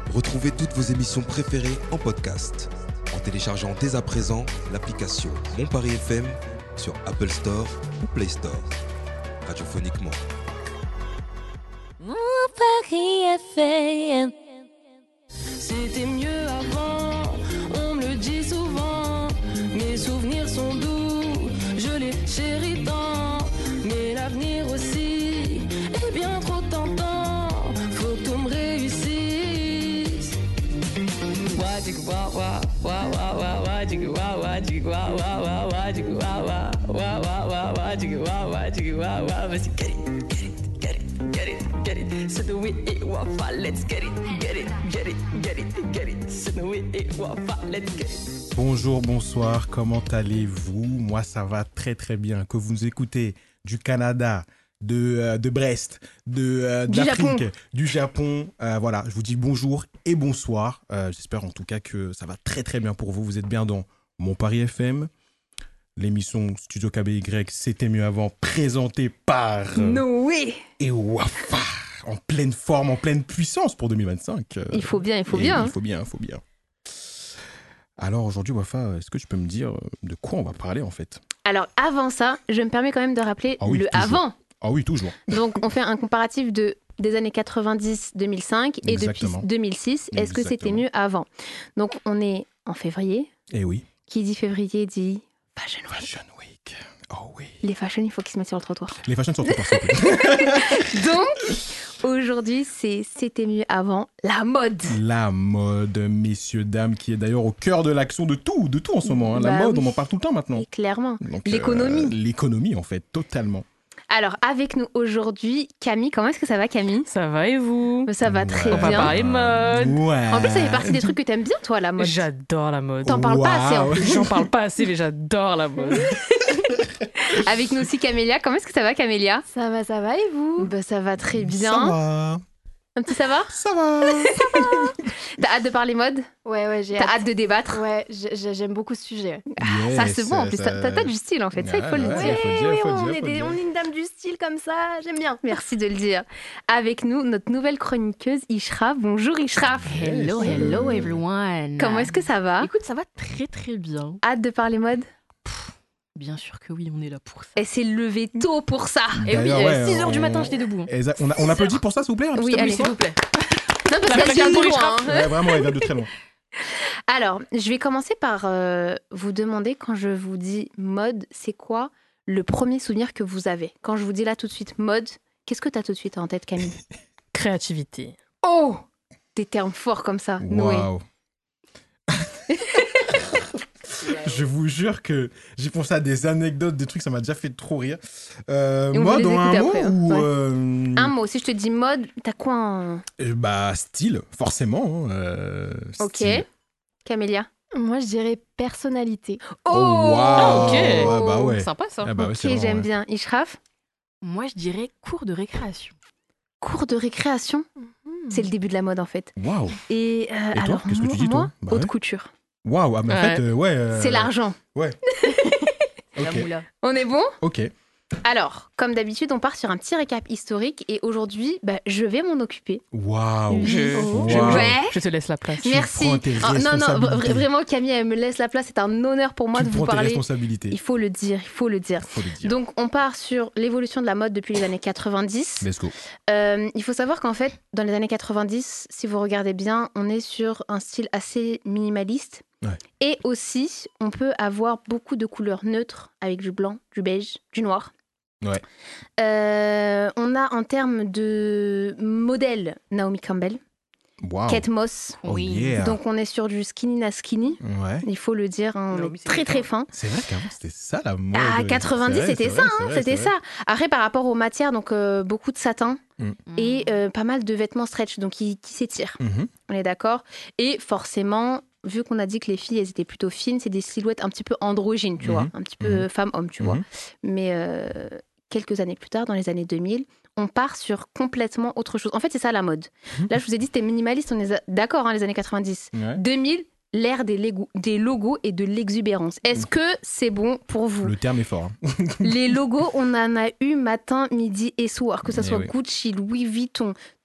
Retrouvez toutes vos émissions préférées en podcast en téléchargeant dès à présent l'application Mon Paris FM sur Apple Store ou Play Store. Radiophoniquement. Mon Paris FM. C'était mieux avant, on me le dit souvent. Mes souvenirs sont doux, je les chéris tant. Mais l'avenir aussi est bien trop tentant. Faut que tout me réussisse. Wa jig wa wa wa wa wa wa jig wa jig wa wa jig wa jig wa jig wa. Vas-y, get it. So the way it wafa, let's get it. So the way it wafa, let's get it. Bonjour, bonsoir, comment allez-vous? Moi, ça va très très bien. Que vous nous écoutez du Canada, de Brest, d'Afrique, du Japon. Voilà, je vous dis bonjour et bonsoir. J'espère en tout cas que ça va très très bien pour vous. Vous êtes bien dans Mon Paris FM. L'émission Studio KBY, c'était mieux avant, présentée par Noé et Wafa, en pleine forme, en pleine puissance pour 2025. Il faut bien. Il faut bien. Alors aujourd'hui, Wafa, est-ce que tu peux me dire de quoi on va parler en fait? Alors avant ça, je me permets quand même de rappeler oui, le toujours. avant. Ah oui, toujours. Donc on fait un comparatif des années 90-2005 et Exactement. depuis 2006. Est-ce que c'était mieux avant? Donc on est en février. Eh oui. Qui dit février dit Fashion Week. Fashion Week. Oh oui. Les fashion, il faut qu'ils se mettent sur le trottoir. Les fashions sont trop s'il Donc aujourd'hui, c'était mieux avant la mode. La mode, messieurs, dames, qui est d'ailleurs au cœur de l'action de tout en ce moment. Hein. La Bah mode, oui. on en parle tout le temps maintenant. Et clairement. Donc, L'économie. L'économie, en fait, totalement. Alors avec nous aujourd'hui, Camille. Comment est-ce que ça va, Camille? Ça va et vous? Ça va très On va bien. parler mode. Ouais. En plus, ça fait partie des trucs que t'aimes bien, toi, la mode. J'adore la mode. T'en parles pas assez, en plus. J'en parle pas assez, mais j'adore la mode. Avec nous aussi Camélia. Comment est-ce que ça va, Camélia? Ça va et vous? Bah, ça va très bien. Ça va. Un petit ça va? Ça va. T'as hâte de parler mode? Ouais, j'ai T'as hâte de débattre? Ouais, j'aime beaucoup ce sujet. Ça se voit en plus. T'as du style en fait, ça il faut le Ouais, dire. faut On dire. est une dame du style comme ça, j'aime bien. Merci de le dire. Avec nous, notre nouvelle chroniqueuse Ishraf. Bonjour Ishraf. Hello everyone. Comment est-ce que ça va? Écoute, ça va très très bien. Hâte de parler mode? Bien sûr que oui, on est là pour ça. Elle s'est levée tôt pour ça. Et oui, D'ailleurs, ouais, 6h du matin, j'étais debout. On applaudit pour ça, s'il vous plaît? Oui, allez. S'il vous plaît. Non, parce La qu'elle plaque vient de pour loin, Ishraf. hein. Ouais, vraiment, elle vient de très loin. Alors, je vais commencer par vous demander, quand je vous dis mode, c'est quoi le premier souvenir que vous avez? Quand je vous dis là tout de suite mode, qu'est-ce que t'as tout de suite en tête, Camille? Créativité. Oh! Des termes forts comme ça, Noé. Waouh. Je vous jure que j'ai pensé à des anecdotes, des trucs, ça m'a déjà fait trop rire. on Moi, va les dans un écouter mot après, hein. ou... Un mot, si je te dis mode, t'as quoi en... Bah, style, forcément. Ok. Style. Camélia? Moi, je dirais personnalité. Oh, waouh. Ok. Ouais, bah ouais. Sympa ça. Ah bah ouais, Ok, c'est vraiment, j'aime ouais. bien. Ishraf? Moi, je dirais cours de récréation. Cours de récréation? C'est le début de la mode en fait. Waouh. Et, toi, alors, qu'est-ce que tu dis, toi? moi, Bah haute ouais. couture. Waouh, ah, mais en Ouais. fait, ouais. C'est l'argent. Ouais. La Ok. moula. On est bon? Ok. Alors, comme d'habitude, on part sur un petit récap historique et aujourd'hui, je vais m'en occuper. Waouh. Ouais. Je te laisse la place. Tu Merci. prends tes Ah, non, responsabilités. vraiment, Camille, elle me laisse la place. C'est un honneur pour moi Tu de vous prends tes parler. responsabilités. Il faut le dire, il faut le dire. Faut le dire. Donc, on part sur l'évolution de la mode depuis les années 90. Let's go. Il faut savoir qu'en fait, dans les années 90, si vous regardez bien, on est sur un style assez minimaliste. Ouais. Et aussi, on peut avoir beaucoup de couleurs neutres avec du blanc, du beige, du noir. Ouais. On a en termes de modèle Naomi Campbell, Waouh. Kate Moss. Oh yeah. Donc on est sur du skinny na skinny, Ouais. il faut le dire, hein, on Naomi, est c'est très bien. très fin. C'est vrai qu'avant, c'était ça la mode. Ah, 90, C'est vrai, c'était c'est ça, vrai, hein, c'est vrai, c'était c'est ça. vrai. Après, par rapport aux matières, donc beaucoup de satin Mm. et pas mal de vêtements stretch, donc qui s'étirent. Mhm. On est d'accord? Et forcément, vu qu'on a dit que les filles, elles étaient plutôt fines, c'est des silhouettes un petit peu androgynes, tu vois, un petit peu femme-homme, tu vois. Mhm. Mais quelques années plus tard, dans les années 2000, on part sur complètement autre chose. En fait, c'est ça la mode. Là, je vous ai dit, c'était minimaliste, on est d'accord, hein, les années 90. Ouais. 2000, l'ère des logos et de l'exubérance. Est-ce que c'est bon pour vous? Le terme est fort. Hein. Les logos, on en a eu matin, midi et soir, que ce Eh soit oui. Gucci, Louis Vuitton,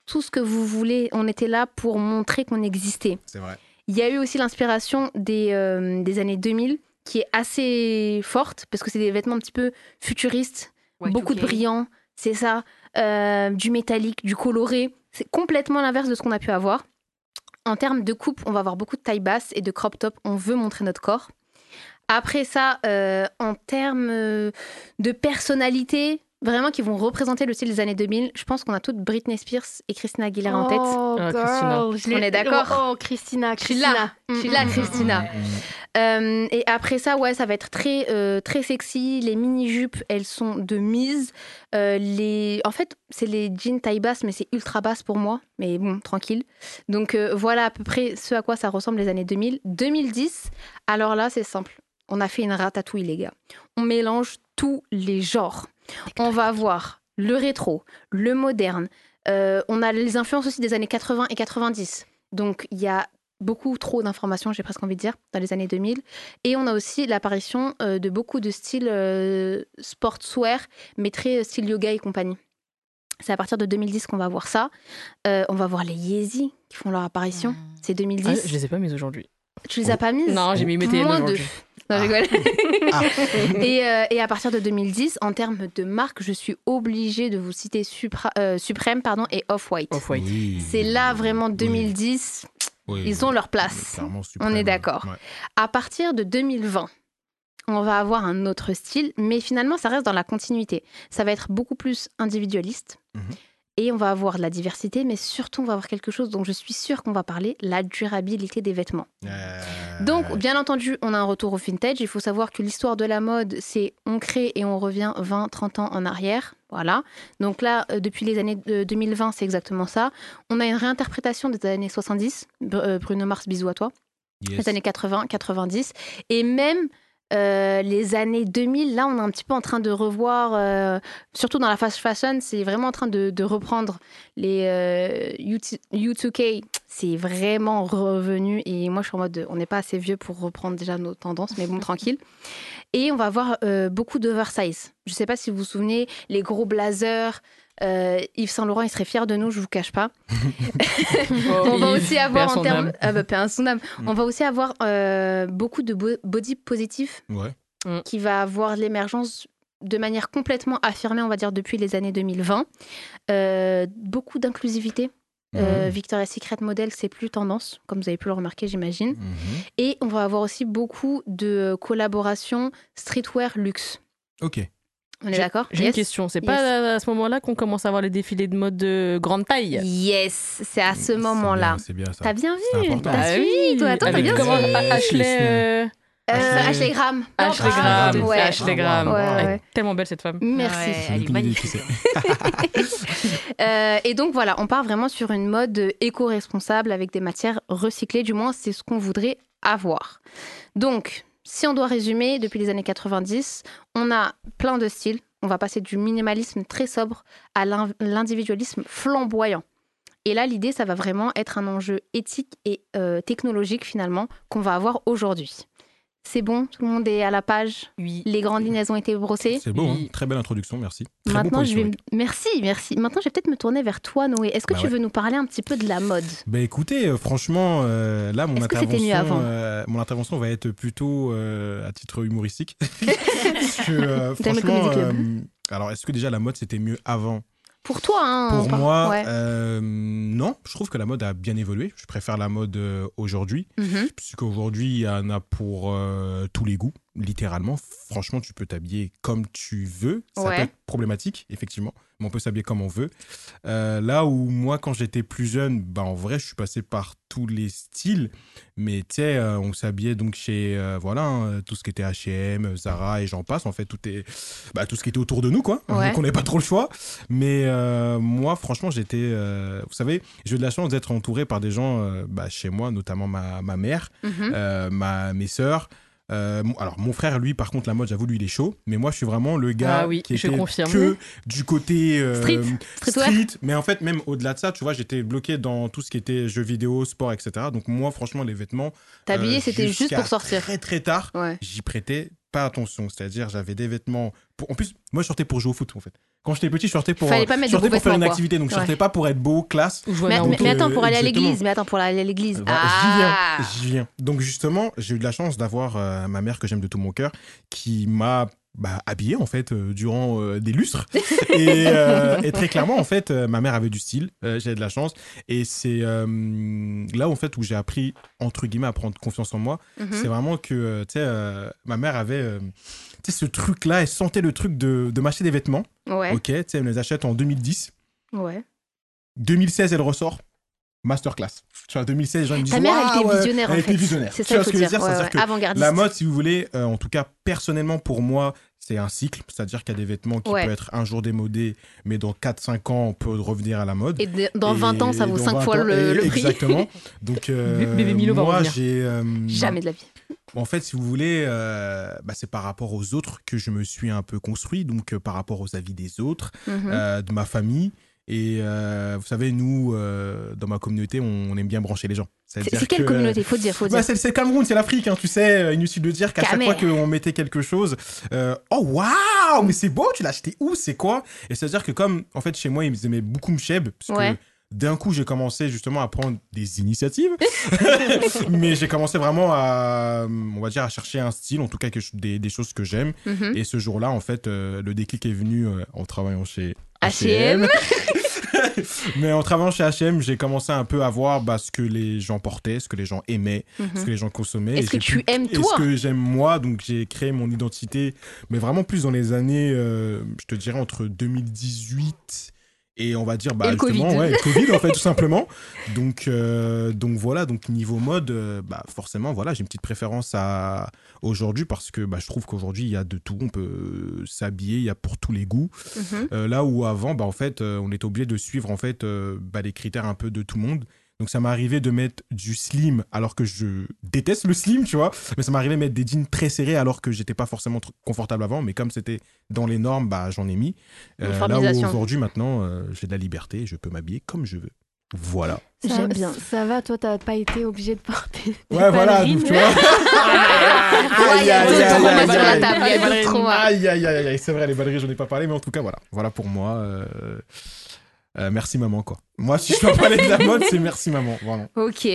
tout ce que vous voulez. On était là pour montrer qu'on existait. C'est vrai. Il y a eu aussi l'inspiration des années 2000 qui est assez forte parce que c'est des vêtements un petit peu futuristes, beaucoup de brillants, c'est ça, du métallique, du coloré. C'est complètement l'inverse de ce qu'on a pu avoir. En termes de coupe, on va avoir beaucoup de taille basse et de crop top. On veut montrer notre corps. Après ça, en termes de personnalité, vraiment qui vont représenter le style des années 2000, je pense qu'on a toutes Britney Spears et Christina Aguilera en tête. Oh, girl. On est d'accord. Oh, Christina. Je suis là, Christina. Et après ça, ouais, ça va être très sexy. Les mini-jupes, elles sont de mise. En fait, c'est les jeans taille basse, mais c'est ultra basse pour moi. Mais bon, tranquille. Donc voilà à peu près ce à quoi ça ressemble les années 2000. 2010, alors là, c'est simple. On a fait une ratatouille, les gars. On mélange tous les genres. On va avoir le rétro, le moderne. On a les influences aussi des années 80 et 90. Donc, il y a beaucoup trop d'informations, j'ai presque envie de dire, dans les années 2000. Et on a aussi l'apparition de beaucoup de styles sportswear, mais très style yoga et compagnie. C'est à partir de 2010 qu'on va voir ça. On va voir les Yeezy qui font leur apparition. C'est 2010. Ah, je les ai pas mises aujourd'hui. Tu les as pas mises? Non, j'ai mis mes TN Moins aujourd'hui. deux. Non, je rigole. Et à partir de 2010, en termes de marque, je suis obligée de vous citer Supreme et Off-White. Off-White. Oui. C'est là vraiment 2010, Oui. ils ont leur place. Clairement, Supreme, On est d'accord. ouais. À partir de 2020, on va avoir un autre style, mais finalement, ça reste dans la continuité. Ça va être beaucoup plus individualiste. Mhm. Et on va avoir de la diversité, mais surtout, on va avoir quelque chose dont je suis sûre qu'on va parler, la durabilité des vêtements. Donc, bien entendu, on a un retour au vintage. Il faut savoir que l'histoire de la mode, c'est on crée et on revient 20-30 ans en arrière. Voilà. Donc là, depuis les années 2020, c'est exactement ça. On a une réinterprétation des années 70. Bruno Mars, bisous à toi. Yes. Les années 80, 90. Et même les années 2000, là, on est un petit peu en train de revoir, surtout dans la fast fashion, c'est vraiment en train de reprendre les U2K. C'est vraiment revenu. Et moi, je suis en mode, on n'est pas assez vieux pour reprendre déjà nos tendances, mais bon, tranquille. Et on va avoir beaucoup d'oversize. Je ne sais pas si vous vous souvenez, les gros blazers. Yves Saint Laurent, il serait fier de nous, je vous cache pas. On va aussi avoir en termes, on va aussi avoir beaucoup de body positif qui va avoir l'émergence de manière complètement affirmée, on va dire depuis les années 2020. Beaucoup d'inclusivité. Victoria's Secret modèle, c'est plus tendance, comme vous avez pu le remarquer, j'imagine. Et on va avoir aussi beaucoup de collaborations streetwear luxe. Ok. On est d'accord? J'ai une question. C'est pas à ce moment-là qu'on commence à voir les défilés de mode de grande taille? Yes, c'est à ce moment-là. C'est bien ça. T'as bien C'est vu? important. T'as suivi? Toi, attends, t'as Avec bien comment suivi? Ashley Graham. Ashley Graham. Ouais. Ashley Graham. Ouais, Elle ouais. est tellement belle cette femme. Merci. Ouais, elle est magnifique. Et donc voilà, on part vraiment sur une mode éco-responsable avec des matières recyclées, du moins c'est ce qu'on voudrait avoir. Donc, si on doit résumer, depuis les années 90, on a plein de styles. On va passer du minimalisme très sobre à l'individualisme flamboyant. Et là, l'idée, ça va vraiment être un enjeu éthique et technologique finalement qu'on va avoir aujourd'hui. C'est bon, tout le monde est à la page. Oui. Les grandes lignes, elles ont été brossées. C'est beau, Oui. hein. Très belle introduction, merci. Très Maintenant, bon je vais... historique. Merci. Maintenant, je vais peut-être me tourner vers toi, Noé. Est-ce que Bah tu ouais. veux nous parler un petit peu de la mode? Bah écoutez, franchement, là, Est-ce que c'était mieux avant mon intervention va être plutôt à titre humoristique. Parce que, T'aimes le franchement, Comedy Club. alors, est-ce que déjà la mode, c'était mieux avant? Pour toi, hein? Pour moi, Ouais. non. Je trouve que la mode a bien évolué. Je préfère la mode aujourd'hui. Mhm. Puisqu'aujourd'hui, il y en a pour tous les goûts, littéralement. Franchement, tu peux t'habiller comme tu veux. Ça Ouais. peut être problématique, effectivement, mais on peut s'habiller comme on veut. Là où moi, quand j'étais plus jeune, bah, en vrai, je suis passé par tous les styles. Mais tu sais, on s'habillait donc chez tout ce qui était H&M, Zara et j'en passe. En fait, tout ce qui était autour de nous, quoi. Ouais. Donc, on n'avait pas trop le choix. Mais moi, franchement, j'étais... vous savez, j'ai eu de la chance d'être entouré par des gens chez moi, notamment ma mère, Mhm. mes sœurs. Alors, mon frère, lui, par contre, la mode, j'avoue, lui, il est chaud. Mais moi, je suis vraiment le gars Ah oui, qui je était confirme. que du côté Streetwear. street. Mais en fait, même au-delà de ça, tu vois, j'étais bloqué dans tout ce qui était jeux vidéo, sport, etc. Donc, moi, franchement, les vêtements... T'habiller, c'était juste jusqu'à pour sortir. Très, très tard, Ouais. j'y prêtais pas attention. C'est-à-dire, j'avais des vêtements... En plus, moi, je sortais pour jouer au foot, en fait. Quand j'étais petit, je sortais pour, Fallait pas mettre de beaux faire une vêtements, activité. Donc, je sortais pas pour être beau, classe. Ou jouer Mais, à Naruto. mais attends, pour aller à exactement. l'église. Mais attends, pour aller à l'église. Voilà, j'y viens. Donc, justement, j'ai eu de la chance d'avoir ma mère que j'aime de tout mon cœur qui m'a habillé, en fait, durant des lustres. Et très clairement, en fait, ma mère avait du style. J'avais de la chance. Et c'est là, en fait, où j'ai appris, entre guillemets, à prendre confiance en moi. C'est vraiment que, tu sais, ma mère avait... tu sais, ce truc-là, elle sentait le truc de m'acheter des vêtements. Ouais. Ok, tu sais, elle me les achète en 2010. Ouais. 2016, elle ressort. Masterclass. Tu vois, 2016, les gens me disent... Ta mère, elle était Waouh, visionnaire, en elle fait. était visionnaire. C'est Tu ça vois qu'il ce faut que je veux dire. dire, c'est-à-dire que Avant-gardiste. la mode, si vous voulez, en tout cas, personnellement, pour moi, c'est un cycle. C'est-à-dire qu'il y a des vêtements qui peuvent être un jour démodés, mais dans 4-5 ans, on peut revenir à la mode. Et dans 20 ans, ça vaut 5 fois le prix. Exactement. Donc, Bébé Milo va moi, revenir. j'ai... Jamais de la vie. En fait, si vous voulez, c'est par rapport aux autres que je me suis un peu construit, donc par rapport aux avis des autres, de ma famille. Et vous savez, nous, dans ma communauté, on aime bien brancher les gens. C'est quelle communauté? Faut dire. C'est le Cameroun, c'est l'Afrique, hein, tu sais. Inutile de dire qu'à chaque fois qu'on mettait quelque chose, oh waouh, mais c'est beau, tu l'as acheté où, c'est quoi? Et c'est-à-dire que comme, en fait, chez moi, ils aimaient beaucoup Mcheb, parce que d'un coup, j'ai commencé justement à prendre des initiatives. Mais j'ai commencé vraiment à, on va dire, à chercher un style, en tout cas des choses que j'aime. Et ce jour-là, en fait, le déclic est venu en travaillant chez H&M. Mais en travaillant chez H&M, j'ai commencé un peu à voir ce que les gens portaient, ce que les gens aimaient, ce que les gens consommaient. Est-ce que tu aimes toi? Est-ce que j'aime moi? Donc j'ai créé mon identité, mais vraiment plus dans les années, je te dirais entre 2018 et on va dire et justement le Covid en fait tout simplement. Donc voilà, donc niveau mode, forcément voilà, j'ai une petite préférence à aujourd'hui parce que je trouve qu'aujourd'hui il y a de tout, on peut s'habiller, il y a pour tous les goûts. Là où avant en fait on était obligé de suivre en fait les critères un peu de tout le monde. Donc ça m'est arrivé de mettre du slim alors que je déteste le slim, tu vois, mais ça m'est arrivé de mettre des jeans très serrés alors que j'étais pas forcément confortable avant, mais comme c'était dans les normes, j'en ai mis. Là où aujourd'hui maintenant j'ai de la liberté et je peux m'habiller comme je veux. Voilà. J'aime bien. Ça va, toi, t'as pas été obligé de porter. Ouais, voilà, donc tu vois. Il y a tout sur la table, il y a tout trop. Aïe, c'est vrai, les ballerines, j'en ai pas parlé, mais en tout cas, voilà. Voilà pour moi. Merci maman, quoi. Moi, si je dois parler de la mode, c'est merci maman, vraiment. Ok.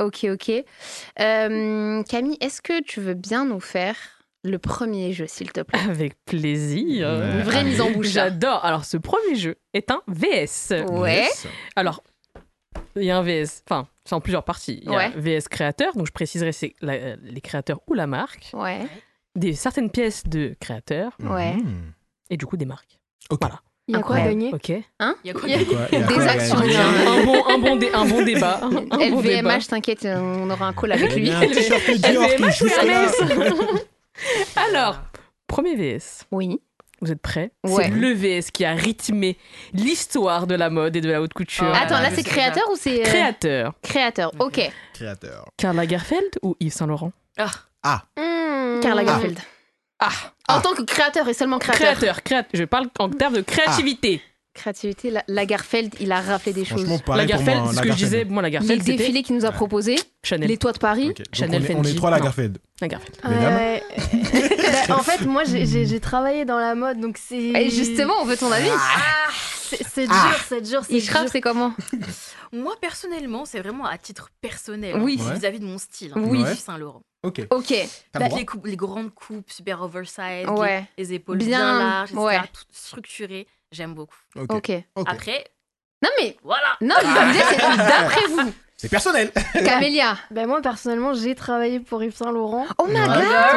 Camille, est-ce que tu veux bien nous faire le premier jeu, s'il te plaît? Avec plaisir. Une vraie mise en bouche. J'adore. Alors, ce premier jeu est un VS. Ouais. Yes. Alors, il y a un VS, enfin, c'est en plusieurs parties. Il y a VS créateur, donc je préciserai c'est les créateurs ou la marque. Ouais. Certaines pièces de créateurs. Ouais. Et du coup, des marques. Ok. Voilà. Il y a quoi à gagner? Ok. Hein? Il y a quoi Des actions. Un bon débat. LVMH, t'inquiète, on aura un call avec lui. Un t-shirt Dior qui est juste là. Alors, premier VS. Oui. Vous êtes prêts? Ouais. C'est le VS qui a rythmé l'histoire de la mode et de la haute couture. Attends, là c'est créateur ou c'est... Créateur. Créateur, ok. Créateur. Karl Lagerfeld ou Yves Saint Laurent? Karl Lagerfeld. En tant que créateur et seulement créateur. Créateur. Je parle en termes de créativité. Créativité, Lagerfeld, il a raflé des choses. Franchement, pareil pour Lagerfeld, moi. ce que je disais, moi, Les Lagerfeld, c'était défilés qu'il nous a proposés, Chanel. les toits de Paris. Ok, donc Chanel, on est Fendi. trois Lagerfeld. Lagerfeld. Mesdames. En fait, moi, j'ai travaillé dans la mode, donc c'est... Et justement, on veut ton avis. C'est dur. Ishraf, c'est comment? Moi, personnellement, c'est vraiment à titre personnel. Oui. Hein, vis-à-vis de mon style. Oui. Yves Saint Laurent. Ok. Ok. T'as le droit. Les grandes coupes, super oversize, Ouais. les épaules Bien, bien larges, etc. ouais. Tout structuré. J'aime beaucoup. Ok. Après, Non mais, voilà. non, l'idée c'est d'après vous. C'est personnel. Camélia. Ben moi, personnellement, j'ai travaillé pour Yves Saint Laurent. Oh my god.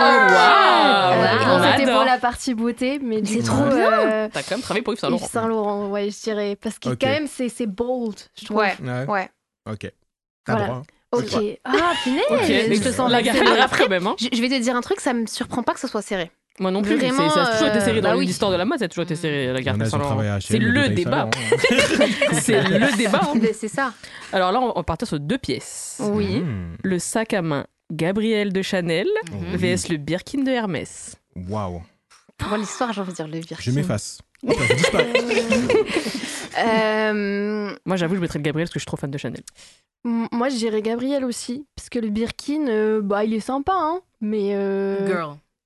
On C'était adore. pour la partie beauté, mais du C'est coup, trop bien. T'as quand même travaillé pour Yves Saint Yves Laurent. Saint Laurent, ouais, je dirais. Parce que Ok. quand même, c'est bold, je trouve. Ouais. Ok. T'as Voilà. droit. Ok. Ah, punaise, Ok, je te sens Lagerfeld vexée. rap quand même. Hein. Je vais te dire un truc, ça me surprend pas que ce soit serré. Moi non plus, Vraiment, ça a toujours été serré dans bah oui. l'histoire de la mode, ça a toujours été serré, Il y en Lagerfeld a Saint qui ont Laurent. travaillé à C'est H&M, le Bouteille débat. Saint C'est le débat. Hein. C'est ça. Alors là, on va partir sur 2 pièces. Oui. Le sac à main Gabrielle de Chanel vs le Birkin de Hermès. Waouh. Pour l'histoire, j'ai envie de dire le Birkin. Je m'efface. Hop, je disparais. Moi, j'avoue, je mettrais le Gabrielle parce que je suis trop fan de Chanel. Moi, je dirais Gabriel aussi. Parce que le Birkin, il est sympa, hein. Mais. Girl.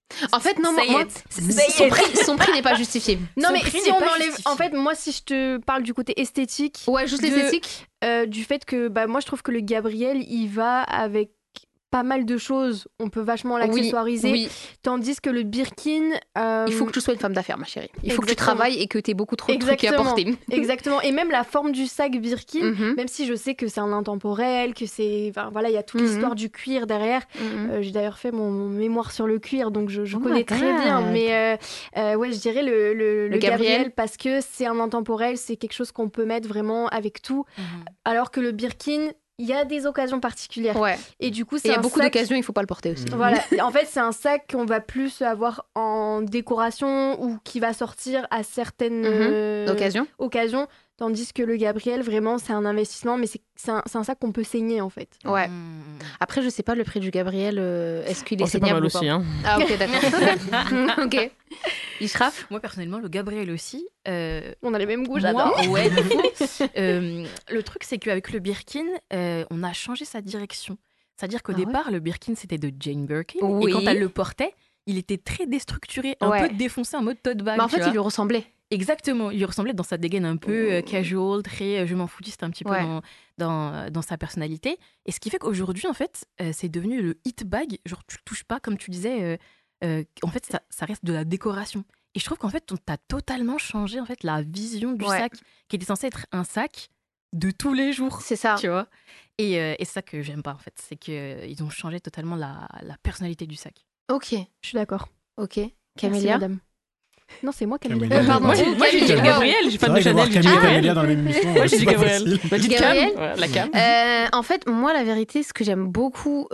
En fait, non, Say moi, it. son prix n'est pas justifié. Non, Son mais prix si n'est on pas enlève. justifié. En fait, moi, si je te parle du côté esthétique. Ouais, juste de- l'esthétique. Du fait que moi, je trouve que le Gabriel, il va avec pas mal de choses. On peut vachement l'accessoiriser. Oui. Tandis que le Birkin. Il faut que tu sois une femme d'affaires, ma chérie. Il faut que tu Exactement. travailles et que tu aies beaucoup trop de trucs à Exactement. porter. Exactement. Et même la forme du sac Birkin, Mhm. même si je sais que c'est un intemporel, que c'est. Enfin, voilà, il y a toute Mhm. l'histoire du cuir derrière. Mhm. J'ai d'ailleurs fait mon mémoire sur le cuir, donc je Oh connais my très God. bien. Mais ouais, je dirais le Le Gabriel. Gabriel parce que c'est un intemporel, c'est quelque chose qu'on peut mettre vraiment avec tout. Alors que le Birkin, il y a des occasions particulières. Ouais. Et du coup, Et c'est il y a un beaucoup sac. d'occasions, il faut pas le porter aussi. Voilà, en fait, c'est un sac qu'on va plus avoir en décoration ou qui va sortir à certaines occasions, tandis que le Gabriel, vraiment, c'est un investissement, mais c'est un sac qu'on peut saigner en fait. Ouais. Après, je sais pas le prix du Gabriel. Est-ce qu'il est C'est pas saignable mal ou pas aussi. Hein. Ah, ok, d'accord. Ok. Ishraf. Moi, personnellement, le Gabriel aussi. On a les mêmes goûts, Moi, j'adore. ouais, de fou. Le truc, c'est qu'avec le Birkin, on a changé sa direction. C'est-à-dire qu'au Ah ouais départ, le Birkin, c'était de Jane Birkin. Oui. Et quand elle le portait, il était très déstructuré, un Ouais. peu défoncé en mode tote bag. Bah, en tu fait, vois. il lui ressemblait. Exactement, il lui ressemblait dans sa dégaine un peu casual, très je m'en foutiste un petit peu Ouais. dans sa personnalité. Et ce qui fait qu'aujourd'hui, en fait, c'est devenu le hit bag. Genre, tu le touches pas, comme tu disais. En fait, ça reste de la décoration. Et je trouve qu'en fait, t'as totalement changé en fait la vision du Ouais. sac, qui était censé être un sac de tous les jours. C'est ça. Tu vois. Et c'est ça que j'aime pas, en fait. C'est qu'ils ont changé totalement la personnalité du sac. Ok. Je suis d'accord. Ok. Merci, Camélia. madame. Non, c'est moi, Camélia. Camélia. Pardon. Moi, j'ai dit Camélia. Gabriel, j'ai C'est fan vrai de que voir Chanel. J'ai dit Camille et Gabriel. Camélia dans la même émission, Moi, j'ai c'est dit pas Gabriel. facile. Bah, dites Gabriel. Cam. Ouais, la Cam. En fait, moi, la vérité, ce que j'aime beaucoup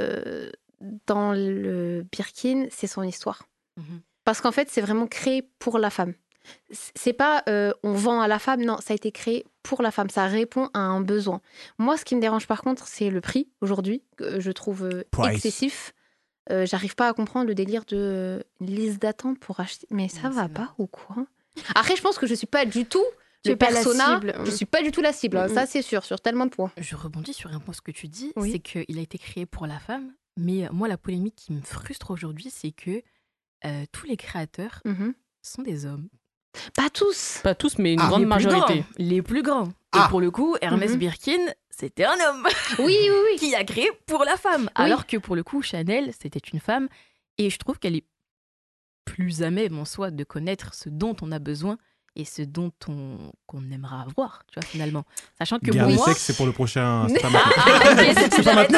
dans le Birkin, c'est son histoire. Mhm. Parce qu'en fait, c'est vraiment créé pour la femme. C'est pas on vend à la femme, non, ça a été créé pour la femme. Ça répond à un besoin. Moi, ce qui me dérange par contre, c'est le prix aujourd'hui, que je trouve Price. excessif. J'arrive pas à comprendre le délire de liste d'attente pour acheter. Mais ça Non, va c'est pas marrant. ou quoi? Après, je pense que je suis pas du tout Tu le es pas la persona. cible. Je suis pas du tout la cible. hein. Mm. Ça, c'est sûr, sur tellement de points. Je rebondis sur un point ce que tu dis, Oui. c'est qu'il a été créé pour la femme. Mais moi, la polémique qui me frustre aujourd'hui, c'est que tous les créateurs Mhm. sont des hommes. Pas tous. Pas tous, mais une Ah. grande Les plus majorité. grands, les plus grands. Ah. Et pour le coup, Hermès Mhm. Birkin, c'était un homme Oui, oui, oui. qui a créé pour la femme. Alors que pour le coup, Chanel, c'était une femme. Et je trouve qu'elle est plus à même en soi de connaître ce dont on a besoin et ce dont qu'on aimera avoir, tu vois, finalement. Sachant que Guerre pour des moi... sexes, c'est pour le prochain. C'est pas mal. ok, c'est pas maintenant.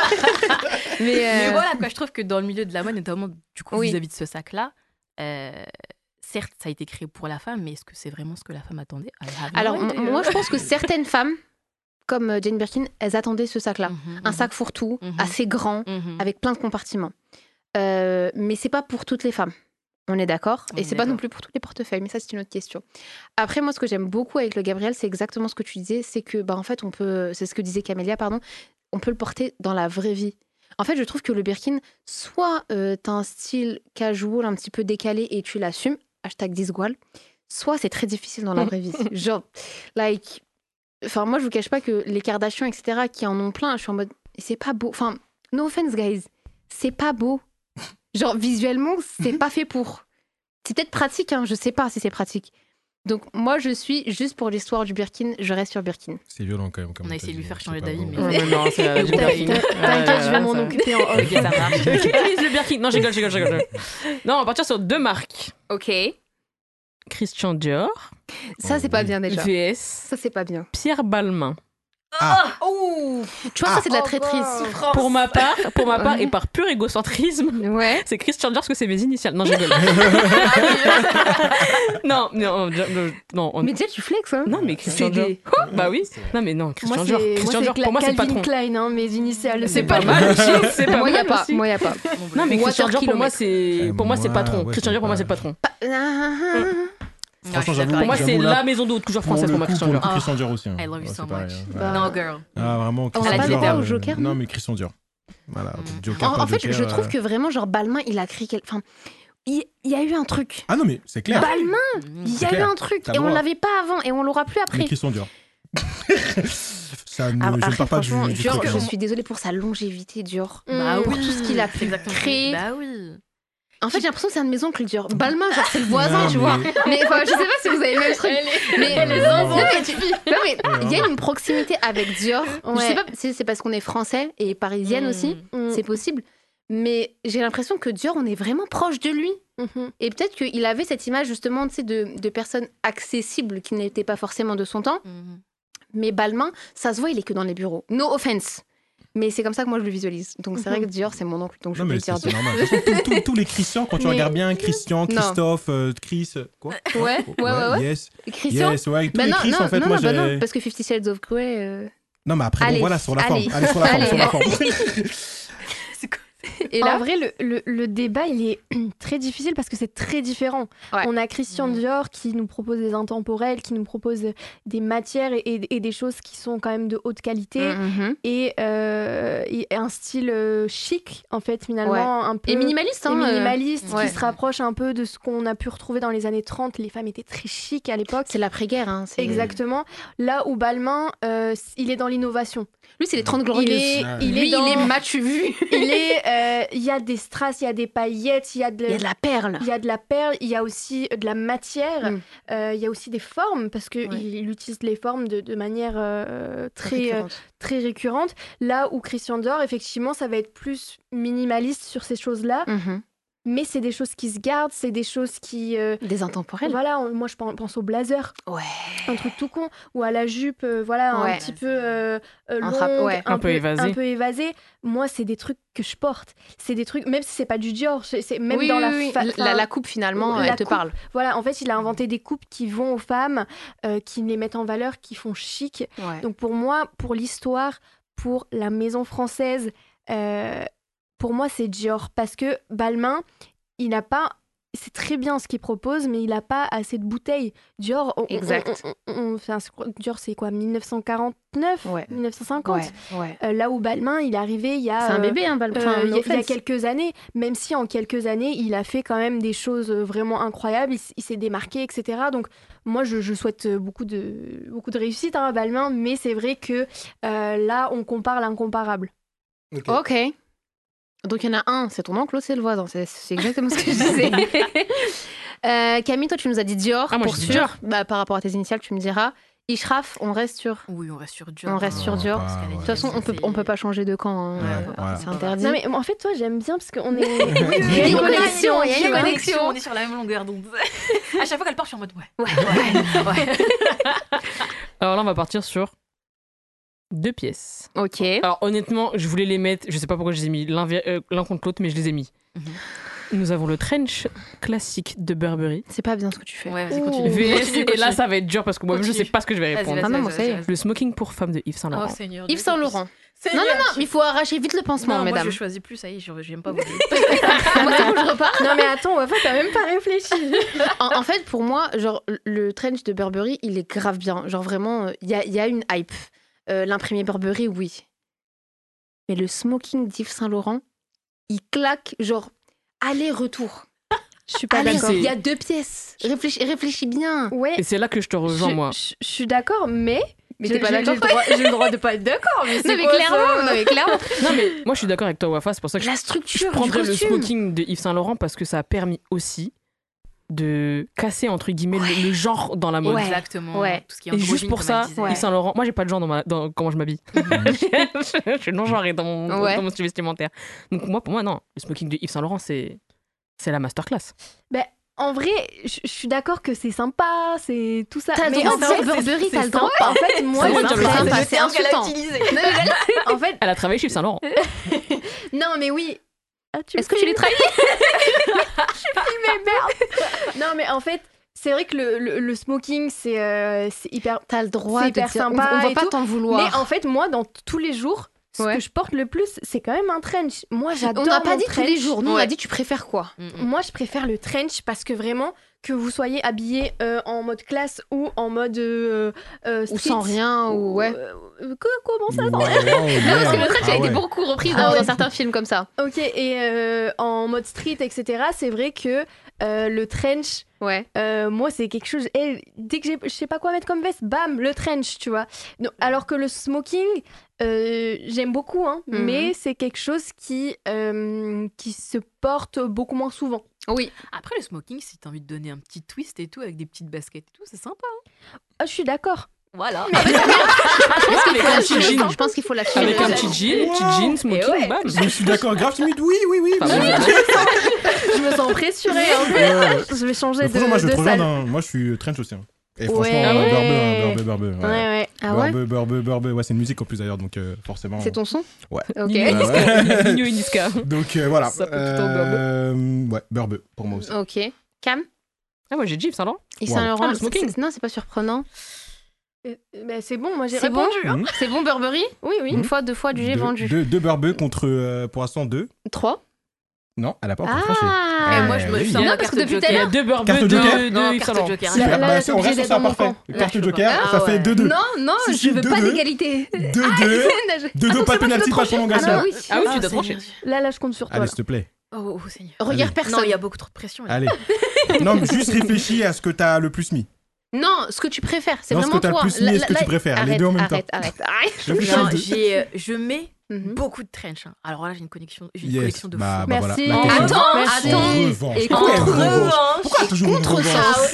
Mais voilà, quoi, je trouve que dans le milieu de la mode, notamment du coup Oui. vis-à-vis de ce sac-là, certes, ça a été créé pour la femme, mais est-ce que c'est vraiment ce que la femme attendait? I have no Alors, idea. moi, je pense que certaines femmes, comme Jane Birkin, elles attendaient ce sac-là. Un sac fourre-tout, Mhm. assez grand, Mhm. avec plein de compartiments. Mais c'est pas pour toutes les femmes. On est d'accord. On Et est c'est pas non d'accord. plus pour tous les portefeuilles, mais ça, c'est une autre question. Après, moi, ce que j'aime beaucoup avec le Gabriel, c'est exactement ce que tu disais, c'est que, en fait, on peut, c'est ce que disait Camélia, pardon, on peut le porter dans la vraie vie. En fait, je trouve que le Birkin, soit t'as un style casual, un petit peu décalé, et tu l'assumes, #disgual, soit c'est très difficile dans la vraie vie. Genre, like, enfin, moi, je vous cache pas que les Kardashians, etc., qui en ont plein, je suis en mode, c'est pas beau. Enfin, no offense, guys, c'est pas beau. Genre, visuellement, c'est pas fait pour. C'est peut-être pratique, hein, je sais pas si c'est pratique. Donc, moi, je suis juste pour l'histoire du Birkin, je reste sur Birkin. C'est violent quand même. On a essayé de lui faire changer C'est pas d'avis, bon. mais- Non, c'est T'inquiète, je vais m'en occuper en off. Ok, ça marche. Utilise le Birkin. Non, je rigole. Non, on va partir sur deux marques. Ok. Christian Dior, Ça, c'est pas bien déjà. VS, Ça, c'est pas bien. Pierre Balmain. Tu vois, ça, c'est de la traîtrise. Pour ma part, et par pur égocentrisme, Ouais. c'est Christian Dior parce que c'est mes initiales. Non, je rigole. non, Mais déjà, tu flexes, hein. non, mais Christian C'est Dior. des- Bah oui. Non, mais non, Christian Moi, Dior. c'est Christian Dior, pour moi, c'est Calvin patron. Klein, hein, mes initiales. C'est pas mal aussi. C'est pas Moi, y a mal pas. aussi. Moi, y a pas. Non, mais Water Christian Dior, pour moi, kilomètre. c'est. Pour moi, c'est Moi, patron. ouais, Christian Dior, pour moi, c'est le patron. Franchement, j'avoue. Pour moi, j'avoue, c'est là, la maison de haute couture française pour moi, Christian Pour le Dior. coup, Christian Dior aussi. hein. I love you Ouais, so c'est pareil, much. hein. No, girl. Ah, vraiment, On Christian va pas Dior. débat au Joker, Non, mais Christian Dior. Voilà, Joker, En pas fait, Joker, je trouve que vraiment, genre, Balmain, il a créé. Enfin, il y a eu un truc. Ah non, mais c'est clair. Balmain, il y a eu clair. un truc. T'as Et le on droit. l'avait pas avant. Et on l'aura plus Mais après. Christian Dior. Ça ne, Ah, je ne après, pars pas franchement, du Dior, truc. je suis désolée pour sa longévité, Dior. Bah Pour oui, tout ce qu'il a c'est pu exactement ça. créer. Bah oui. En fait, j'ai l'impression que c'est un de mes oncles Dior. Balmain, genre c'est le voisin, tu vois. Mais je sais pas si vous avez le même truc. Mais il y a une proximité avec Dior. Je sais pas si c'est parce qu'on est français et parisienne aussi, c'est possible. Mais j'ai l'impression que Dior, on est vraiment proche de lui. Et peut-être qu'il avait cette image justement, tu sais, de personnes accessibles qui n'étaient pas forcément de son temps. Mais Balmain, ça se voit, il est que dans les bureaux. No offense. Mais c'est comme ça que moi je le visualise. Donc c'est vrai que Dior, c'est mon oncle. Donc je peux dire c'est normal. Tous les Christian, quand tu regardes bien, Christian, Christophe, Chris, quoi? Ouais. Yes. Christian? Yes, ouais. Tous les Chris, en fait, moi j'ai... non, parce que 50 Shades of Grey... Non, mais après, bon, voilà, sur la forme. Allez, sur la forme. Et là, en vrai, le débat, il est très difficile parce que c'est très différent. On a Christian Dior qui nous propose des intemporels, qui nous propose des matières et des choses qui sont quand même de haute qualité et un style chic, en fait, finalement. Un peu, et minimaliste. Qui se rapproche un peu de ce qu'on a pu retrouver dans les années 30. Les femmes étaient très chic à l'époque. C'est l'après-guerre. Exactement. Là où Balmain, il est dans l'innovation. Lui, c'est les 30 glorieuses. Il est m'as-tu vu? Il y a des strass, il y a des paillettes, il y a de la perle. Il y a de la perle, il y a aussi de la matière, il y a aussi des formes, parce qu'il utilise les formes de manière très récurrente. Là où Christian Dior, effectivement, ça va être plus minimaliste sur ces choses-là. Mais c'est des choses qui se gardent, c'est des choses qui... Des intemporels. Voilà, moi je pense au blazer. Un truc tout con. Ou à la jupe, un petit peu longue, un peu évasée. Moi, c'est des trucs que je porte. C'est des trucs, même si c'est pas du Dior, c'est même dans la coupe finalement, elle te parle. Voilà, en fait, il a inventé des coupes qui vont aux femmes, qui les mettent en valeur, qui font chic. Donc pour moi, pour l'histoire, pour la maison française... pour moi, c'est Dior, parce que Balmain, il n'a pas... C'est très bien ce qu'il propose, mais il n'a pas assez de bouteilles. Dior, Dior, c'est quoi, 1949 1950 là où Balmain, il est arrivé il y a... C'est un bébé, Balmain. Il y a quelques années, même si en quelques années, il a fait quand même des choses vraiment incroyables, il s'est démarqué, etc. Donc, moi, je souhaite beaucoup de réussite à Balmain, mais c'est vrai que là, on compare l'incomparable. Ok. Donc il y en a un, c'est ton oncle, l'autre c'est le voisin. C'est exactement ce que je disais. Camille, toi tu nous as dit Dior, pour sûr. Dior. Par rapport à tes initiales, tu me diras. Ishraf, on reste sur... Oui, on reste sur Dior. On reste sur Dior. De toute façon, on peut pas changer de camp. C'est interdit. Non mais en fait, toi, j'aime bien parce qu'on est... Il y a une connexion. On est sur la même longueur d'onde. À chaque fois qu'elle part, je suis en mode ouais. Alors là, on va partir sur 2 pièces. Ok. Alors honnêtement, je voulais les mettre, je sais pas pourquoi je les ai mis l'un contre l'autre, mais je les ai mis. Nous avons le trench classique de Burberry. C'est pas bien ce que tu fais. Ouais, vas-y, continue. VS, et là ça va être dur parce que moi je sais pas ce que je vais répondre. Vas-y. Le smoking pour femme de Yves Saint Laurent. Yves Saint Laurent. Non, il faut arracher vite le pansement, mesdames. Moi je choisis plus, ça y est, j'aime pas vous. Moi c'est bon, je repars. Non mais attends, en fait t'as même pas réfléchi. En fait, pour moi, genre le trench de Burberry, il est grave bien. Genre vraiment, il y a une hype. L'imprimé Burberry, oui. Mais le smoking d'Yves Saint Laurent, il claque genre aller-retour. Je suis pas d'accord. Il y a 2 pièces. Réfléchis bien. Et c'est là que je te rejoins, moi. Je suis d'accord, mais t'es pas d'accord. J'ai le droit de pas être d'accord. Mais clairement. Non, mais moi je suis d'accord avec toi, Wafa. C'est pour ça que la structure, je prendrais le smoking de Yves Saint Laurent parce que ça a permis aussi de casser entre guillemets le genre dans la mode. Exactement. Tout ce qui est et juste pour ça, Yves Saint Laurent, moi j'ai pas de genre dans comment je m'habille. Je suis non genrée dans mon style vestimentaire. Donc pour moi non, le smoking de Yves Saint Laurent c'est la masterclass. En vrai, je suis d'accord que c'est sympa, c'est tout ça. Mais en fait, Burberry, t'as le droit. En fait, moi, c'est insultant. En fait, elle a travaillé chez Yves Saint Laurent. Non, mais oui. Est-ce que tu les trahis? Mais merde. Non, mais en fait, c'est vrai que le smoking, c'est hyper. T'as le droit c'est hyper sympa. On va pas t'en vouloir. Mais en fait, moi, dans tous les jours, ce que je porte le plus, c'est quand même un trench. Moi, j'adore. On n'a pas dit trench. tous les jours. Nous, on a dit tu préfères quoi? Moi, je préfère le trench parce que vraiment, que vous soyez habillé en mode classe ou en mode street, ou sans rien ou comment ça sans rien? Non, parce que le trench a été beaucoup repris dans certains films comme ça. Ok, et en mode street, etc. C'est vrai que le trench. Ouais. Moi, c'est quelque chose. Dès que je sais pas quoi mettre comme veste, bam, le trench, tu vois. Donc, alors que le smoking, j'aime beaucoup, hein, mais c'est quelque chose qui se porte beaucoup moins souvent. Oui. Après, le smoking, si t'as envie de donner un petit twist et tout, avec des petites baskets et tout, c'est sympa. Hein. Ah, je suis d'accord. Voilà. Je pense qu'il faut la avec un petit jean, smoking, bam. Je suis d'accord, grave timide, oui. Je me sens pressurée. Je vais changer de moi, je te reviens salle. moi, je suis trench aussi. Hein. Et franchement, Burbe. Ah ouais. Burbe, ouais, c'est une musique en plus d'ailleurs, donc forcément. C'est ton son? Ouais. Ok. Nino et Niska. Donc voilà. Ça peut plutôt Burbe. Ouais, Burbe pour moi aussi. Ok. Cam? Ah, moi j'ai dit Yves Saint Laurent. Yves Saint Laurent, le smoking. non, c'est pas surprenant. C'est bon, moi j'ai C'est répondu. bon, c'est bon Burberry? Oui. Une fois, 2 fois, du j'ai vendu. 2 Burbe contre, pour l'instant, 2. 3. Non, elle a pas encore tranché. Et moi, je me sens Non, parce que depuis tout à Il y a l'heure. 2 Burbe, Carte 2 joker. Yves Saint Laurent. Super, Là, t'es on obligé reste sur d'être ça, dans mon parfait. camp. Carte je peux joker, pas. ça fait 2-2. Non, Si, je veux pas 2-2. d'égalité. 2-2. 2-2, pas de pénalty, pas de prolongation. Ah oui. Ah oui, tu dois trancher. Là, je compte sur toi. Allez, là. s'il te plaît. Oh, Seigneur. Regarde Allez. personne. Non, il y a beaucoup trop de pression. Là. Allez. Non, mais juste réfléchis à ce que t'as le plus mis. Non, ce que tu préfères, c'est Non, ce vraiment que t'as toi. le plus mis et ce que tu préfères. Les deux en même temps. Arrête. Réfléchis Non, aux deux. je mets Mhm. beaucoup de trench. Hein. Alors là, j'ai une collection de bah fous. voilà. Merci. La question- Attends. En revanche. Et Pourquoi elle contre revanche Pourquoi toujours une revanche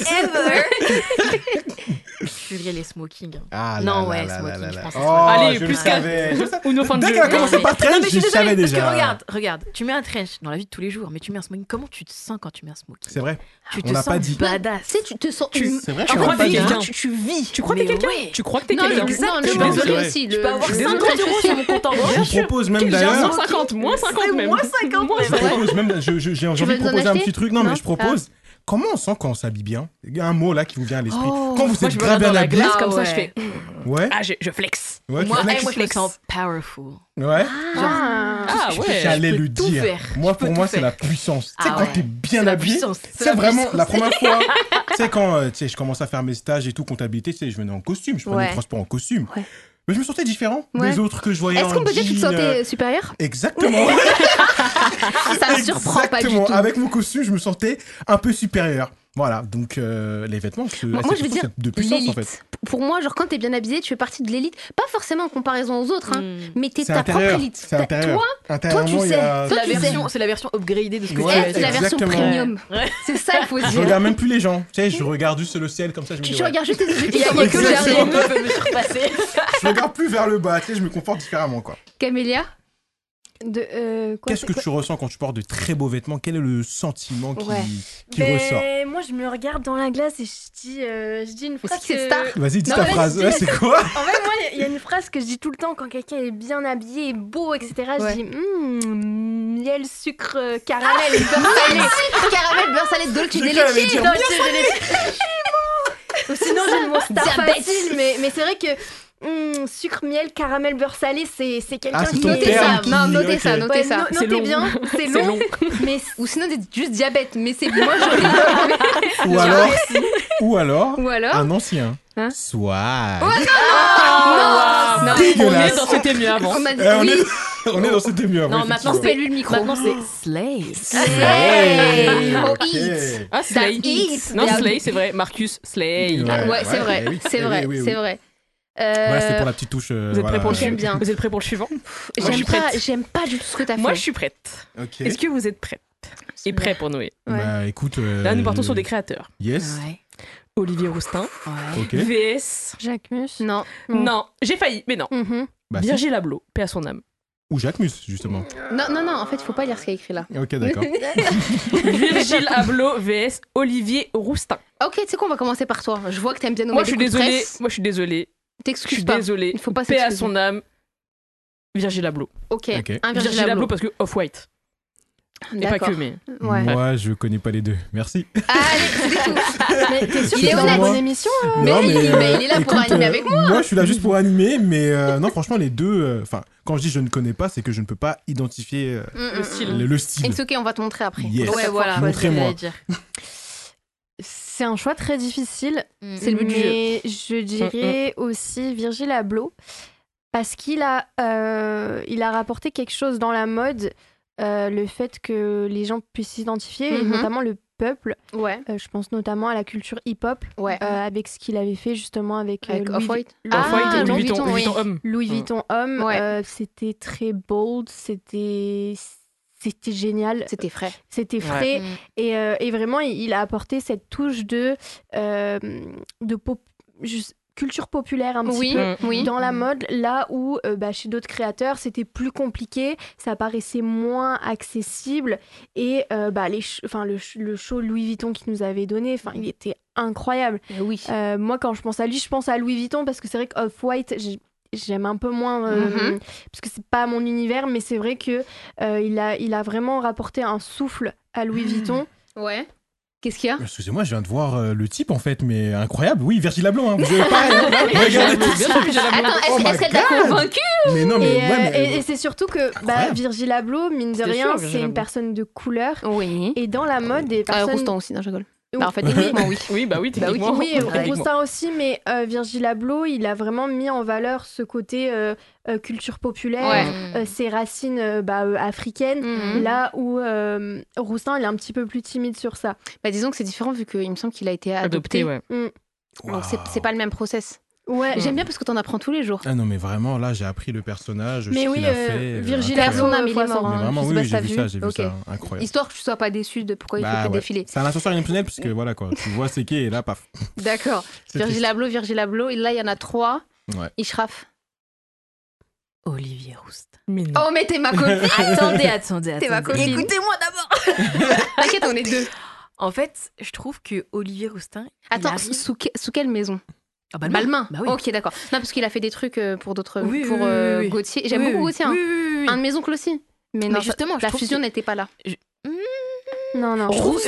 Je suis les smoking. Ah là Non, là ouais, là smoking, là je là. pense. Oh, Allez, je le plus savais. Ou nos fins de Dès jeu. qu'elle a commencé par Non, trench, mais je suis je savais désolée, parce déjà. que regarde, tu mets un trench dans la vie de tous les jours, mais tu mets un smoking. Comment tu te sens quand tu mets un smoking? C'est vrai. Tu On te n'a sens pas dit. badass. Tu sais, tu te sens. C'est vrai, Tu je crois pas que dit. quelqu'un. Tu vis. Tu crois que t'es quelqu'un? Ouais. Tu crois que t'es Non, quelqu'un? non, Je je suis suis désolée. désolée aussi. Tu peux avoir le 50 € sur mon compte en banque. Je vous propose même J'ai un d'ailleurs. 150, moins 50 même. Moins 50 Moins même. Je propose même. J'ai envie veux de nous en proposer un acheter petit truc. Non, Non mais je propose. Comment on sent quand on s'habille bien? Il y a un mot là qui vous vient à l'esprit. Oh. Quand vous Moi, êtes je me grave regarde bien dans la habillé. glace comme ça, ouais. je fais. Ouais. Ah, je flex. Ouais. Moi, tu flexes. moi, je me sens powerful. Ouais. Ah ouais. J'allais je peux le tout dire. faire. Moi, Je peux pour moi, tout c'est faire. la puissance. Tu sais, Ah quand ouais. t'es bien C'est la habillé, puissance, c'est c'est la vraiment puissance. la première fois. Tu sais, quand je commence à faire mes stages et tout, comptabilité, tu sais, je venais en costume, je prenais Ouais. le transport en costume. Ouais. Mais je me sentais différent Ouais. des autres que je voyais en Est-ce qu'on peut dire que tu te jean, sentais supérieur? Exactement. Ça me surprend pas du Exactement. tout. Avec mon costume, je me sentais un peu supérieur. Voilà, donc les vêtements, Moi, je veux dire, de puissance en l'élite. fait. Pour moi, genre, quand t'es bien habillé, tu fais partie de l'élite. Pas forcément en comparaison aux autres, hein, mais t'es C'est ta propre intérieur. élite. C'est intérieur. Toi, Intérieurement, il y a... Toi, tu sais. C'est la version upgradée de ce que Ouais, tu c'est la version exactement. premium. C'est ça, il faut Je dire. regarde même plus les gens. Tu sais, je regarde juste le ciel comme ça. Je me dis, Tu ouais. regardes juste tes Il y a objectifs. que le Exactement. CME peut me surpasser. Je regarde plus vers le bas. Tu sais, je me comporte différemment, quoi. Camélia? Qu'est-ce que tu ressens quand tu portes de très beaux vêtements? Quel est le sentiment qui ressort? Moi, je me regarde dans la glace et je dis une phrase. Est-ce que c'est star? Vas-y, dis Non, ta mais phrase. je dis- Ouais, c'est quoi? En fait, moi, il y a une phrase que je dis tout le temps quand quelqu'un est bien habillé, beau, etc. Ouais. Je dis miel, sucre, caramel, beurre salé. Caramel, beurre salé, dolce de J'ai cru leche. dire Dolce de leche. Ou sinon, j'ai mon star Diabète. facile, mais c'est vrai que sucre, miel, caramel, beurre salé, c'est quelqu'un Ah, c'est qui ton Notez terme ça, qui- non, notez ok. ça, notez Ouais, ça. C'est notez long. bien, c'est C'est long, long. mais Ou sinon, c'est juste diabète, mais c'est moi, Ou alors, Ou alors un ancien. Hein Swag. Non, On Dégueulasse. est dans c'était mieux avant. on m'a dit On oui. est dans cette mieux. Non, maintenant, Coupez-lui le micro. Maintenant, c'est Slay. Slay. Oh, Ok. eat. Ah, Slay. That eats. Non, That- Slay, c'est vrai. Marcus, Slay. Ah, ouais, Ouais, c'est vrai, eh oui, c'est eh vrai, oui, oui, c'est oui. vrai. Voilà, c'était pour la petite touche. Vous êtes prêts pour le J'aime bien. Vous êtes prêts pour le suivant? Moi, je J'aime suis pas, prête. j'aime pas du tout ce que t'as fait. Moi, je suis prête. Ok. Est-ce que vous êtes prête et prêt pour Noé? Bah écoute. Là, nous partons sur des créateurs. Yes. Ouais. Olivier Roustin, Ouais. Ok. VS. Jacques Mus. Non. Non, j'ai failli, mais non. Bah, si. Virgile Abloh, paix à son âme. Ou Jacques Mus, justement. Non, en fait, il faut pas lire ce qu'il y a écrit là. Ok, d'accord. Virgile Abloh, VS Olivier Roustin. Ok, tu sais quoi, on va commencer par toi. Je vois que t'aimes bien nous Moi, mettre je suis des coups de désolée. presse. Moi, je suis désolée. Je T'excuses suis pas. désolée. Il faut pas Paix à s'excuser. son âme. Virgile Abloh. Ok, Ok. un Virgile Virgile Abloh Abloh. parce que Off-White. Et pas D'accord. que, mais. Ouais. Moi, je connais pas les deux. Merci. Allez, c'est tout. Mais t'es sûr Il est que c'est honnête. une bonne émission Mais Non, il est là pour animer avec moi. Moi, je suis là juste pour animer, mais non, franchement, les deux. Enfin, quand je dis je ne connais pas, c'est que je ne peux pas identifier Le style. le style. It's ok, on va te montrer après. Yes. Ouais, voilà. Montrez-moi. C'est un choix très difficile. C'est le but du jeu. Mais je dirais aussi Virgile Abloh parce qu'il a rapporté quelque chose dans la mode, le fait que les gens puissent s'identifier, et Mhm. notamment le peuple. Ouais. Je pense notamment à la culture hip-hop, avec ce qu'il avait fait justement avec Off-White. Louis Vuitton Louis Vuitton homme. Ouais. C'était très bold, c'était génial. C'était frais. Et vraiment, il a apporté cette touche de culture populaire un petit peu dans la mode, là où chez d'autres créateurs c'était plus compliqué, ça paraissait moins accessible et le show Louis Vuitton qu'il nous avait donné, il était incroyable. Moi quand je pense à lui, je pense à Louis Vuitton parce que c'est vrai que Off-White j'aime un peu moins parce que c'est pas mon univers, mais c'est vrai que il a vraiment rapporté un souffle à Louis Vuitton. Ouais. Qu'est-ce qu'il y a ? Excusez-moi, je viens de voir le type en fait, mais incroyable. Oui, Virgil Abloh. Hein. Vous avez pareil. Regardez tout ça. Attends, est-ce qu'elle t'a convaincu ? Mais non, mais et c'est surtout que Virgil Abloh, mine de rien, c'est une personne de couleur. Oui. Et dans la mode, des personnes. Roustan aussi, non, je rigole. En fait, techniquement, oui. Techniquement. Oui, Roustan aussi, mais Virgil Abloh, il a vraiment mis en valeur ce côté culture populaire, ses racines africaines, là où Roustan, il est un petit peu plus timide sur ça. Disons que c'est différent vu qu'il me semble qu'il a été adopté. Donc c'est pas le même process. Ouais. J'aime bien parce que t'en apprends tous les jours. Ah non, mais vraiment, là, j'ai appris le personnage, mais ce qu'il a fait. Virgil Abloh, il est mort. Mais vraiment, j'ai vu ça, incroyable. Histoire que tu sois pas déçu de pourquoi il fait que défiler. C'est un ascenseur émotionnel, parce que voilà, quoi, tu vois c'est qui, et là, paf. D'accord. Virgil Abloh, et là, il y en a 3. Ouais. Ishraf. Olivier Rousteing. Oh, mais t'es ma copine. Attendez. T'es ma copine. Écoutez-moi d'abord. T'inquiète, on est 2. En fait, je trouve que Olivier Rousteing. Attends, sous quelle maison ? Balmain. Bah oui. Ok, d'accord. Non, parce qu'il a fait des trucs pour d'autres. Gauthier. J'aime beaucoup Gauthier. Un de mes oncles aussi. Mais non, justement, la fusion n'était pas là. Non.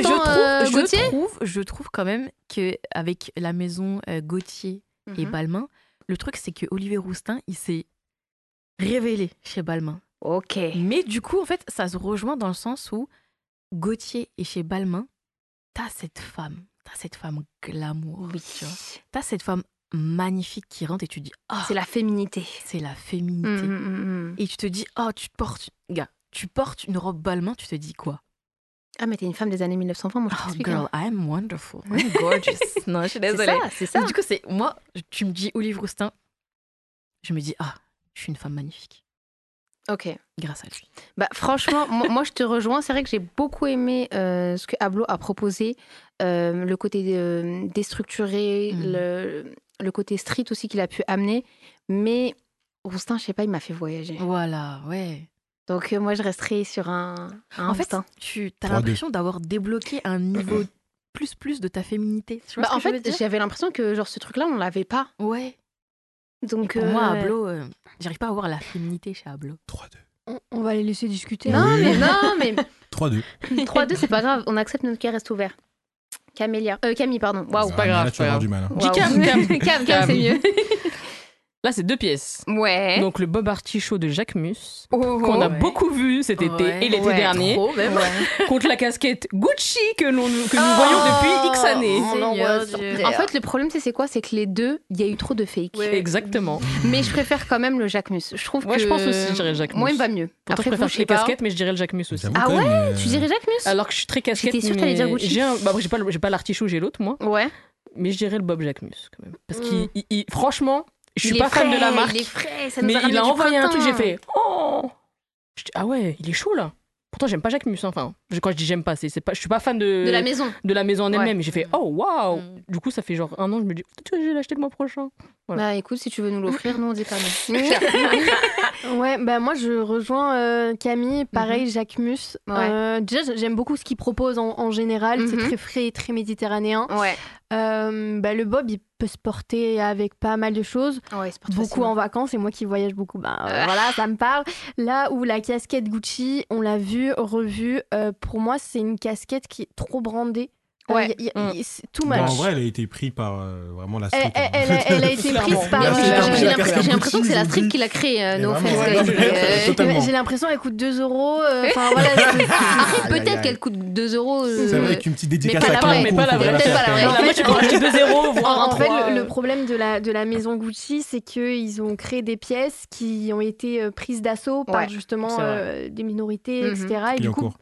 Je trouve quand même qu'avec la maison Gauthier et Balmain, le truc, c'est que Olivier Rousteing, il s'est révélé chez Balmain. Ok. Mais du coup, en fait, ça se rejoint dans le sens où Gauthier et chez Balmain, t'as cette femme glamour. Oui. Tu vois. T'as cette femme magnifique qui rentre et tu dis c'est la féminité. C'est la féminité. Et tu te dis tu portes une robe Balmain, tu te dis quoi? Ah, mais t'es une femme des années 1920, moi je t'explique. Girl, I am wonderful. I'm gorgeous. Non, je suis désolée. C'est ça. Du coup, moi, tu me dis Olivier Rousteing, je me dis je suis une femme magnifique. Ok. Grâce à lui. Franchement, moi je te rejoins. C'est vrai que j'ai beaucoup aimé ce que Abloh a proposé, le côté déstructuré, le côté street aussi qu'il a pu amener. Mais Rousteing, je sais pas, il m'a fait voyager. Voilà, ouais. Donc moi je resterai sur un en Rousteing. Fait, tu as l'impression d'avoir débloqué un niveau plus de ta féminité. Tu vois en fait, j'avais l'impression que genre ce truc-là, on l'avait pas. Ouais. Donc pour moi, Abloh, j'arrive pas à avoir la féminité chez Abloh. 3-2. On va les laisser discuter. Non, mais 3-2. 3-2, c'est pas grave. On accepte, notre cœur reste ouvert. Camille, pardon. Waouh, pas grave. Là, tu vas avoir du mal. Cam, c'est mieux. Là, c'est 2 pièces. Ouais. Donc, le Bob Artichaut de Jacques Mus, qu'on a beaucoup vu cet été et l'été dernier. Trop, même. Contre la casquette Gucci que nous voyons depuis X années. En fait, le problème, c'est quoi? C'est que les deux, il y a eu trop de fake. Ouais. Exactement. Mais je préfère quand même le Jacques Mus. Je trouve que. Je pense aussi, je dirais Jacques Mus. Moi, il va mieux. Après, je préfère les casquettes, mais je dirais le Jacques Mus aussi. Ah ouais? Tu dirais Jacques Mus? Alors que je suis très casquette. J'étais sûre que t'allais dire Gucci. J'ai pas l'artichaut, j'ai l'autre, moi. Ouais. Mais je dirais le Bob Jacques Mus, quand même. Parce qu'il franchement. Je suis pas fan de la marque, il est frais, ça mais il a envoyé un truc, j'ai fait Ah ouais, il est chaud là. Pourtant j'aime pas Jacques Mus, enfin quand je dis j'aime pas, c'est pas, je suis pas fan de la maison en elle-même. J'ai fait oh waouh. Du coup ça fait genre 1 an, je me dis peut-être que je vais l'acheter le mois prochain. Voilà. Bah écoute, si tu veux nous l'offrir, nous on dit pas non. Ouais, moi je rejoins Camille, pareil, Jacques Mus. Déjà j'aime beaucoup ce qu'il propose en général, c'est très frais, très méditerranéen. Ouais. Le Bob il peut se porter avec pas mal de choses, beaucoup en vacances, et moi qui voyage beaucoup, voilà, ça me parle. Là où la casquette Gucci, on l'a vue, revue, pour moi c'est une casquette qui est trop brandée. C'est too much. En vrai, elle a été prise par vraiment la street. Elle a été prise par. J'ai l'impression que c'est la street qui l'a créée, J'ai l'impression qu'elle coûte 2 €. Après, peut-être qu'elle coûte 2 €. C'est vrai qu'une petite dédicace à mais pas la vraie. Moi, tu peux acheter 2 €, voire en fait, le problème de la maison Gucci, c'est qu'ils ont créé des pièces qui ont été prises d'assaut par justement des minorités, etc. Et du coup,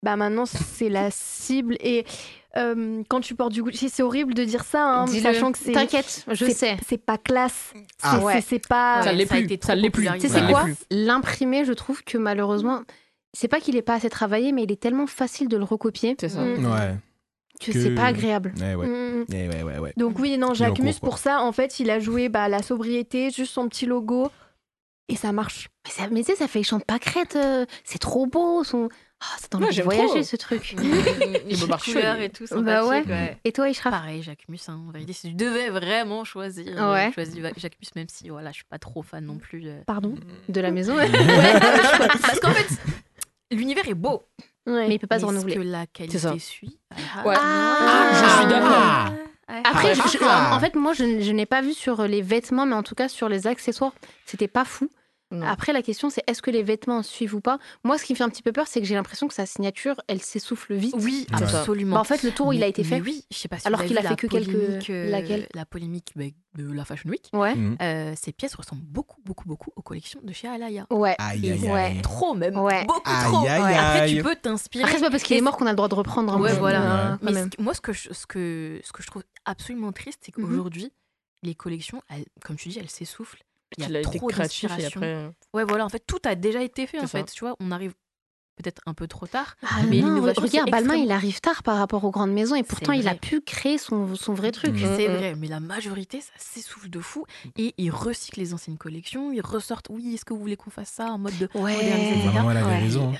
bah maintenant c'est la cible. Et quand tu portes du Gucci, c'est horrible de dire ça, hein, sachant que c'est. T'inquiète, je sais. C'est pas classe. Ouais. C'est pas. Ça l'est plus. Ça l'est plus. Tu sais quoi ? L'imprimé, je trouve que malheureusement, c'est pas qu'il est pas assez travaillé, mais il est tellement facile de le recopier. C'est ça. Ouais. Que c'est pas agréable. Ouais. Donc oui, non, Jacquemus, pour ça, en fait, il a joué la sobriété, juste son petit logo, et ça marche. Mais tu sais, ça fait chante pas crête. C'est trop beau. Ça t'a envie de voyager, ce truc. Les beaux couleurs et tout, bah ouais. Et toi, Ishraf ? Pareil, Jacquemus, en vérité, si je devais vraiment choisir, je choisis Jacquemus, même si voilà, je suis pas trop fan non plus. Pardon ? De la maison. Parce qu'en fait, l'univers est beau. Ouais. Mais il peut pas se renouveler. Est-ce que la qualité suit ? Ouais. Je suis d'accord. Après, en fait, moi, je n'ai pas vu sur les vêtements, mais en tout cas sur les accessoires, c'était pas fou. Non. Après, la question, c'est est-ce que les vêtements suivent ou pas ? Moi, ce qui me fait un petit peu peur, c'est que j'ai l'impression que sa signature, elle s'essouffle vite. Oui, absolument. En fait, le tour, il a été fait. Oui, je sais pas si alors qu'il a fait que quelques. La polémique de la Fashion Week. Ouais. Ces pièces ressemblent beaucoup aux collections de chez Alaya. Ouais. Trop même. Ouais. Beaucoup trop. Après, tu peux t'inspirer. Après, c'est pas parce qu'il est mort qu'on a le droit de reprendre. Ouais, voilà. Mais moi, ce que je trouve absolument triste, c'est qu'aujourd'hui, les collections, comme tu dis, elles s'essoufflent. Il y a trop d'inspiration. Ouais, voilà, en fait, tout a déjà été fait, en fait. Tu vois, on arrive peut-être un peu trop tard. Mais regarde, Balmain, il arrive tard par rapport aux grandes maisons et pourtant, il a pu créer son vrai truc. C'est vrai, mais la majorité, ça s'essouffle de fou. Et ils recyclent les anciennes collections, ils ressortent, oui, est-ce que vous voulez qu'on fasse ça en mode de modernisation, etc. Maman, elle avait raison.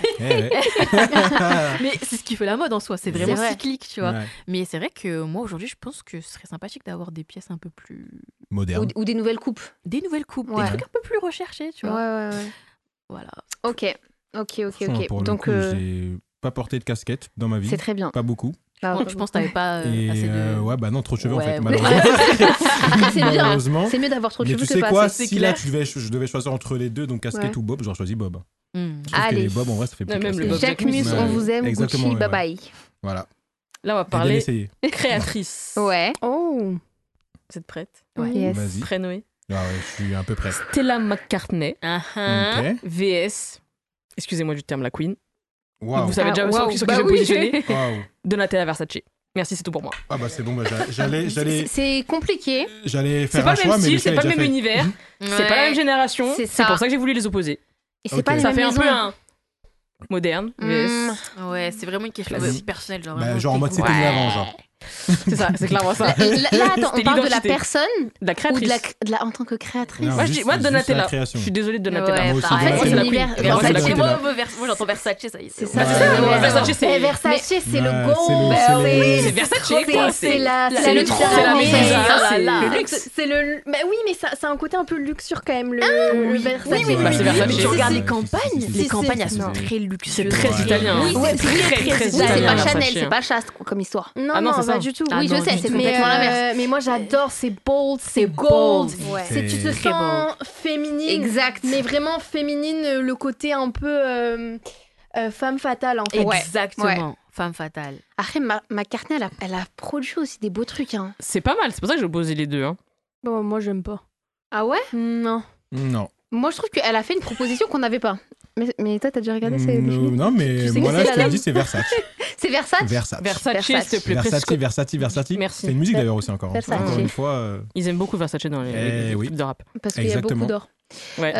Mais c'est ce qui fait la mode en soi, c'est vraiment cyclique, tu vois. Mais c'est vrai que moi, aujourd'hui, je pense que ce serait sympathique d'avoir des pièces un peu plus... modernes. Ou des nouvelles coupes. Des trucs un peu plus recherchés, tu vois. Ouais. Voilà. Ok. Pour donc, le coup, j'ai pas porté de casquette dans ma vie. C'est très bien. Pas beaucoup. Je pense que t'avais pas assez de... Ouais, bah non, trop de cheveux en fait, malheureusement. Malheureusement. C'est mieux d'avoir trop de cheveux que pas. Tu sais quoi, si là je devais choisir entre les deux, donc casquette ou bob, j'aurais choisi bob. Je trouve que les bobs, en vrai, ça fait plus classe. Jacquemus, on vous aime, Gucci, bye bye. Voilà. Là, on va parler créatrice. Ouais. Oh. Vous êtes prête ? Ouais. Vas-y. Prêt, Noé ? Ah ouais, je suis un peu prêt. Stella McCartney. Ok. VS. Excusez-moi du terme, la Queen. Wow. Vous savez déjà sur qui je vais positionner. Wow. Donatella Versace. Merci, c'est tout pour moi. Ah bah c'est bon, bah j'allais... C'est compliqué. J'allais faire un choix, mais... C'est pas le même style, c'est pas le même univers, c'est pas la même génération. C'est pour ça que j'ai voulu les opposer. Et c'est pas les mêmes maisons. Ça fait un peu un moderne. Ouais, c'est vraiment une question aussi personnelle. Genre en mode c'était mieux avant, genre. C'est ça, c'est clairement ça. Là, attends, on parle de la personne de la créatrice. Ou de la en tant que créatrice. Non, moi, Donatella. Je suis désolée de Donatella. En fait, c'est l'univers. Moi, j'entends Versace, ça y est. C'est ça. Versace, c'est le gold. C'est Versace, quoi. C'est le luxe. C'est le. Mais oui, mais ça a un côté un peu luxure quand même, le Versace. Oui, c'est Versace. Mais tu regardes les campagnes. Les campagnes, elles sont très luxueuses. C'est très italien. C'est très italien. C'est pas Chanel, c'est pas Chaste comme histoire. Non, pas du tout. Oui, je sais, c'est complètement l'inverse. Mais moi, j'adore, c'est bold, c'est gold. Ouais. Tu te sens féminine. Exact. Mais vraiment féminine, le côté un peu femme fatale, en fait. Exactement. Femme fatale. Après, McCartney, elle a produit aussi des beaux trucs. Hein. C'est pas mal, c'est pour ça que j'ai opposé les deux. Hein. Bon, moi, j'aime pas. Ah ouais ? Non. Moi, je trouve qu'elle a fait une proposition qu'on n'avait pas. Mais toi, t'as déjà regardé Non, mais moi là, je te dis, c'est Versace. C'est Versace ? Versace, s'il te plaît. Versace. Merci. C'est une musique d'ailleurs aussi encore. Versace. Encore une fois. Ils aiment beaucoup Versace dans les clips de rap. Parce qu'il y a beaucoup d'or. Ouais.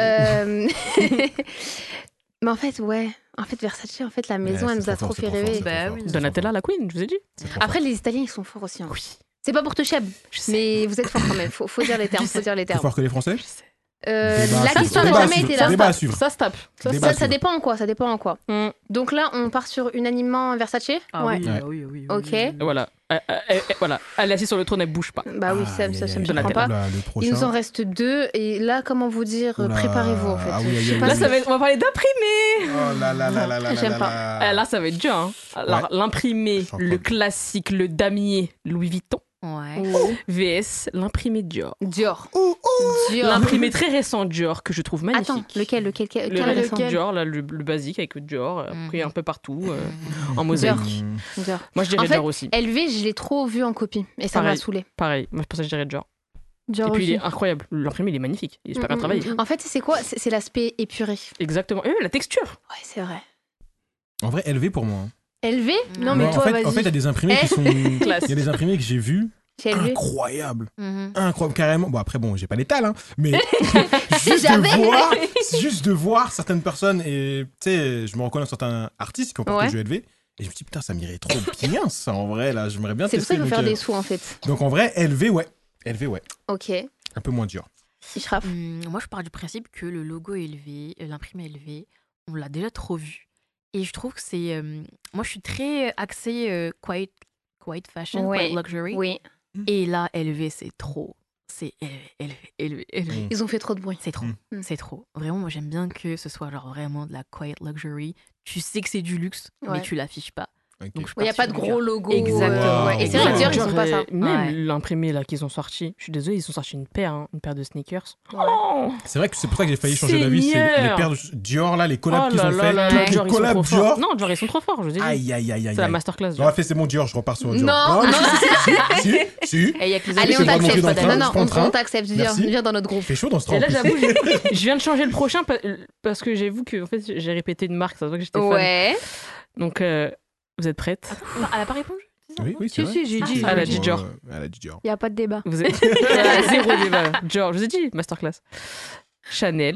Mais en fait, Versace, la maison, elle nous a trop fait rêver. Donatella, la Queen, je vous ai dit. Après, les Italiens, ils sont forts aussi. Oui. C'est pas pour te cheb, mais vous êtes forts quand même. Faut dire les termes. Plus fort que les Français ? La question n'a jamais été là. Ça se tape. Ça dépend en quoi. Donc là, on part sur unanimement Versace. Oui. Ok. Voilà. Elle est assise sur le trône, elle bouge pas. Bah oui, ça me surprend pas. Il nous en reste 2 et là, comment vous dire, préparez-vous en fait. Là, on va parler d'imprimé. Oh là. J'aime pas. Là, ça va être dur. Hein. Alors, l'imprimé, le classique, le damier Louis Vuitton. Ouais. VS, l'imprimé Dior. Dior. L'imprimé très récent Dior que je trouve magnifique. Attends, lequel Le récent Dior, là, le basique avec Dior, pris un peu partout, en mosaïque. Dior. Moi, je dirais Dior aussi. LV, je l'ai trop vu en copie et ça m'a saoulé. Pareil, moi, pour ça, je dirais Dior. Et puis, il est incroyable. L'imprimé, il est magnifique. Il est super bien travaillé. En fait, c'est quoi ? C'est l'aspect épuré. Exactement. Et même la texture. Ouais, c'est vrai. En vrai, LV pour moi. LV ? Non, mais toi, vas-y. En fait, il y a des imprimés qui sont... Il y a des imprimés que j'ai vus. Incroyable. Incroyable, carrément. Bon, après, j'ai pas l'étal, hein, mais juste de voir certaines personnes, et tu sais, je me reconnais certains artistes qui ont porté le jeu LV, et je me dis, putain, ça m'irait trop bien, ça, en vrai, là, j'aimerais bien tester. C'est pour ça qu'il faut faire des sous, en fait. Donc, en vrai, LV, ouais. Ok. Un peu moins dur. Ishraf. Moi, je pars du principe que le logo LV, l'imprimé LV, on l'a déjà trop vu. Et je trouve que c'est... moi, je suis très axée quiet fashion, quiet luxury. Oui. Et là, LV, c'est trop. C'est LV. Ils ont fait trop de bruit. C'est trop. Vraiment, moi, j'aime bien que ce soit genre vraiment de la quiet luxury. Tu sais que c'est du luxe, mais tu l'affiches pas. Okay. Il n'y a pas de gros logo. Exactement. Et c'est vrai que Dior, ils ont pas ça. Même l'imprimé là qu'ils ont sorti, je suis désolée, ils ont sorti une paire de sneakers. C'est vrai que c'est pour ça que j'ai failli changer d'avis. C'est les paires de Dior là, les collabs qu'ils ont fait. Les collabs Dior. Non, Dior, ils sont trop forts, je dis. Aïe. C'est la masterclass. On a fait, c'est mon Dior, je repars sur Dior. Non. Si. Allez, on t'accepte. Non, on t'accepte. Viens dans notre groupe. Fait chaud dans ce temps. Et là, j'avoue, je viens de changer le prochain parce que j'ai vu que en fait, j'ai répété une marque, ça se voit que j'étais fan. Ouais. Donc, vous êtes prêtes? Elle n'a pas répondu? Oui, c'est vrai. Si, j'ai dit. Elle a dit Dior. Elle a dit Dior. Il n'y a pas de débat. Vous êtes... Zéro débat. Dior, je vous ai dit, masterclass. Chanel,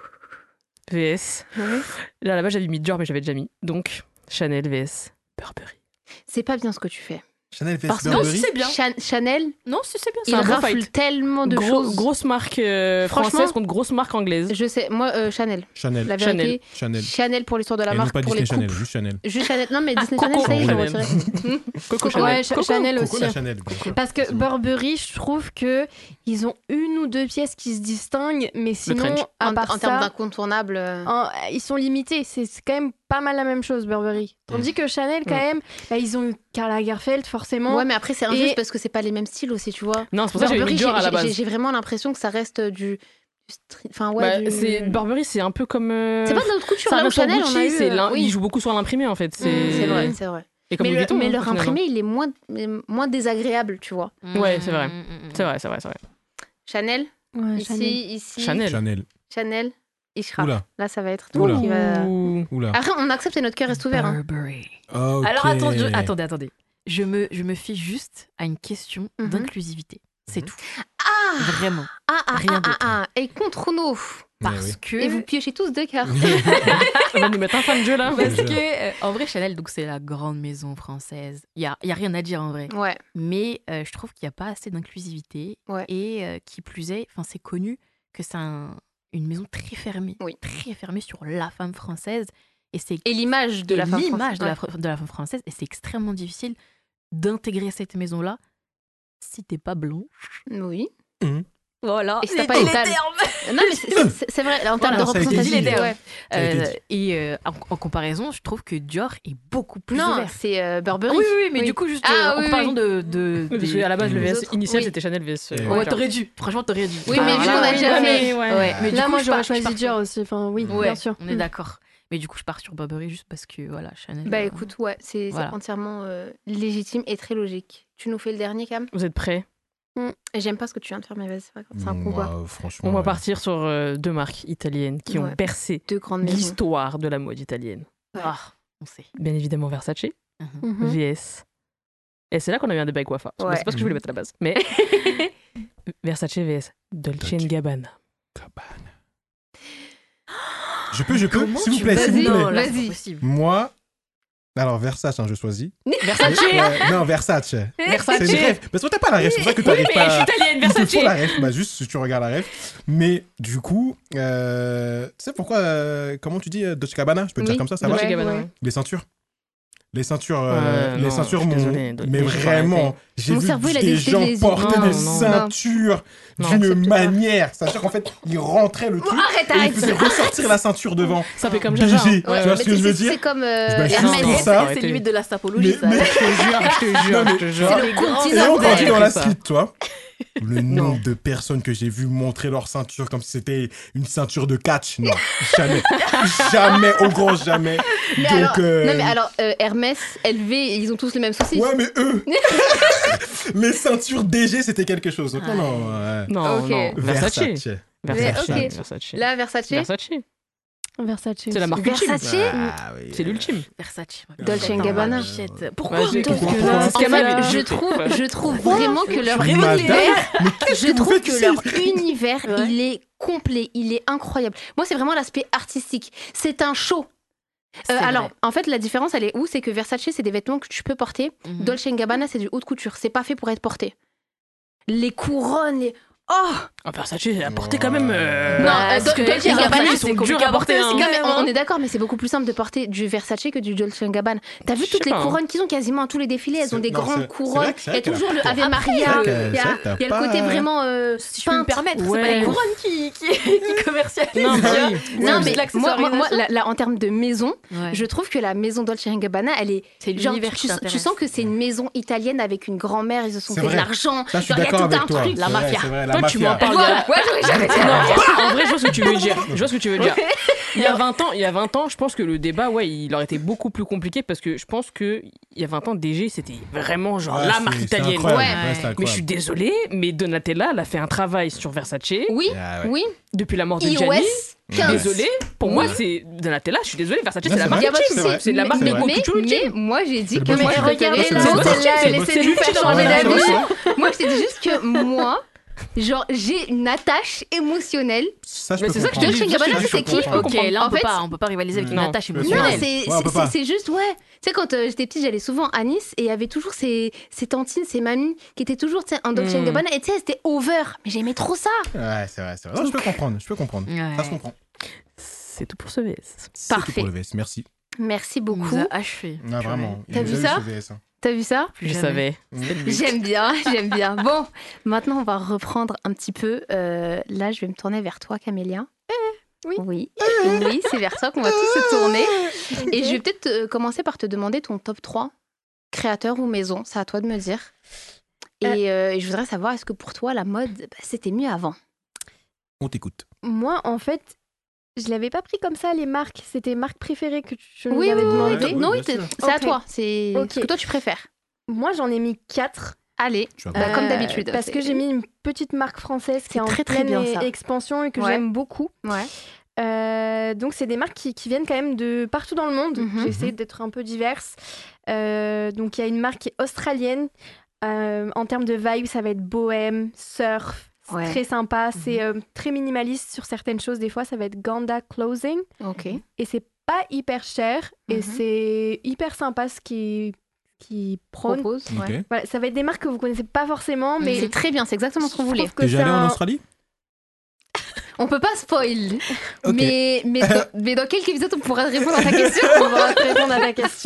VS. Là, là-bas, j'avais mis Dior, mais j'avais déjà mis. Donc, Chanel, VS, Burberry. C'est pas bien ce que tu fais. Chanel vs Parce Burberry. Non, c'est bien. Chanel, Non, c'est bien. il rafle tellement de choses. Grosse marque française contre grosse marque anglaise. Je sais, moi, Chanel. Chanel. La vérité, Chanel pour l'histoire de la et marque, non pas pour Disney les coupes. Chanel, juste Chanel. Juste Chanel. Non, mais Disney Coco Chanel, ça y est, ils l'ont Chanel. retiré. Coco Chanel. Ouais, Chanel Coco aussi. la Chanel, bien sûr. Parce que Burberry, je trouve que ils ont une ou deux pièces qui se distinguent, mais sinon, à part En termes ça, d'incontournables. ils sont limités. C'est quand même pas mal la même chose, Burberry. Tandis que Chanel, quand même, ils ont eu Karl Lagerfeld, forcément. Ouais, mais après, c'est injuste parce que c'est pas les mêmes styles aussi, tu vois. Non, c'est pour ça que j'avais mis Dior à la base. J'ai vraiment l'impression que ça reste du street. Enfin, Burberry, c'est un peu comme. C'est pas de notre couture, là où Chanel, on a eu. Ils jouent beaucoup sur l'imprimé, en fait. C'est vrai. Et comme mais leur imprimé, il est moins désagréable, tu vois. Ouais, c'est vrai. C'est vrai. Chanel. Ici. Chanel. Ishraf. Là, ça va être toi qui va. Après, on accepte et notre cœur reste ouvert. Burberry. Okay. Alors, attendez. Je me fie juste à une question d'inclusivité. C'est tout. Vraiment. Rien d'autre. Et contre nous. Parce que... Et vous piochez tous deux cartes. On va nous mettre un fin de jeu là. Parce que, en vrai, Chanel, donc c'est la grande maison française. Il y a rien à dire en vrai. Ouais. Mais je trouve qu'il n'y a pas assez d'inclusivité. Ouais. Et qui plus est, c'est connu que c'est une maison très fermée. Oui. Très fermée sur la femme française. Et l'image de la femme française. de la femme française. Et c'est extrêmement difficile d'intégrer cette maison-là si t'es pas blanche. Oui. Voilà. Et si t'as pas les termes. Non, mais c'est vrai, en termes de représentation. Et en comparaison, je trouve que Dior est beaucoup plus ouvert. Non, c'est Burberry. Oui, mais du coup, juste en comparaison de... Parce qu'à la base, le VS initial, c'était Chanel VS. Ouais, t'aurais dû. Franchement, t'aurais dû. Oui, mais vu qu'on a déjà fait. Mais là, moi, j'aurais choisi Dior aussi. Enfin, oui, bien sûr. On est d'accord. Mais du coup, je pars sur Burberry juste parce que, voilà, Chanel... Bah écoute, c'est entièrement légitime et très logique. Tu nous fais le dernier, Cam? Vous êtes prêts? J'aime pas ce que tu viens de faire, mais vas-y, c'est un combat. Franchement, on va partir sur deux marques italiennes qui ont bercé l'histoire de la mode italienne. On sait. Bien évidemment Versace, VS. Et c'est là qu'on a eu un débat avec Wafa. C'est pas ce que je voulais mettre à la base. Mais Versace VS, Dolce & Gabbana. Je peux, s'il vous plaît. Vas-y. Moi... Alors, Versace, je choisis. Versace Non, Versace. Versace. C'est une ref. Parce que t'as pas la ref, c'est pour ça que t'arrives pas. Mais je suis italienne, Versace. Il te faut la ref, juste si tu regardes la ref. Mais du coup, tu sais pourquoi, comment tu dis Dolce & Gabbana? Je peux te dire comme ça va? Les ceintures. Les ceintures, mais vraiment, j'ai vu des gens porter des ceintures d'une manière. C'est-à-dire qu'en fait, ils rentraient le truc et ils faisaient ressortir la ceinture devant. Ça fait comme Jaja. Tu vois ce que je veux dire? C'est comme Hermès. C'est limite de la sapologie, ça. Mais je te jure. C'est le et on grandit dans la street, toi. Le nombre de personnes que j'ai vu montrer leur ceinture comme si c'était une ceinture de catch, non, jamais, au grand jamais. Mais alors, Hermès, LV, ils ont tous les mêmes soucis. Ouais, mais eux, les ceintures DG, c'était quelque chose. Donc, non. Versace. Là, Versace. Versace. C'est la marque ultime. Versace. C'est l'ultime. Versace. Dolce & Gabbana. Pourquoi En fait, je trouve vraiment que leur univers, il est complet, il est incroyable. Moi, c'est vraiment l'aspect artistique. C'est un show. Alors, en fait, la différence, elle est où? C'est que Versace, c'est des vêtements que tu peux porter. Dolce & Gabbana, c'est du haute couture. C'est pas fait pour être porté. Les couronnes, les... Oh, Versace, elle a porté quand même. Dolce & Gabbana, c'est dur à porter. On est d'accord, mais c'est beaucoup plus simple de porter du Versace que du Dolce & Gabbana. T'as vu toutes les couronnes qu'ils ont quasiment à tous les défilés? Elles ont des grandes couronnes. Il y a toujours le Ave Maria. Il y a le côté vraiment. Si je peux me permettre, c'est pas les couronnes qui commercialisent. Non, mais moi, là, en termes de maison, je trouve que la maison Dolce & Gabbana, elle est. C'est l'univers. Tu sens que c'est une maison italienne avec une grand-mère. Ils se sont fait de l'argent. Je suis d'accord avec toi. La mafia. Toi, tu m'en parles. En vrai, je vois ce que tu veux dire. Il y a 20 ans, je pense que le débat, il aurait été beaucoup plus compliqué parce que je pense que il y a 20 ans, DG, c'était vraiment genre la marque italienne. Mais je suis désolée, mais Donatella, elle a fait un travail sur Versace. Oui. Depuis la mort de Gianni. Désolée, pour moi, c'est Donatella, je suis désolée, Versace, c'est la marque ultime. C'est la marque de couture ultime. Mais moi, j'ai dit que... Regardez, laissez-nous faire changer d'avis. Moi, je t'ai dit juste que moi... Genre, j'ai une attache émotionnelle. Ça, c'est ça que je te dis. Dolce & Gabbana, c'est qui? Ok, là, on peut pas rivaliser avec une attache émotionnelle. Non, c'est juste, Tu sais, quand j'étais petite, j'allais souvent à Nice et il y avait toujours ces tantines, ces mamies qui étaient toujours en Dolce & Gabbana. Et tu sais, c'était over. Mais j'aimais trop ça. Ouais, c'est vrai. Non, je peux comprendre. Ça se comprend. C'est tout pour ce VS. Parfait. C'est tout pour le VS, merci. Merci beaucoup. Il nous a achevé. Non, vraiment. T'as vu ça? T'as vu ça? Je savais. J'aime bien. Bon, maintenant, on va reprendre un petit peu. Là, je vais me tourner vers toi, Camélia. Oui, c'est vers toi qu'on va tous se tourner. Okay. Et je vais peut-être commencer par te demander ton top 3, créateur ou maison. C'est à toi de me dire. Et je voudrais savoir, est-ce que pour toi, la mode, c'était mieux avant? On t'écoute. Moi, en fait, je l'avais pas pris comme ça, les marques. C'était marques préférées que tu nous avais demandé. Non, c'est à toi. C'est ce que toi, tu préfères. Moi, j'en ai mis 4. Allez, comme d'habitude. Parce que j'ai mis une petite marque française qui est en pleine expansion et que j'aime beaucoup. Donc, c'est des marques qui viennent quand même de partout dans le monde. J'essaie d'être un peu diverse. Donc, il y a une marque qui est australienne. En termes de vibe, ça va être bohème, surf. C'est très sympa. C'est très minimaliste sur certaines choses. Des fois, ça va être Ganda Clothing. Et c'est pas hyper cher. Et c'est hyper sympa ce qui propose. Voilà, ça va être des marques que vous connaissez pas forcément, mais c'est très bien, c'est exactement ce qu'on voulait. T'es déjà allé en Australie? On peut pas spoil, mais dans quelques épisodes on pourra répondre à ta question. On va répondre à ta question.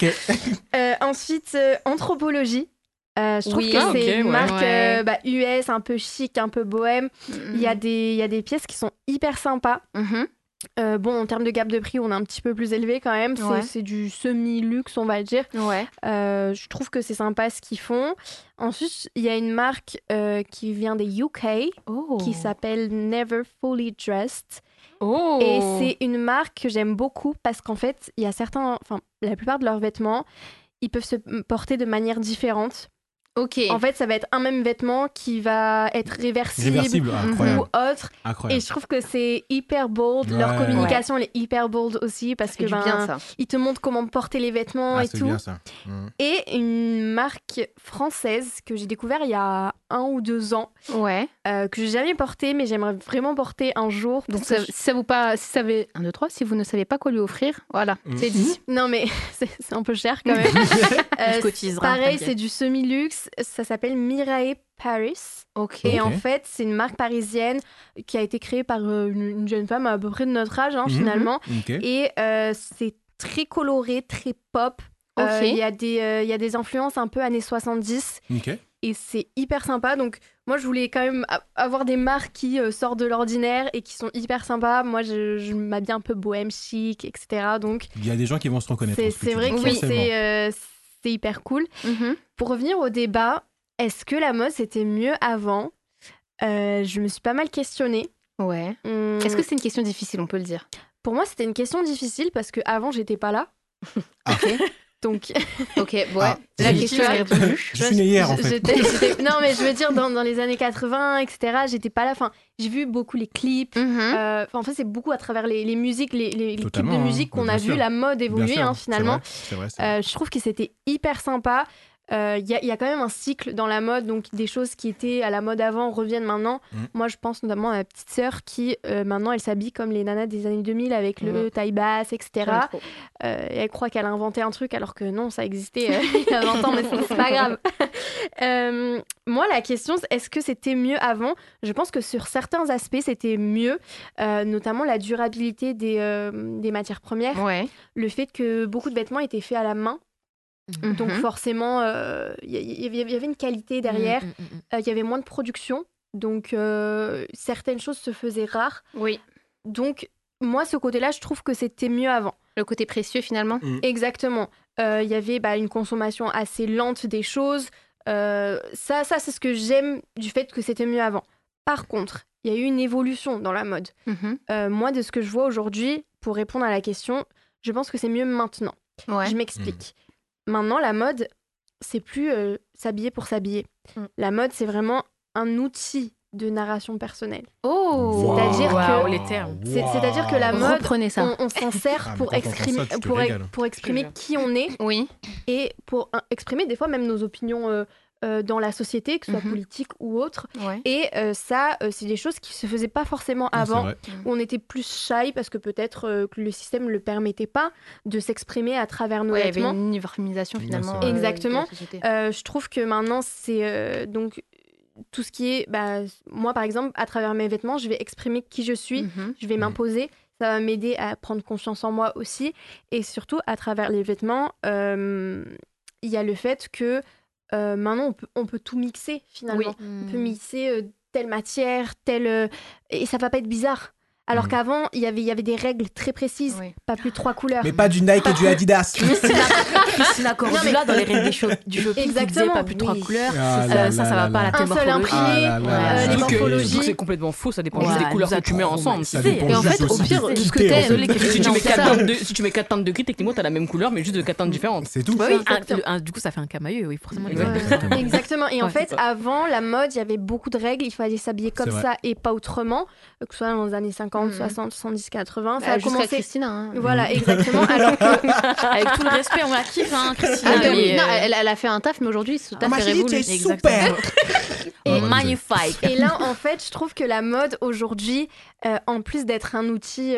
Ensuite, Anthropologie. Je trouve que c'est une marque US, un peu chic, un peu bohème. Il y a des pièces qui sont hyper sympas. En termes de gamme de prix, on est un petit peu plus élevé quand même. C'est du semi-luxe, on va dire. Je trouve que c'est sympa ce qu'ils font. Ensuite, il y a une marque qui vient des UK qui s'appelle Never Fully Dressed. Et c'est une marque que j'aime beaucoup parce qu'en fait, il y a la plupart de leurs vêtements, ils peuvent se porter de manière différente. En fait, ça va être un même vêtement qui va être réversible ou autre. Et je trouve que c'est hyper bold. Leur communication, elle est hyper bold aussi parce que ils te montrent comment porter les vêtements et tout. Bien, ça. Et une marque française que j'ai découvert il y a 1 ou 2 ans, que j'ai jamais porté, mais j'aimerais vraiment porter un jour. Donc si vous ne savez pas quoi lui offrir, voilà, c'est dit. Non mais c'est un peu cher quand même. Pareil, c'est du semi-luxe. Ça s'appelle Mirae Paris. Et en fait, c'est une marque parisienne qui a été créée par une jeune femme à peu près de notre âge, finalement. Et c'est très coloré, très pop. Il y a des influences un peu années 70. Et c'est hyper sympa. Donc, moi, je voulais quand même avoir des marques qui sortent de l'ordinaire et qui sont hyper sympas. Moi, je m'habille un peu bohème, chic, etc. Donc, il y a des gens qui vont se reconnaître. C'est vrai que c'est hyper cool. Pour revenir au débat, est-ce que la mode c'était mieux avant? Je me suis pas mal questionnée. Est-ce que c'est une question difficile, on peut le dire? Pour moi, c'était une question difficile parce qu'avant, j'étais pas là. Donc, ok, ouais. La question est répondu. Je suis née hier, en fait. Non, mais je veux dire, dans les années 80, etc., j'étais pas là. Enfin, j'ai vu beaucoup les clips. En fait, c'est beaucoup à travers les musiques, les clips de musique qu'on a vu la mode évoluer, finalement. C'est vrai. Je trouve que c'était hyper sympa. Il y a quand même un cycle dans la mode, donc des choses qui étaient à la mode avant reviennent maintenant. Moi, je pense notamment à ma petite sœur qui, maintenant, elle s'habille comme les nanas des années 2000 avec le taille basse, etc. Elle croit qu'elle a inventé un truc alors que non, ça existait il y a 20 ans, mais c'est pas grave. Moi, la question, c'est est-ce que c'était mieux avant ? Je pense que sur certains aspects, c'était mieux, notamment la durabilité des matières premières. Ouais. Le fait que beaucoup de vêtements étaient faits à la main. Donc forcément, il y avait une qualité derrière, il y avait moins de production, donc certaines choses se faisaient rares. Oui. Donc moi, ce côté-là, je trouve que c'était mieux avant. Le côté précieux, finalement. Exactement. Il y avait une consommation assez lente des choses. Ça, c'est ce que j'aime du fait que c'était mieux avant. Par contre, il y a eu une évolution dans la mode. Moi, de ce que je vois aujourd'hui, pour répondre à la question, je pense que c'est mieux maintenant. Ouais. Je m'explique. Maintenant, la mode, c'est plus s'habiller pour s'habiller. La mode, c'est vraiment un outil de narration personnelle. Oh, c'est-à-dire que les termes. C'est-à-dire que la mode, ça. on s'en sert pour exprimer qui on est, et pour exprimer des fois même nos opinions dans la société, que ce soit politique ou autre. Et ça, c'est des choses qui se faisaient pas forcément avant, où on était plus shy parce que peut-être que le système le permettait pas de s'exprimer à travers nos vêtements. Il y avait une uniformisation finalement. Exactement. De la société. Je trouve que maintenant, c'est donc tout ce qui est, moi par exemple, à travers mes vêtements, je vais exprimer qui je suis, je vais m'imposer. Ça va m'aider à prendre confiance en moi aussi. Et surtout, à travers les vêtements, il y a le fait que maintenant, on peut tout mixer, finalement. On peut mixer telle matière, et ça va pas être bizarre. Alors qu'avant, il y avait des règles très précises, pas plus de 3 couleurs. Mais pas du Nike et du Adidas. Christina Cordula, dans les règles du shopping, qui disait pas plus de 3 couleurs. Ça va pas à la un seul imprimé, les morphologies. C'est complètement faux, ça dépend juste des couleurs que tu mets ensemble. Et en fait, au pire, tout ce que t'aimes. Si tu mets 4 teintes de gris, techniquement, t'as la même couleur, mais juste de 4 teintes différentes. C'est tout. Du coup, ça fait un camailleux, forcément. Exactement. Et en fait, avant, la mode, il y avait beaucoup de règles. Il fallait s'habiller comme ça et pas autrement, que ce soit dans les années 50, 60, 70, 80. Ça a commencé. Christina. Voilà, exactement. Alors que... Avec tout le respect, on la kiffe, Christina. Elle a fait un taf, mais aujourd'hui, ce taf est révolu. Super. Magnifique. Et là, en fait, je trouve que la mode aujourd'hui, en plus d'être un outil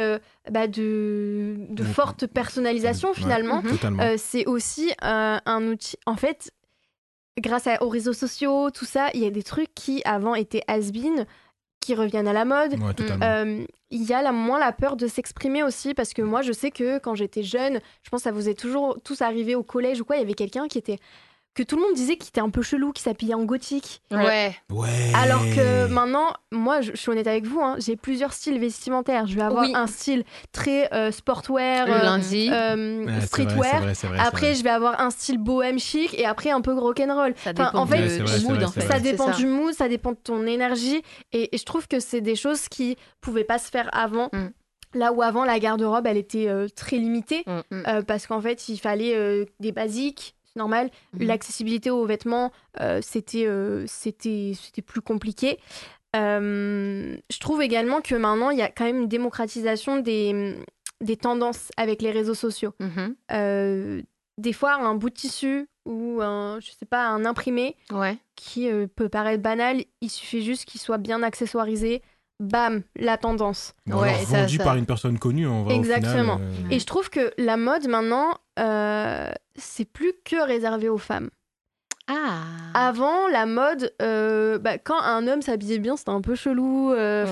de forte personnalisation, finalement, c'est aussi un outil. En fait, grâce aux réseaux sociaux, tout ça, il y a des trucs qui avant étaient has-been, qui reviennent à la mode. Il y a moins la peur de s'exprimer aussi, parce que moi, je sais que quand j'étais jeune, je pense que ça vous est toujours tous arrivé au collège ou quoi, il y avait quelqu'un que tout le monde disait qu'il était un peu chelou, qui s'habillait en gothique. Ouais. Alors que maintenant, moi, je suis honnête avec vous, j'ai plusieurs styles vestimentaires. Je vais avoir un style très sportwear, lundi, streetwear. Après, je vais avoir un style bohème chic, et après un peu rock'n'roll. Ça dépend du mood, en fait. Ça dépend du mood, ça dépend de ton énergie. Et je trouve que c'est des choses qui pouvaient pas se faire avant. Là où avant, la garde-robe, elle était très limitée, parce qu'en fait, il fallait des basiques. Normal. L'accessibilité aux vêtements, c'était plus compliqué. Je trouve également que maintenant, il y a quand même une démocratisation des tendances avec les réseaux sociaux. Des fois, un bout de tissu ou un imprimé qui peut paraître banal, il suffit juste qu'il soit bien accessoirisé. Bam, la tendance. Vendu par une personne connue, en vrai. Exactement. Au final, Et je trouve que la mode, maintenant, c'est plus que réservé aux femmes. Avant, la mode, quand un homme s'habillait bien, c'était un peu chelou.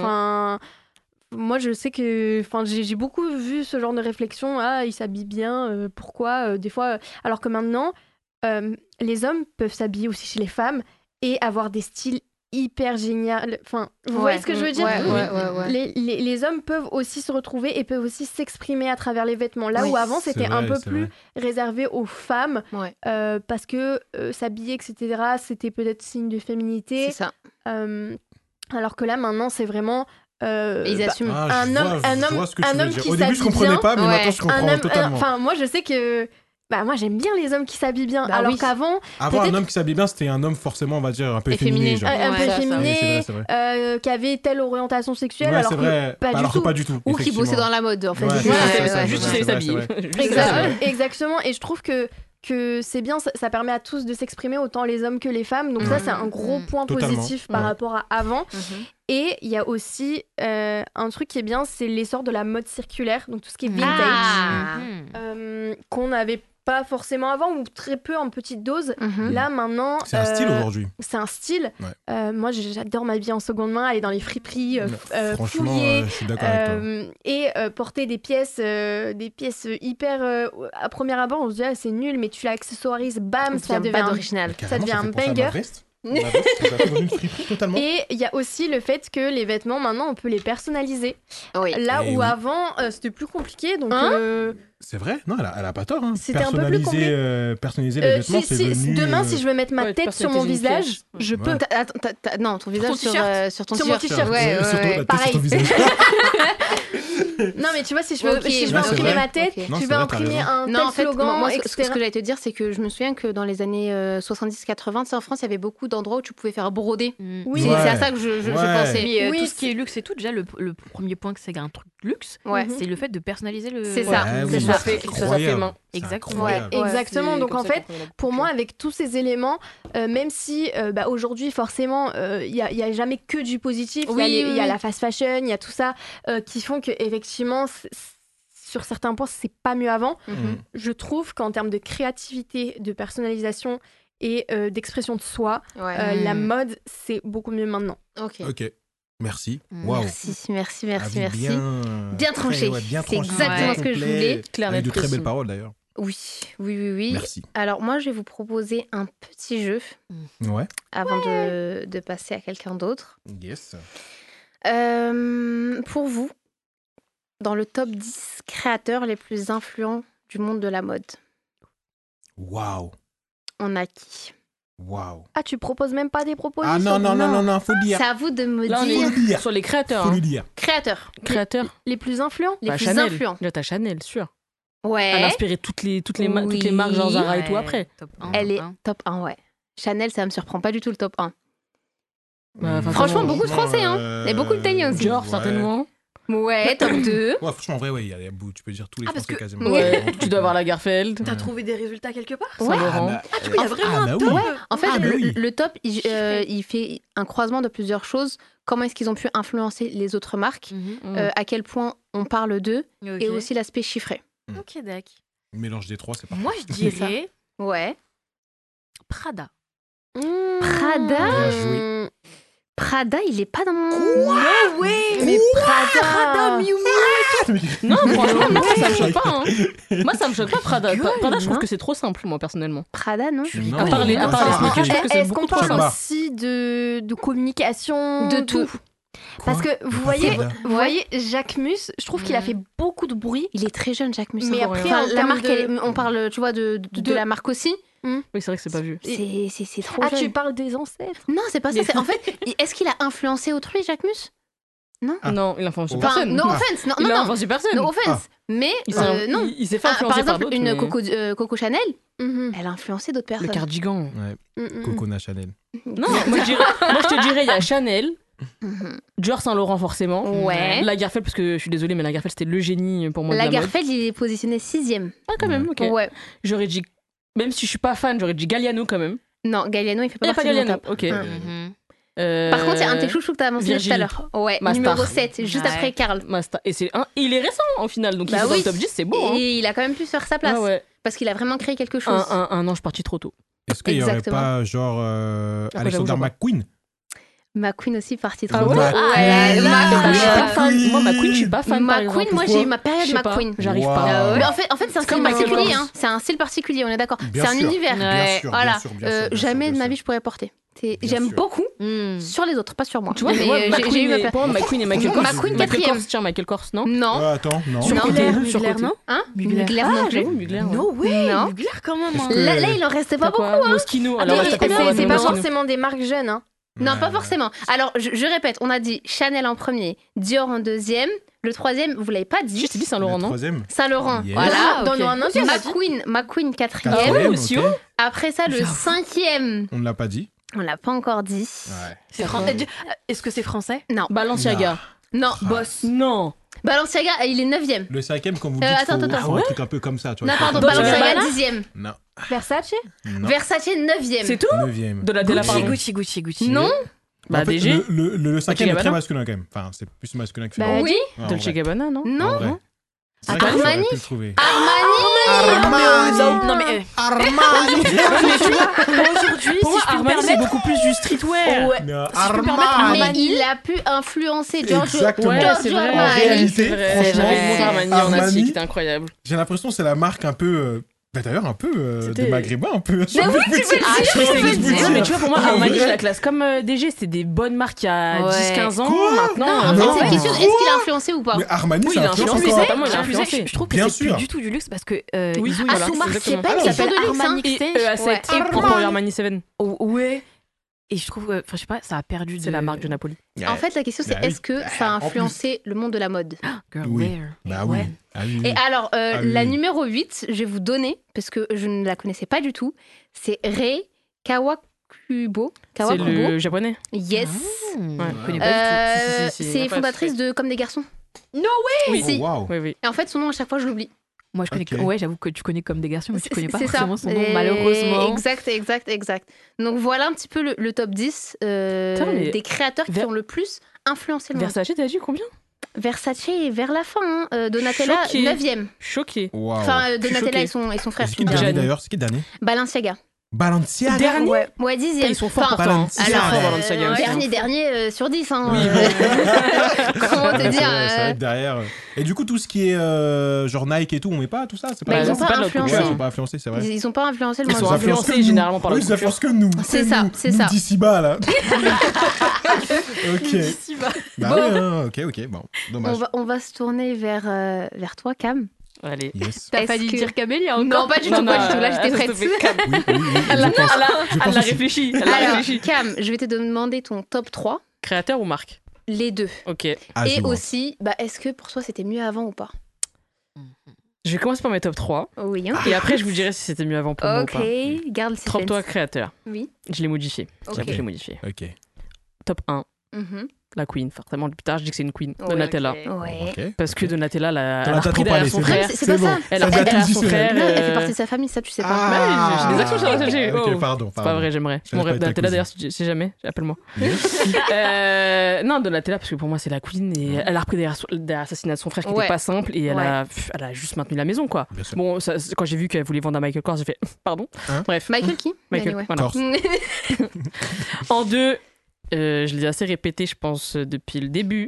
Moi, je sais que j'ai beaucoup vu ce genre de réflexion. Il s'habille bien, pourquoi des fois, alors que maintenant, les hommes peuvent s'habiller aussi chez les femmes et avoir des styles hyper génial. Vous voyez ce que je veux dire ? Les hommes peuvent aussi se retrouver et peuvent aussi s'exprimer à travers les vêtements. Là où avant, c'était un peu plus réservé aux femmes, parce que s'habiller, etc., c'était peut-être signe de féminité. C'est ça. Alors que là, maintenant, c'est vraiment... ils assument. Un homme qui s'habille bien. Au début, je comprenais pas, mais maintenant, je comprends totalement. Moi, je sais que... bah moi j'aime bien les hommes qui s'habillent bien. Bah alors oui. qu'avant, Avoir un homme qui s'habille bien, c'était un homme forcément, on va dire, un peu efféminé. Genre. un peu Ouais, efféminé, c'est vrai. qui avait telle orientation sexuelle, Ouais, alors c'est vrai. que pas du tout. Ou qui bossait dans la mode, en fait. Ouais, C'est c'est ça, ça, ouais, c'est ouais. Juste vrai, il savait c'est vrai, s'habiller. Exactement. Et je trouve que c'est bien, ça permet à tous de s'exprimer, autant les hommes que les femmes. Donc ça, c'est un gros point Totalement. positif par Ouais. rapport à avant. Et il y a aussi un truc qui est bien, c'est l'essor de la mode circulaire, donc tout ce qui est vintage, qu'on n'avait pas forcément avant ou très peu en petite dose. Là maintenant, C'est un style aujourd'hui. c'est un style. Ouais. Moi, j'adore m'habiller en seconde main, aller dans les friperies, Franchement, fouiller, je suis d'accord avec toi. et porter des pièces hyper à premier abord, on se dit ah, c'est nul, mais tu l'accessoirises, bam, ça devient pas d'original. ça devient un banger. Ma veste, ça fait dans une friperie totalement. Et il y a aussi le fait que les vêtements, maintenant, on peut les personnaliser. Oui. Là Eh où oui. avant, c'était plus compliqué. Donc, C'est vrai, non, elle a pas tort. Hein. C'était un peu plus Personnaliser les vêtements, c'est venu... demain, si je veux mettre ma Ouais, tête sur mon personnaliser une visage, pièce. je peux. Ouais. Non, ton visage sur ton Sur mon t-shirt. t-shirt. Ouais, ouais, surtout ouais. la tête sur ton Pareil. visage. Non, mais tu vois, si je veux, Ok, si je veux ouais, c'est imprimer vrai. ma tête, Ok. Non, je c'est veux vrai, t'as imprimer raison. un Non, tel en fait, slogan, moi, ce etc. que j'allais te dire, c'est que je me souviens que dans les années 70-80, tu sais, en France, il y avait beaucoup d'endroits où tu pouvais faire broder. Oui, C'est Ouais. à ça que je Ouais. pensais. Mais Oui, tout ce qui est luxe et tout, déjà, le premier point que c'est un truc luxe, Ouais. c'est le fait de personnaliser le. C'est ça. Ouais, c'est oui, ça. c'est Ça fait incroyable. main. C'est Exactement. incroyable. Ouais, exactement. C'est Donc comme en ça fait, qu'on fait la pour moi, culture. avec tous ces éléments, même si aujourd'hui, forcément, il y a jamais que du positif, il Oui, y a oui. la fast fashion, il y a tout ça qui font que effectivement, sur certains points, c'est pas mieux avant. Je trouve qu'en termes de créativité, de personnalisation et d'expression de soi, Ouais. la mode, c'est beaucoup mieux maintenant. Ok. Ok, merci. Waouh. Merci. Avis Bien tranché. bien C'est tranché, exactement bien ce que je complet. voulais. Claire, Avec net, de très précis. belles paroles d'ailleurs. Oui. Merci. Alors moi, je vais vous proposer un petit jeu Ouais. avant de passer à quelqu'un d'autre. Yes. Pour vous, dans le top 10 créateurs les plus influents du monde de la mode, Waouh. on a qui? Waouh. Ah, tu proposes même pas des propositions? Ah non, faut le dire. C'est à vous de me Là, on dire. Faut le dire. Sur les créateurs. Faut hein. le dire. Créateurs Créateurs. Les plus influents? les Bah, plus Chanel. influents. Là, t'as Chanel, sûr. Elle a Ouais, inspiré toutes les Oui. marques, genre Zara et tout après. Top 1, elle top est 1. top 1, ouais. Chanel, ça me surprend pas du tout le top 1. Bah, enfin, Franchement, beaucoup de Français, hein. Et beaucoup d'Italiens aussi. Dior, ouais. certainement. Ouais, top 2. Ouais, franchement, en vrai, ouais, tu peux dire tous les Ah, parce Français que- quasiment. Ouais, tu dois avoir Lagerfeld, T'as trouvé des résultats quelque part? Saint-Laurent. Il y a vraiment un top. oui. En fait, Ah, bah oui. le top, il fait un croisement de plusieurs choses. Comment est-ce qu'ils ont pu influencer les autres marques, à quel point on parle d'eux, et aussi l'aspect chiffré. Ok, d'accord. Mélange des trois, c'est parfait. Moi, je dirais Ouais. Prada. Prada Bien joué. Prada, il est pas dans mon... Mais Prada, Miu Miu. Non, franchement, moi, ça me choque pas. Hein. Moi, ça me choque pas, Prada. Prada, je trouve que c'est trop simple, moi, personnellement. Prada, non. Non, À part les non, sneakers, ok. je trouve que c'est Est-ce beaucoup qu'on trop parle simple. aussi de communication, De tout. Quoi Parce que vous Pas voyez, Prada. vous voyez Jacques Mus, je trouve qu'il a fait beaucoup de bruit. Il est très jeune, Jacques Mus. Mais encore. après, Enfin, en la termes marque, de- on parle, tu vois, de la marque aussi. Oui, c'est vrai que c'est pas vu. C'est trop Ah, jeune. tu parles des ancêtres? Non, c'est pas ça. En fait, est-ce qu'il a influencé autrui, Jacques Mus? Ah. Non, il influence Enfin, personne. No offense. Non, Il a non. influencé personne. No offense. Mais non. Il s'est fait Ah, influencer par exemple, d'autres, une mais- Coco Chanel, Mhm. elle a influencé d'autres Le personnes. cardigan. Ouais, Coconut Chanel. Non, moi je te dirais, il y a Chanel, Mhm. Dior Saint-Laurent forcément. Ouais. Lagerfeld, parce que je suis désolée, mais Lagerfeld c'était le génie pour moi de la mode. Lagerfeld, il est positionné 6e. Ah, quand même, ok. Ouais. J'aurais dit, même si je suis pas fan, j'aurais dit Galliano quand même. Non, Galliano, il fait Il n'y pas a pas partie de mon Galliano, top. ok. Mhm. Par contre, il y a un de tes chouchous que tu as mentionné tout à Virgile. l'heure. Ouais, Ma numéro star. 7, juste Ouais. après Karl. Et il est récent au final, donc il Bah est dans oui. le top 10, c'est beau. Hein. Et il a quand même pu faire sa place. Ouais, ouais. Parce qu'il a vraiment créé quelque chose. Un an, je suis parti trop tôt. Est-ce qu'il y aurait Exactement. pas, genre, Après, Alexander j'avoue, McQueen? McQueen aussi parti trop Ah ouais tôt. McQueen. Je suis pas McQueen. fan. Moi, McQueen, je suis pas fan. par McQueen, exemple. moi Pourquoi j'ai eu ma période Je sais pas, McQueen. J'arrive Wow. pas. Mais en fait, c'est un style comme Michael particulier. Kors. Hein. C'est un style particulier, on est d'accord. Bien C'est un sûr. univers. Bien sûr, Voilà. bien sûr, bien sûr, bien Jamais sûr, de ma bien vie sûr. je pourrais porter. Bien J'aime sûr. beaucoup sur les autres, pas sur moi. Tu vois, mais moi, j'ai eu McQueen ma et- période. pour moi, McQueen et Michael Kors. McQueen, Michael quatrième. Kors, tiens, Michael Kors, non Non. Attends, non. Surcoté, Mugler, surcoté. non? Hein Mugler. Mugler non plus. J'avoue, Mugler. ouais. No way, Non. Mugler quand même. Est-ce hein. que- Là, il en restait pas T'as beaucoup. quoi Moschino. Alors, Mais ouais, je t'appelle c'est pour pas Moschino. forcément des marques jeunes. Hein. Non, pas forcément. Alors, je répète, on a dit Chanel en premier, Dior en deuxième. Le troisième, vous l'avez pas dit. Je t'ai dit Saint-Laurent, non? Saint-Laurent. Yes. Voilà. Dans un indice. McQueen quatrième. Quatrième, aussi ok. haut. Après ça, le cinquième. On ne l'a pas dit. On l'a pas encore dit. Ouais. Est-ce que c'est français? Non. Balenciaga. Non. Boss. Non. Balenciaga, il est neuvième. Le cinquième, quand vous dites, attends, faut attends. un truc un peu comme ça. Tu vois, Non, pardon, Dolce Balenciaga Gabbana dixième. Non. Versace. Non. Versace neuvième. C'est tout? Neuvième. Donatella, pardon. Gucci. Non. Bah, En fait, DG. le cinquième est Gabbana très masculin quand même. Enfin, c'est plus masculin que féminin. Bah, Oui. Ouais, en Dolce vrai. Gabbana, non? En Non. vrai. C'est vrai Attends, que j'aurais Armani pu le trouver. Non mais Armani. aujourd'hui, Pour si moi, je peux me Armani, c'est permettre. beaucoup plus du streetwear. Ouais. Non, je peux me permettre, Armani. Mais Armani. il a pu influencer Giorgio. Exactement. Ouais, Giorgio c'est vrai. Armani. En réalité, C'est vrai. franchement, J'avais une montre Armani en Armani, acier qui était incroyable. j'ai l'impression que c'est la marque un peu... Bah d'ailleurs, un peu C'était- des maghrébins, un peu. Mais oui, tu peux le dire, Je sais tu peux le que dire. mais tu vois, pour moi, En Armani, vrai. je la classe comme DG. C'était des bonnes marques il y a Ouais. 10-15 ans. Quoi Maintenant, En Non. fait, c'est une question, est-ce qu'il a influencé ou pas? Mais Armani, Oui, ça il a influence influencé, encore. totalement, il a Je influencé. trouve que Bien c'est sûr. plus du tout du luxe parce que Oui, ils ont voilà, une sous-marque c'est qui exactement. s'appelle c'est pas de luxe, Armani Et Exchange. EA7. Ouais. Et Emporio Armani 7. Oh, ouais. Et je trouve, enfin, je sais pas, ça a perdu de. C'est la marque de Napoli. En fait, la question, c'est Bah oui. est-ce que ça a En plus. influencé le monde de la mode? Girl, Oui. wear. Bah oui. Ouais. Ah oui. Et alors, oui, la oui. numéro 8, je vais vous donner, parce que je ne la connaissais pas du tout, c'est Rei Kawakubo. C'est le japonais. Yes. Ouais. Je connais pas du tout. Si, C'est on a pas fondatrice de Comme des garçons. Oui. Si. Oh, waouh. Oui, oui. Et en fait, son nom, à chaque fois, je l'oublie. Moi, je connais. Ok. Ouais, j'avoue que tu connais comme des garçons, mais tu connais pas C'est ça. forcément son nom, Et- malheureusement. Exact. Donc voilà un petit peu le top 10 mais- des créateurs qui Ver- ont le plus influencé le monde. Versace, t'as dit combien? Versace est vers la fin. Hein. Donatella, Choquée. 9e. Choqué. Waouh. Enfin, Je suis Donatella choquée. et son frère. C'est qui sont le dernier Jeanne. d'ailleurs? C'est qui le dernier? Balenciaga. Balenciaga. Dernier. Ouais, 10e. Ils sont forts Enfin, pourtant. Balenciaga. Ils sont forts, Alors, Balenciaga aussi. dernier sur 10. Hein, Oui, comment te C'est dire vrai, c'est vrai que derrière. Et du coup, tout ce qui est genre Nike et tout, on met pas tout ça? C'est Bah, pas ils ont c'est pas pas de la influencé. Ouais, ils couture. sont pas influencés, c'est vrai. Ils ont pas influencé le Ils monde. sont Ils influencent influencés que nous. généralement par la Oui, ils influencent que nous. C'est ça, Nous, c'est nous ça. d'ici bas, là. Ok. Bah Bon. oui, hein, ok, bon, dommage. On va se tourner vers toi, Cam. Allez. Yes. T'as Est-ce failli que- dire Camélia Non, encore. pas du tout, pas du tout. Là, j'étais prête. Oui, Elle je a pense. elle a réfléchi. Elle a Alors, réfléchi. Cam, je vais te demander ton top 3, Créateur ou marque? les deux. Ok. Ah, Et je vois. aussi, est-ce que pour toi c'était mieux avant ou pas? Je vais commencer par mes top 3. Oui, hein. Et après, je vous dirai si c'était mieux avant pour moi ou Ok, pas. garde le suspense. Trompe-toi, créateur. Oui. Je l'ai modifié. Ok. J'avoue que je l'ai modifié. Ok. Top 1, Mhm. la queen. Forcément, plus tard, je dis que c'est une queen. Ouais, Donatella. Ouais. Ok. Parce que Donatella, elle a Donatella, repris trop derrière parlé, son c'est frère. bon. C'est pas ça. Elle a Ça repris devient derrière son traditionnel. frère. Non, elle fait partie de sa famille, ça tu sais pas. Ouais, j'ai des actions sur la CG. Ok, Oh. pardon. C'est pas vrai, j'aimerais. Je Mon laisse rêve pas être ta Donatella, d'ailleurs, si jamais, appelle-moi. Non, Donatella, parce que pour moi, c'est la queen et elle a repris derrière l'assassinat de son frère qui Ouais. n'était pas simple et Ouais. elle a juste maintenu la maison, quoi. Bien sûr. Bon, quand j'ai vu qu'elle voulait vendre à Michael Kors, j'ai fait pardon. Hein Bref. Michael qui? Michael, Anyway. voilà. Corse. En 2, je l'ai assez répété, je pense, depuis le début.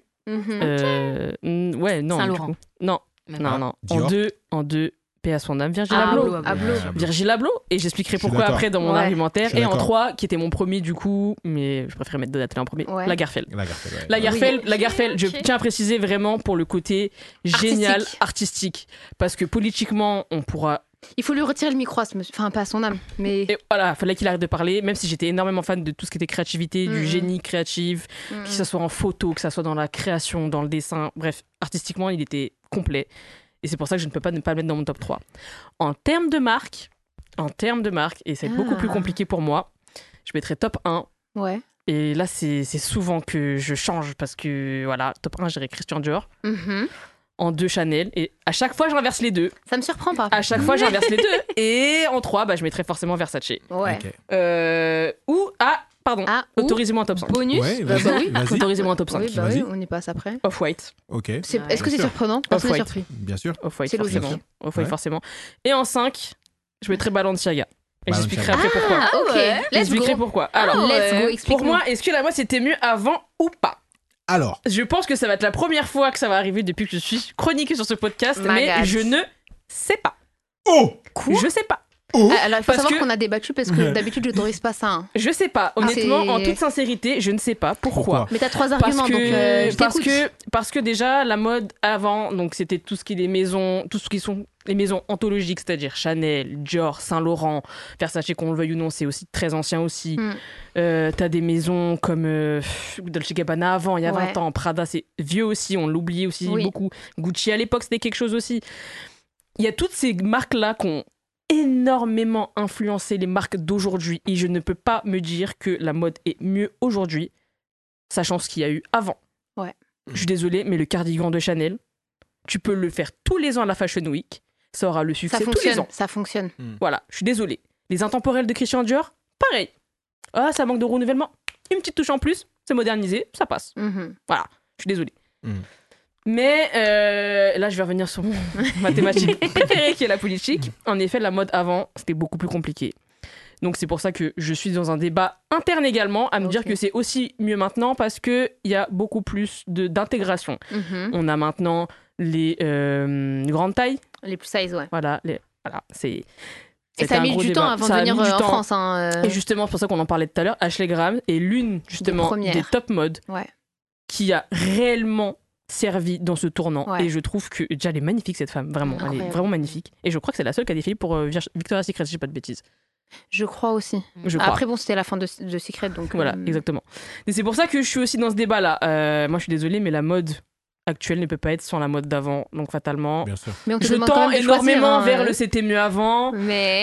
Mhm. Ouais, non. Saint-Laurent. du coup. Non, Ah, non. Dior. En deux, paix à son âme, Virgil Ah, Abloh. Abloh. Virgil Abloh, et j'expliquerai Je suis pourquoi d'accord. après dans mon Ouais. argumentaire. Je suis Et en d'accord. 3, qui était mon premier du coup, mais je préfère mettre Donatella en premier, Ouais. Lagerfeld. Lagerfeld, ouais. Lagerfeld, je tiens à préciser vraiment pour le côté génial, artistique. Parce que politiquement, on pourra. Il faut lui retirer le micro à ce monsieur. Enfin, pas à son âme, mais. Et voilà, fallait qu'il arrête de parler, même si j'étais énormément fan de tout ce qui était créativité, du Mhm. génie créatif, que ce soit en photo, que ce soit dans la création, dans le dessin. Bref, artistiquement, il était complet. Et c'est pour ça que je ne peux pas ne pas le mettre dans mon top 3. En termes de marque, et c'est beaucoup plus compliqué pour moi, je mettrais top 1. Ouais. Et là, c'est souvent que je change parce que, voilà, top 1, je dirais Christian Dior. Mhm. En 2, Chanel. Et à chaque fois, j'inverse les deux. Ça me surprend pas. À chaque fois, j'inverse les deux. Et en 3, je mettrais forcément Versace. Ouais. Ok. Pardon. Ah, ou Autorisez-moi un top 5. Bonus. Ouais, Bah vas-y, oui. vas-y. Autorisez-moi un top 5. Oui, bah Vas-y. oui, on y passe après. Off-White. Ok, Est-ce que c'est sûr. surprenant? Personne n'est Off-White. surpris. bien sûr. Off-White, C'est logique. forcément. Off-White, Ouais. forcément. Et en 5, je mettrais Balenciaga. Et Balenciaga. j'expliquerai après pourquoi. Ah, ok. Let's J'expliquerai go. pourquoi. Alors, Let's go, pour explique-nous. moi, est-ce que la mode c'était mieux avant ou pas? Alors, Je pense que ça va être la première fois que ça va arriver depuis que je suis chroniquée sur ce podcast, My mais God. je ne sais pas. oh, Je sais pas. Alors, il faut savoir qu'on a débattu parce que d'habitude, je n'autorise pas ça. Hein. Je sais pas. Honnêtement, en toute sincérité, je ne sais pas pourquoi. Mais t'as 3 arguments, parce que déjà, la mode avant, donc c'était tout ce qui est les maisons, tout ce qui sont les maisons anthologiques, c'est-à-dire Chanel, Dior, Saint-Laurent, Versace, qu'on le veuille ou non, c'est aussi très ancien aussi. T'as des maisons comme Dolce & Gabbana avant, il y a 20 ans. Prada, c'est vieux aussi, on l'oublie aussi beaucoup. Gucci, à l'époque, c'était quelque chose aussi. Il y a toutes ces marques-là qui ont énormément influencé les marques d'aujourd'hui. Et je ne peux pas me dire que la mode est mieux aujourd'hui, sachant ce qu'il y a eu avant. Ouais. Je suis désolée, mais le cardigan de Chanel, tu peux le faire tous les ans à la Fashion Week. Ça aura le succès tous les ans. Ça fonctionne. Voilà, je suis désolée. Les intemporels de Christian Dior, pareil. Ah, ça manque de renouvellement. Une petite touche en plus, c'est modernisé, ça passe. Voilà, je suis désolée. Mais là, je vais revenir sur ma thématique préférée qui est la politique. En effet, la mode avant, c'était beaucoup plus compliqué. Donc c'est pour ça que je suis dans un débat interne également, à me dire que c'est aussi mieux maintenant parce qu'il y a beaucoup plus d'intégration. On a maintenant les grandes tailles. Les plus size, ouais. Voilà, c'est... Et ça a mis du temps avant de venir en France. Et justement, c'est pour ça qu'on en parlait tout à l'heure, Ashley Graham est l'une justement des top modes qui a réellement servi dans ce tournant. Et je trouve que déjà elle est magnifique cette femme, vraiment. Elle est vraiment magnifique. Et je crois que c'est la seule qui a défilé pour Victoria's Secret, si je dis pas de bêtises. Je crois aussi. Après bon, c'était la fin de Secret, donc... Voilà, exactement. Et c'est pour ça que je suis aussi dans ce débat-là. Moi je suis désolée, mais la mode actuelle ne peut pas être sans la mode d'avant, donc fatalement. Bien sûr. Mais je tends énormément vers le c'était mieux avant,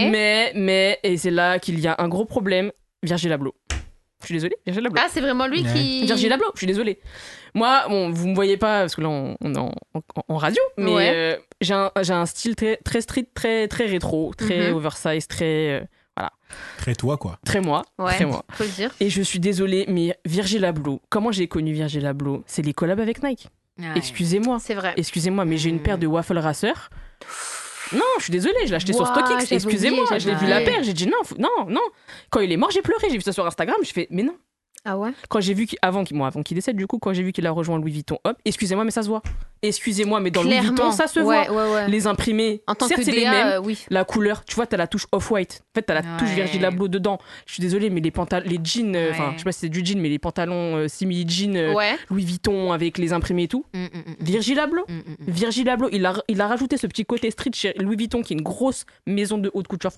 mais et c'est là qu'il y a un gros problème. Virgil Abloh. Je suis désolée, Virgil Abloh. Ah, c'est vraiment lui qui... Virgil Abloh, je suis désolée. Moi, bon, vous me voyez pas parce que là on est en radio, mais j'ai un style très street, très rétro, très oversize, très voilà. Très toi quoi. Très moi. Très moi. Faut le dire. Et je suis désolée, mais Virgil Abloh, comment j'ai connu Virgil Abloh? C'est les collabs avec Nike. Excusez-moi. C'est vrai. Excusez-moi, mais j'ai une paire de Waffle Racer. Non, je suis désolée, je l'ai acheté sur StockX. Excusez-moi, je l'ai vu la paire, j'ai dit non. Quand il est mort, j'ai pleuré, j'ai vu ça sur Instagram, j'ai fait mais non. Ah ouais. Quand j'ai vu avant qu'il décède, du coup, quand j'ai vu qu'il a rejoint Louis Vuitton, hop, excusez-moi, mais ça se voit. Excusez-moi, mais dans Louis Vuitton, ça se voit. Les imprimés, en tant certes, que c'est DA, les mêmes. La couleur, tu vois, t'as la touche off-white. En fait, t'as la touche Virgil Abloh dedans. Je suis désolée, mais les jeans, enfin, je sais pas si c'est du jean, mais les pantalons simili-jean, Louis Vuitton avec les imprimés et tout. Virgil Abloh. Virgil Abloh, il a rajouté ce petit côté street chez Louis Vuitton, qui est une grosse maison de haute couture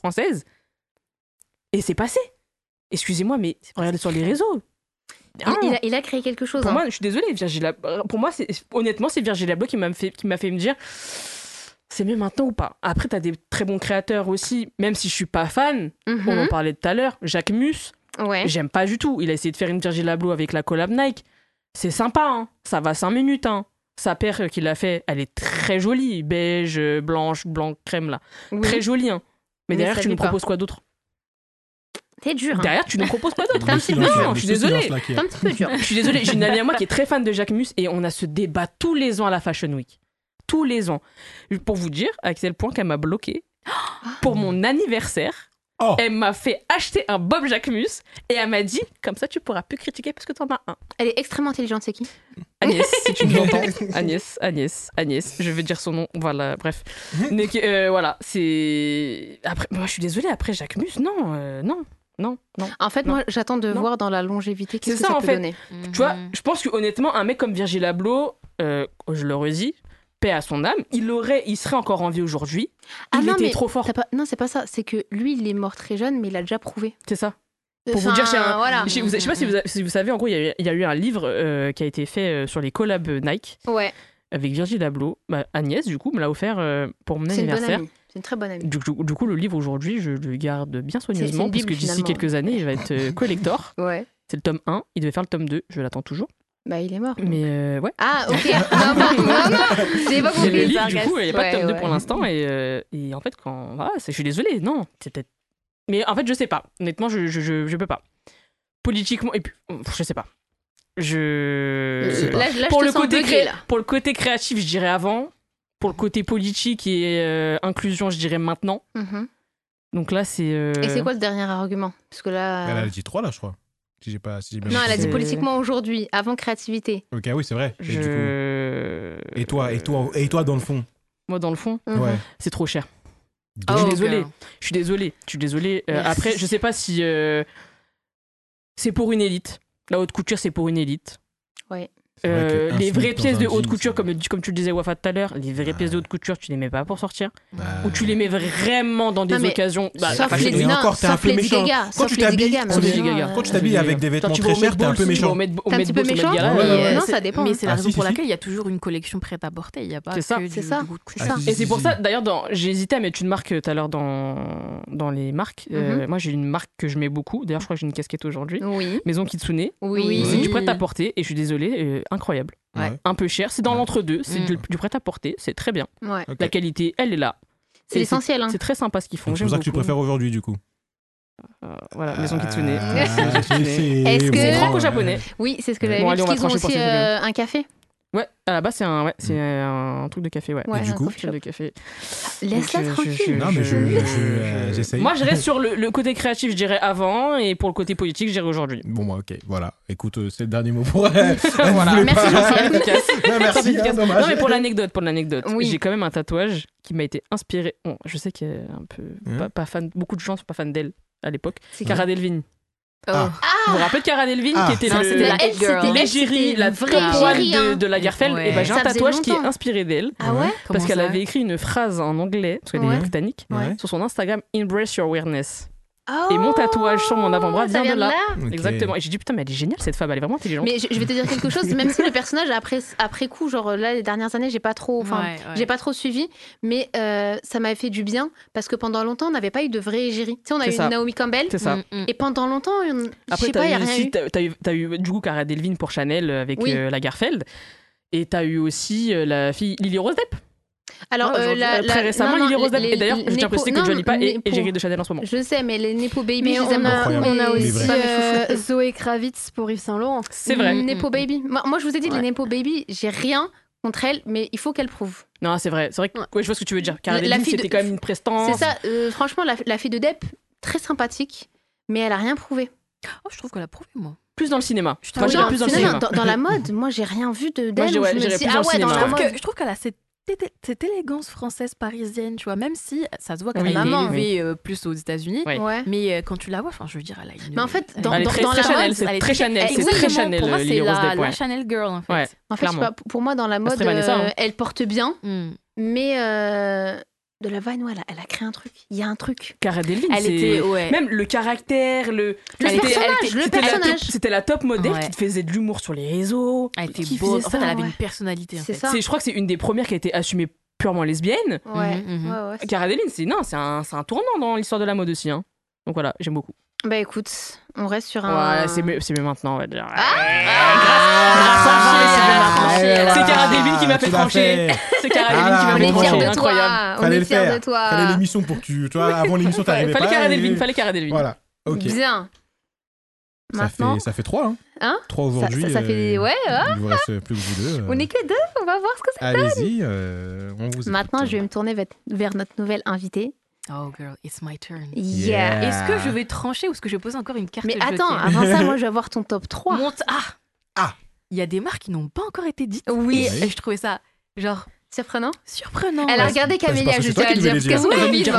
française. Et c'est passé. Excusez-moi, mais regardez sur les réseaux. Il a créé quelque chose. Pour moi, je suis désolée, Virgil Abloh. Pour moi, honnêtement, c'est Virgil Abloh qui m'a fait me dire c'est mieux maintenant ou pas. Après, t'as des très bons créateurs aussi, même si je suis pas fan. On en parlait tout à l'heure. Jacques Mus, j'aime pas du tout. Il a essayé de faire une Virgil Abloh avec la collab Nike. C'est sympa, hein. Ça va 5 minutes. Hein. Sa paire qu'il a fait, elle est très jolie, beige, blanc crème là, très jolie. Hein. Mais derrière, tu nous proposes quoi d'autre? T'es dur. Derrière, tu nous proposes quoi d'autre? T'es un petit peu dur. Je suis désolée. T'es un petit peu dur. Je suis désolée. J'ai une amie à moi qui est très fan de Jacques Mus et on a ce débat tous les ans à la Fashion Week. Tous les ans. Pour vous dire à quel point qu'elle m'a bloquée. Pour mon anniversaire, elle m'a fait acheter un Bob Jacques Mus et elle m'a dit comme ça, tu pourras plus critiquer parce que t'en as un. Elle est extrêmement intelligente, c'est qui? Agnès, si tu m'entends. Agnès. Je vais dire son nom. Voilà, bref. Donc, voilà, c'est. Après, moi, je suis désolée. Après Jacques Mus, non. En fait, moi, j'attends de voir dans la longévité qu'est-ce que ça peut donner. Tu vois, je pense que honnêtement, un mec comme Virgil Abloh, je le redis, paix à son âme, il serait encore en vie aujourd'hui. Il était trop fort. Non, c'est pas ça. C'est que lui, il est mort très jeune, mais il a déjà prouvé. C'est ça. Pour vous dire, je sais pas si vous savez, en gros, il y a eu un livre qui a été fait sur les collabs Nike. Avec Virgil Abloh. Agnès, du coup, me l'a offert pour mon anniversaire. C'est une très bonne amie. Du coup, le livre aujourd'hui, je le garde bien soigneusement parce que d'ici quelques années, il va être collector. C'est le tome 1, il devait faire le tome 2, je l'attends toujours. Il est mort. Mais ouais. Ah, ok. non. C'est pas compliqué. Le livre, du coup, il n'y a pas de tome 2 pour l'instant. Et en fait, je suis désolée, non. C'est peut-être... Mais en fait, je sais pas. Honnêtement, je peux pas. Politiquement, et puis, je sais pas. Là, pour le côté créatif, je dirais avant. Pour le côté politique et inclusion, je dirais maintenant. Donc là, c'est... Et c'est quoi le dernier argument? Parce que là... Elle a dit 3 là, je crois. Si j'ai bien non, elle a dit politiquement aujourd'hui, avant créativité. Ok, oui, c'est vrai. Et toi, dans le fond? Moi, dans le fond, ouais. C'est trop cher. Je suis désolé. Après, je sais pas si c'est pour une élite. La haute couture, c'est pour une élite. Ouais. Les vraies pièces de haute couture, comme tu le disais Wafa tout à l'heure, les vraies pièces de haute couture, tu les mets pas pour sortir. Ou tu les mets vraiment dans des occasions. Sauf les encore, t'es un peu méchant. Quand tu t'habilles avec des vêtements très chers, t'es un peu méchant. T'es un petit peu méchant. Non, ça dépend. Mais c'est la raison pour laquelle il y a toujours une collection prête à porter. Il y a pas. C'est ça. Et c'est pour ça, d'ailleurs, j'ai hésité à mettre une marque tout à l'heure dans les marques. Moi, j'ai une marque que je mets beaucoup. D'ailleurs, je crois que j'ai une casquette aujourd'hui. Maison Kitsune. C'est du prêt à porter. Et je suis désolée. Incroyable. Un peu cher, c'est dans l'entre-deux, c'est du prêt-à-porter, c'est très bien. La qualité, elle est là. C'est l'essentiel. C'est très sympa ce qu'ils font. C'est pour ça que tu préfères aujourd'hui, du coup. Voilà, Maison Kitsune. Est-ce que c'est franco-japonais? Oui, c'est ce que j'avais vu. Est-ce qu'ils ont aussi un café? Ouais, à la base, c'est un truc de café, ouais. Et du coup, de café. Laisse-la tranquille. Non, mais j'essaye. Moi, je reste sur le côté créatif, je dirais avant, et pour le côté politique, je dirais aujourd'hui. Bon, moi, ok, voilà. Écoute, c'est le dernier mot pour. Voilà. Merci, merci. Non, mais pour l'anecdote, j'ai quand même un tatouage qui m'a été inspiré. Bon, je sais qu'il est un peu pas fan. Beaucoup de gens sont pas fans d'elle à l'époque. C'est Cara Delevingne. Vous vous rappelez de Cara Delevingne qui était l'égérie, la vraie poêle de Lagerfeld? Et ben j'ai un tatouage qui est inspiré d'elle. Ah ouais? Parce qu'elle avait écrit une phrase en anglais, parce qu'elle est britannique, sur son Instagram, Embrace Your Weirdness. Et mon tatouage sur mon avant-bras vient de là. Exactement. Et j'ai dit putain, mais elle est géniale cette femme, elle est vraiment intelligente. Mais je vais te dire quelque chose, même si le personnage après coup, genre là les dernières années, j'ai pas trop suivi, mais ça m'avait fait du bien parce que pendant longtemps on n'avait pas eu de vraie égérie. Tu sais, on a eu Naomi Campbell. C'est ça. Et pendant longtemps, après, je sais pas, il y a rien eu. T'as eu du coup Cara Delevingne pour Chanel avec Lagerfeld, et t'as eu aussi la fille Lily Rose Depp. Alors, très récemment, Lily Rose Depp. Et d'ailleurs, je tiens à préciser que Johnny Pas est égérie de Chanel en ce moment. Je sais, mais les Nepo Baby, je les aime beaucoup. On a aussi Zoé Kravitz pour Yves Saint Laurent. C'est vrai. Nepo Baby. Moi, je vous ai dit, les Nepo Baby, j'ai rien contre elle, mais il faut qu'elle prouve. Non, c'est vrai. C'est vrai que je vois ce que tu veux dire. Cara Delevingne, c'était quand même une prestance. C'est ça. Franchement, la fille de Depp, très sympathique, mais elle a rien prouvé. Oh, je trouve qu'elle a prouvé, moi. Plus dans le cinéma. Moi, j'irais plus dans le cinéma. Dans la mode, moi, j'ai rien vu d'elle. Moi, j'irais plus dans le cinéma. Je trouve qu'elle a cette élégance française parisienne, tu vois, même si ça se voit qu'elle a été élevée plus aux États-Unis, mais quand tu la vois, enfin, je veux dire, elle a une. Mais en fait, dans la Chanel, c'est très Chanel, c'est très Chanel. Pour moi, c'est la Chanel girl, en fait. Ouais, en fait, pour moi, dans la mode, elle porte bien, mais de la Vine, elle a créé un truc. Il y a un truc. Cara Delevingne, même le caractère, le personnage. C'était la top modèle qui te faisait de l'humour sur les réseaux. Elle était beau. En fait, elle avait une personnalité. C'est ça. Je crois que c'est une des premières qui a été assumée purement lesbienne. Cara Delevingne, c'est un tournant dans l'histoire de la mode aussi. Donc voilà, j'aime beaucoup. Bah écoute, on reste sur un. Ouais, c'est mieux maintenant, on va dire. Grâce à c'est Cara Delevingne qui m'a fait trancher. C'est Cara Delevingne qui m'a fait trancher. Incroyable. On est fiers de toi. Fallait l'émission pour que tu vois, avant l'émission, t'arrivais pas. Fallait Cara Delevingne. Voilà. Ok. Bien. Maintenant. Ça fait 3, hein 3 aujourd'hui. Ça fait. Ouais. Il vous reste plus que vous deux. On est que 2, on va voir ce que ça donne. Allez-y, on vous écoute. Maintenant, je vais me tourner vers notre nouvelle invitée. Oh girl, it's my turn. Yeah. Est-ce que je vais trancher ou est-ce que je vais poser encore une carte? Mais attends, avant ça, moi je vais avoir ton top 3. Il y a des marques qui n'ont pas encore été dites. Oui. Et je trouvais ça genre surprenant. Elle a regardé Camélia, je tiens à le dire. Parce qu'elle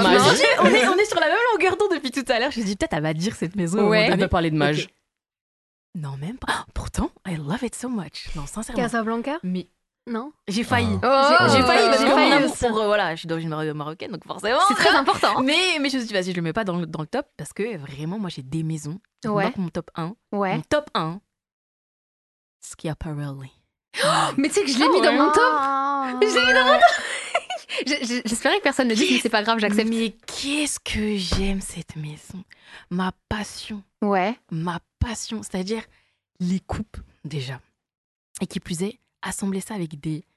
on est sur la même longueur d'onde depuis tout à l'heure. Je me dis peut-être elle va dire cette maison. Ouais. Elle va parler de Mage. Non, même pas. Pourtant, I love it so much. Non, sincèrement. Casablanca? Mais non, j'ai failli. J'ai failli parce que mon failli amour pour je suis d'origine marocaine, donc forcément c'est très important. Mais je me suis dit vas-y, je le mets pas dans le top parce que vraiment moi j'ai des maisons. Donc mon top 1. Mon top 1. Schiaparelli. Mais tu sais que je l'ai mis dans mon top. Je l'ai mis dans mon top. J'espérais que personne ne dise, mais c'est pas grave, j'accepte. Mais qu'est-ce que j'aime cette maison. Ma passion. Ma passion, c'est-à-dire les coupes déjà. Et qui plus est, assembler ça avec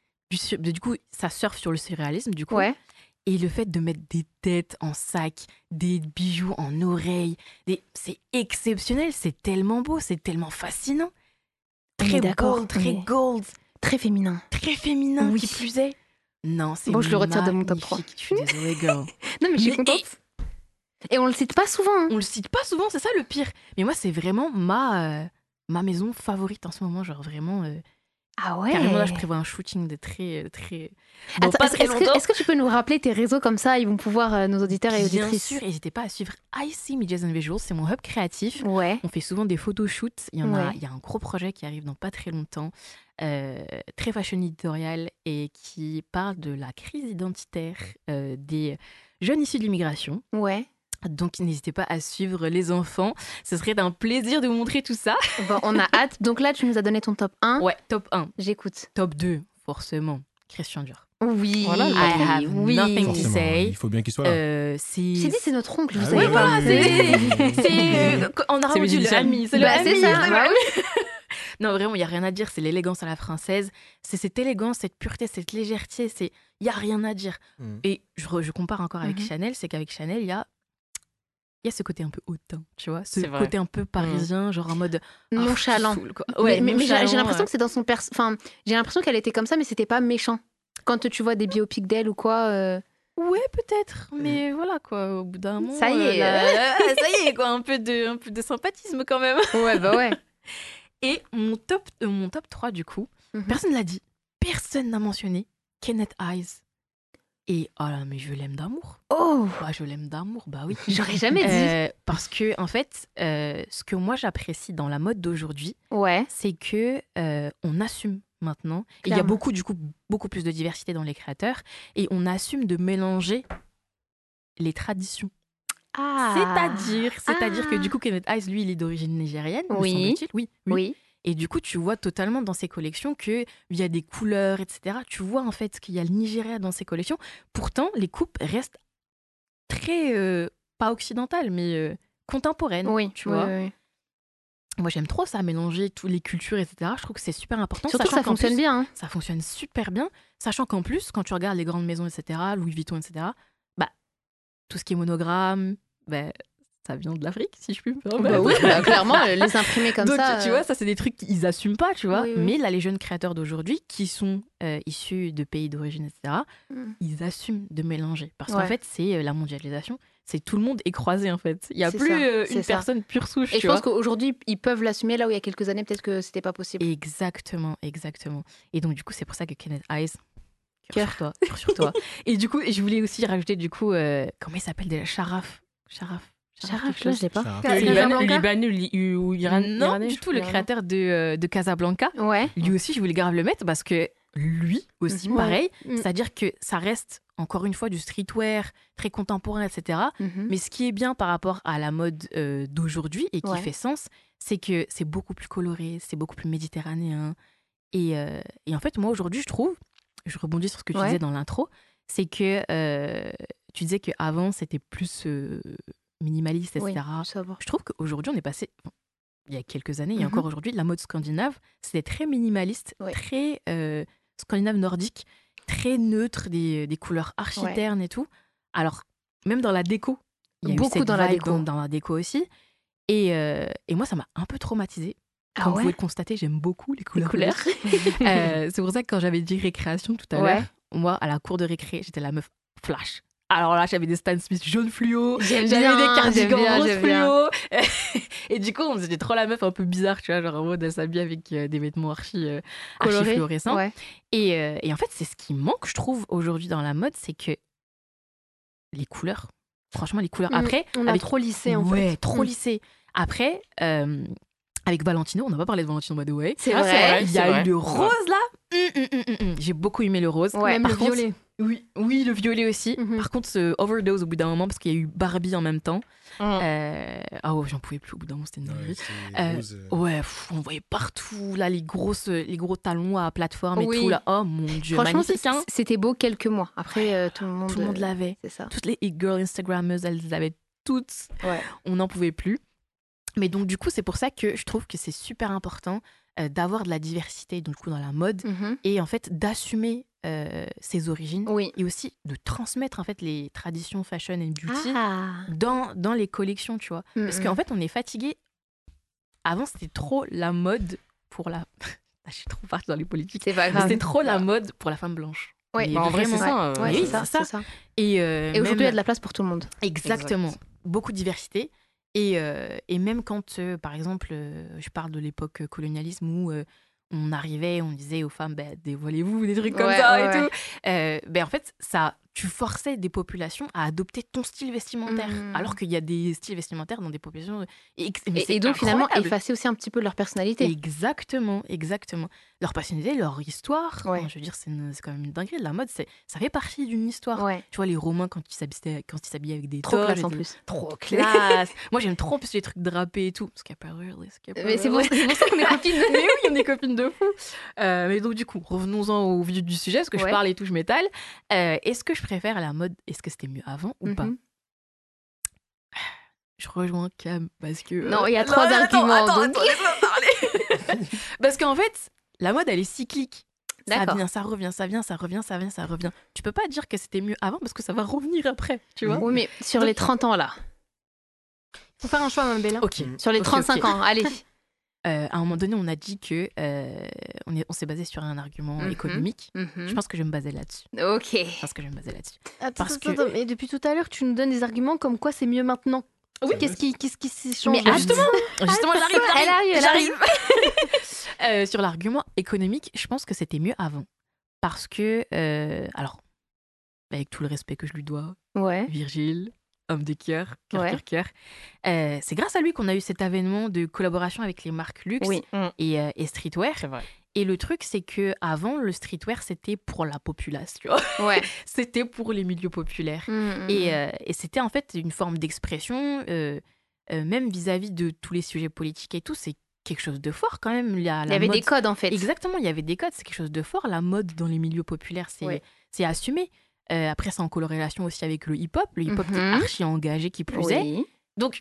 du coup, ça surfe sur le surréalisme, du coup. Et le fait de mettre des têtes en sac, des bijoux en oreilles, c'est exceptionnel, c'est tellement beau, c'est tellement fascinant. Très gold, très gold. Très féminin. Très féminin, qui plus est. Non, c'est bon, je le retire de mon top 3. Je suis désolée, girl. Non, mais je suis contente. Et on le cite pas souvent. On le cite pas souvent, c'est ça le pire. Mais moi, c'est vraiment ma maison favorite en ce moment. Genre vraiment, Ah ouais. Carrément, là, je prévois un shooting de très, très... Attends, pas très longtemps. Est-ce que tu peux nous rappeler tes réseaux comme ça, ils vont pouvoir, nos auditeurs et auditrices. Bien sûr, n'hésitez pas à suivre IC Medias and Visuals, c'est mon hub créatif. Ouais. On fait souvent des photoshoots. Il y a un gros projet qui arrive dans pas très longtemps, très fashion éditorial et qui parle de la crise identitaire des jeunes issus de l'immigration. Ouais. Donc, n'hésitez pas à suivre les enfants. Ce serait un plaisir de vous montrer tout ça. Bon, on a hâte. Donc là, tu nous as donné ton top 1. Ouais, top 1. J'écoute. Top 2, forcément. Christian Dior. Oui. Voilà, I have nothing to say. Il faut bien qu'il soit là. C'est notre oncle, vous savez pas. Voilà, on a rendu le ami. C'est le ami. C'est ça. Bah oui. Non, vraiment, il n'y a rien à dire. C'est l'élégance à la française. C'est cette élégance, cette pureté, cette légèreté. Il n'y a rien à dire. Et je compare encore avec Chanel. C'est qu'avec Chanel, il y a ce côté un peu hautain, tu vois, ce côté un peu parisien, genre en mode nonchalant. Ouais, mais j'ai l'impression que c'est dans son j'ai l'impression qu'elle était comme ça, mais c'était pas méchant. Quand tu vois des biopics d'elle ou quoi. Ouais, peut-être, mais voilà quoi. Au bout d'un moment, ça y est, ça y est quoi, un peu de sympathisme quand même. Ouais, bah ouais. Et mon top 3 du coup, personne l'a dit, personne n'a mentionné Kenneth Eyes. Et oh là, mais je l'aime d'amour. Oh, bah, je l'aime d'amour, bah oui. J'aurais jamais dit. Parce que en fait, ce que moi j'apprécie dans la mode d'aujourd'hui, c'est que on assume maintenant. Et il y a beaucoup plus de diversité dans les créateurs et on assume de mélanger les traditions. C'est-à-dire que du coup, Kenneth Eyes, lui, il est d'origine nigérienne, me semble-t-il. Oui. Et du coup, tu vois totalement dans ses collections qu'il y a des couleurs, etc. Tu vois en fait qu'il y a le Nigeria dans ses collections. Pourtant, les coupes restent très, pas occidentales, mais contemporaines. Tu vois. Oui. Moi, j'aime trop ça, mélanger toutes les cultures, etc. Je trouve que c'est super important. Surtout que ça fonctionne bien. Hein. Ça fonctionne super bien. Sachant qu'en plus, quand tu regardes les grandes maisons, etc., Louis Vuitton, etc., bah, tout ce qui est monogramme, bah, ça vient de l'Afrique, si je puis me permettre. Bah oui, clairement, les imprimer comme donc, ça. Tu vois, ça, c'est des trucs qu'ils n'assument pas, tu vois. Oui. Mais là, les jeunes créateurs d'aujourd'hui, qui sont issus de pays d'origine, etc., ils assument de mélanger. Parce qu'en fait, c'est la mondialisation. C'est tout le monde est croisé, en fait. Il n'y a plus une personne pure souche, et je pense qu'aujourd'hui, ils peuvent l'assumer, là où il y a quelques années, peut-être que c'était pas possible. Exactement. Et donc, du coup, c'est pour ça que Kenneth Eyes... Cœur sur toi. Et du coup, je voulais aussi rajouter, du coup, comment il s'appelle déjà Sharaf, je sais pas. Libanais ou iranais? Non, du tout, le créateur de Casablanca. Ouais. Lui aussi, je voulais grave le mettre parce que lui aussi, pareil. C'est-à-dire que ça reste, encore une fois, du streetwear très contemporain, etc. Mais ce qui est bien par rapport à la mode d'aujourd'hui et qui fait sens, c'est que c'est beaucoup plus coloré, c'est beaucoup plus méditerranéen. Et en fait, moi, aujourd'hui, je rebondis sur ce que tu disais dans l'intro, c'est que tu disais qu'avant, c'était plus minimaliste, etc. Je trouve qu'aujourd'hui, on est passé... il y a quelques années, il y a encore aujourd'hui, la mode scandinave, c'était très minimaliste, très scandinave nordique, très neutre, des couleurs archi-ternes et tout. Alors, même dans la déco, il y a beaucoup dans la déco aussi. Et moi, ça m'a un peu traumatisée. Comme vous pouvez le constater, j'aime beaucoup les couleurs. C'est pour ça que quand j'avais dit récréation tout à l'heure, moi, à la cour de récré, j'étais la meuf flash. Alors là, j'avais des Stan Smith jaune fluo, j'avais des cardigans rose fluo. Et du coup, c'était trop la meuf un peu bizarre, tu vois, genre en mode elle s'habille avec des vêtements archi fluorescents. Et en fait, c'est ce qui manque, je trouve, aujourd'hui dans la mode, c'est que les couleurs, franchement, les couleurs. Après, on a trop lissé, en fait. Ouais, trop lissé. Après, avec Valentino, on n'a pas parlé de Valentino, by the way. C'est vrai. Il y a eu le rose, là. J'ai beaucoup aimé le rose. Même le violet. Oui, le violet aussi. Par contre, ce overdose au bout d'un moment, parce qu'il y a eu Barbie en même temps. J'en pouvais plus au bout d'un moment, c'était une dinguerie. On voyait partout, là, les gros talons à plateforme et tout, là. Oh mon Dieu, franchement, magnifique. C'était beau quelques mois. Après, tout le monde l'avait. C'est ça. Toutes les e-girl Instagrammeuses, elles les avaient toutes. On n'en pouvait plus. Mais donc, du coup, c'est pour ça que je trouve que c'est super important d'avoir de la diversité donc, du coup, dans la mode et en fait d'assumer ses origines et aussi de transmettre en fait les traditions fashion and beauty dans les collections, tu vois. Parce qu'en fait, on est fatigué. Avant, c'était trop la mode pour la... Je suis trop partie dans les politiques. C'est pas grave. C'était trop la mode pour la femme blanche. Oui, en vrai, c'est ça. C'est ça. Et aujourd'hui, il y a de la place pour tout le monde. Exactement. Beaucoup de diversité. Et même quand, par exemple, je parle de l'époque colonialisme où on arrivait, on disait aux femmes, dévoilez-vous, des trucs comme ça et tout. En fait, tu forçais des populations à adopter ton style vestimentaire, alors qu'il y a des styles vestimentaires dans des populations. Et donc finalement, effacer aussi un petit peu leur personnalité. Exactement. Leur personnalité, leur histoire. Je veux dire, c'est quand même une dinguerie. La mode, ça fait partie d'une histoire. Tu vois, les Romains, quand ils s'habillaient avec des trop toges, classe en plus. Trop classe. Moi, j'aime trop en plus les trucs drapés et tout. Mais c'est pour ça qu'on est copines. Mais oui, on est copines de fou. Mais donc, du coup, revenons-en au vif du sujet, parce que je parle et tout, je m'étale. Est-ce que je préfère la mode? Est-ce que c'était mieux avant ou pas? Je rejoins Cam parce que... Non, il y a 3 arguments. Attends, laisse-moi parler. Parce qu'en fait, la mode, elle est cyclique. Ça vient, ça revient, ça vient, ça revient, ça vient, ça revient. Tu peux pas dire que c'était mieux avant parce que ça va revenir après, tu vois. Oui, mais sur les 30 ans, là. Faut faire un choix, ma belle. Ok. Sur les 35 ans, allez. À un moment donné, on a dit que on s'est basé sur un argument économique. Je pense que je vais me baser là-dessus. Ok. Je pense que je vais me baser là-dessus. Attends, mais depuis tout à l'heure, tu nous donnes des arguments comme quoi c'est mieux maintenant. Oui. Qu'est-ce qui s'est changé? Mais justement, j'arrive. Sur l'argument économique, je pense que c'était mieux avant. Parce que, alors, avec tout le respect que je lui dois, Virgile, homme de cœur, cœur. C'est grâce à lui qu'on a eu cet avènement de collaboration avec les marques luxe et streetwear. C'est vrai. Et le truc, c'est que avant le streetwear, c'était pour la populace, tu vois. C'était pour les milieux populaires. Et c'était en fait une forme d'expression, même vis-à-vis de tous les sujets politiques et tout. C'est quelque chose de fort quand même. Il y avait des codes en fait. Exactement, il y avait des codes. C'est quelque chose de fort. La mode dans les milieux populaires, c'est assumé. Après, c'est en corrélation aussi avec le hip-hop. Le hip-hop qui est archi engagé, qui plus est. Donc,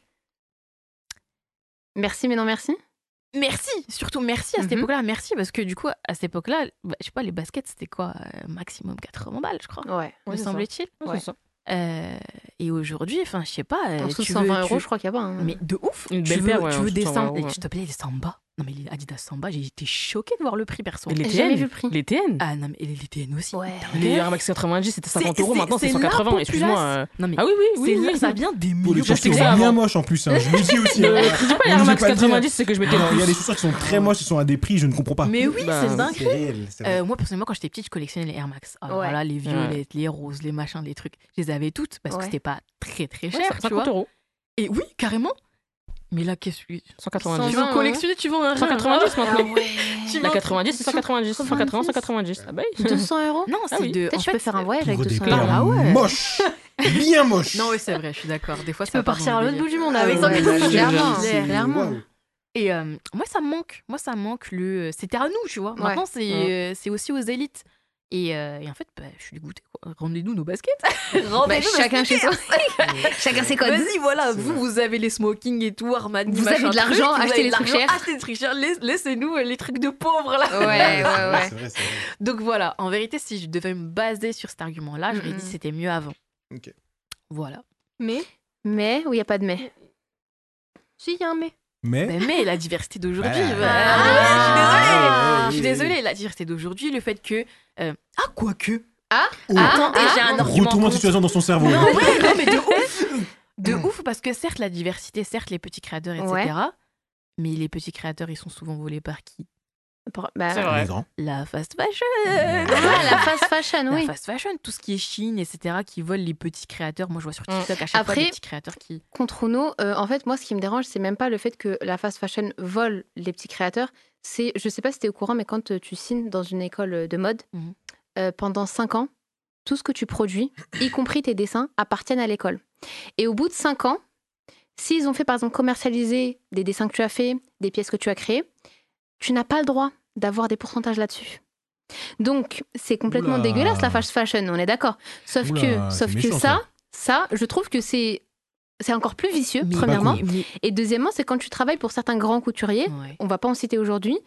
merci, mais non merci. Merci, surtout merci à cette époque-là. Merci, parce que du coup, à cette époque-là, je sais pas, les baskets, c'était quoi? Maximum 80 balles, je crois. Me semble-t-il. C'est ça. Et aujourd'hui, enfin, je sais pas. En dessous de 120 €, je crois qu'il y a pas. Hein. Mais de ouf. Une belle paire, tu veux des Samba. Tu te plais, les Samba. Non, mais les Adidas Samba, j'ai été choquée de voir le prix, perso. Et les J'ai jamais vu le prix. Les TN. Ah non, mais les TN aussi. Les Air Max 90, c'était 50 €. Maintenant, c'est 180. Excuse-moi. Non, mais ah oui. Ça vient des Pour les millions. chaussures bien moches en plus. Je me dis aussi. Je dis pas Air Max 90, c'est que je mettais. Il y a des chaussures qui sont très moches, ils sont à des prix, je ne comprends pas. Mais oui, c'est dingue. C'est réel. Moi, personnellement, quand j'étais petite, je collectionnais les Air Max. Alors voilà, les violettes, les roses, les machins, les trucs. Je les avais toutes parce que c'était pas très très cher. 50 €. Et oui, carrément. Mais là, qu'est-ce que 190. Tu veux collectionner, tu vends un 190 maintenant. La 90, c'est 190. 180, 190. Ah bah 200 €. Non, c'est de. Peut-être tu peux faire un voyage avec 200 €. Moche. Bien moche. Non, oui, c'est vrai, je suis d'accord. Des fois, tu peux partir à l'autre bout du monde avec 190. Clairement. Et moi, ça me manque le. C'était à nous, tu vois. Maintenant, c'est aussi aux élites. Et en fait, je suis dégoûtée. Rendez-nous nos baskets. Chacun chez soi. Chacun ses codes. Vas-y, voilà. Vous avez les smokings et tout, Armani. Vous avez de l'argent, achetez les trucs chers. Achetez des trucs chers. Laissez-nous les trucs de pauvres, là. Ouais. C'est vrai. Donc voilà, en vérité, si je devais me baser sur cet argument-là, j'aurais dit c'était mieux avant. Ok. Voilà. Mais ou il n'y a pas de mais? Si, il y a un mais. Mais la diversité d'aujourd'hui. Je suis désolée. La diversité d'aujourd'hui, le fait que. Quoique. Attendez, j'ai un argument. Retournement de situation dans son cerveau. Non, mais de ouf. De ouf, parce que certes, la diversité, certes, les petits créateurs, etc. Mais les petits créateurs, ils sont souvent volés par qui? C'est vrai. La fast fashion. La fast fashion, oui. La fast fashion, tout ce qui est Chine, etc., qui volent les petits créateurs. Moi, je vois sur TikTok à chaque fois des petits créateurs qui... Contre Uno, en fait, moi, ce qui me dérange, c'est même pas le fait que la fast fashion vole les petits créateurs. C'est, je sais pas si t'es au courant, mais quand tu signes dans une école de mode, pendant 5 ans, tout ce que tu produis, y compris tes dessins, appartiennent à l'école. Et au bout de 5 ans, s'ils ont fait, par exemple, commercialiser des dessins que tu as fait, des pièces que tu as créées, tu n'as pas le droit d'avoir des pourcentages là-dessus. Donc, c'est complètement dégueulasse, la fast fashion, on est d'accord. Sauf que ça, je trouve que c'est encore plus vicieux, premièrement. Et deuxièmement, c'est quand tu travailles pour certains grands couturiers, on va pas en citer aujourd'hui,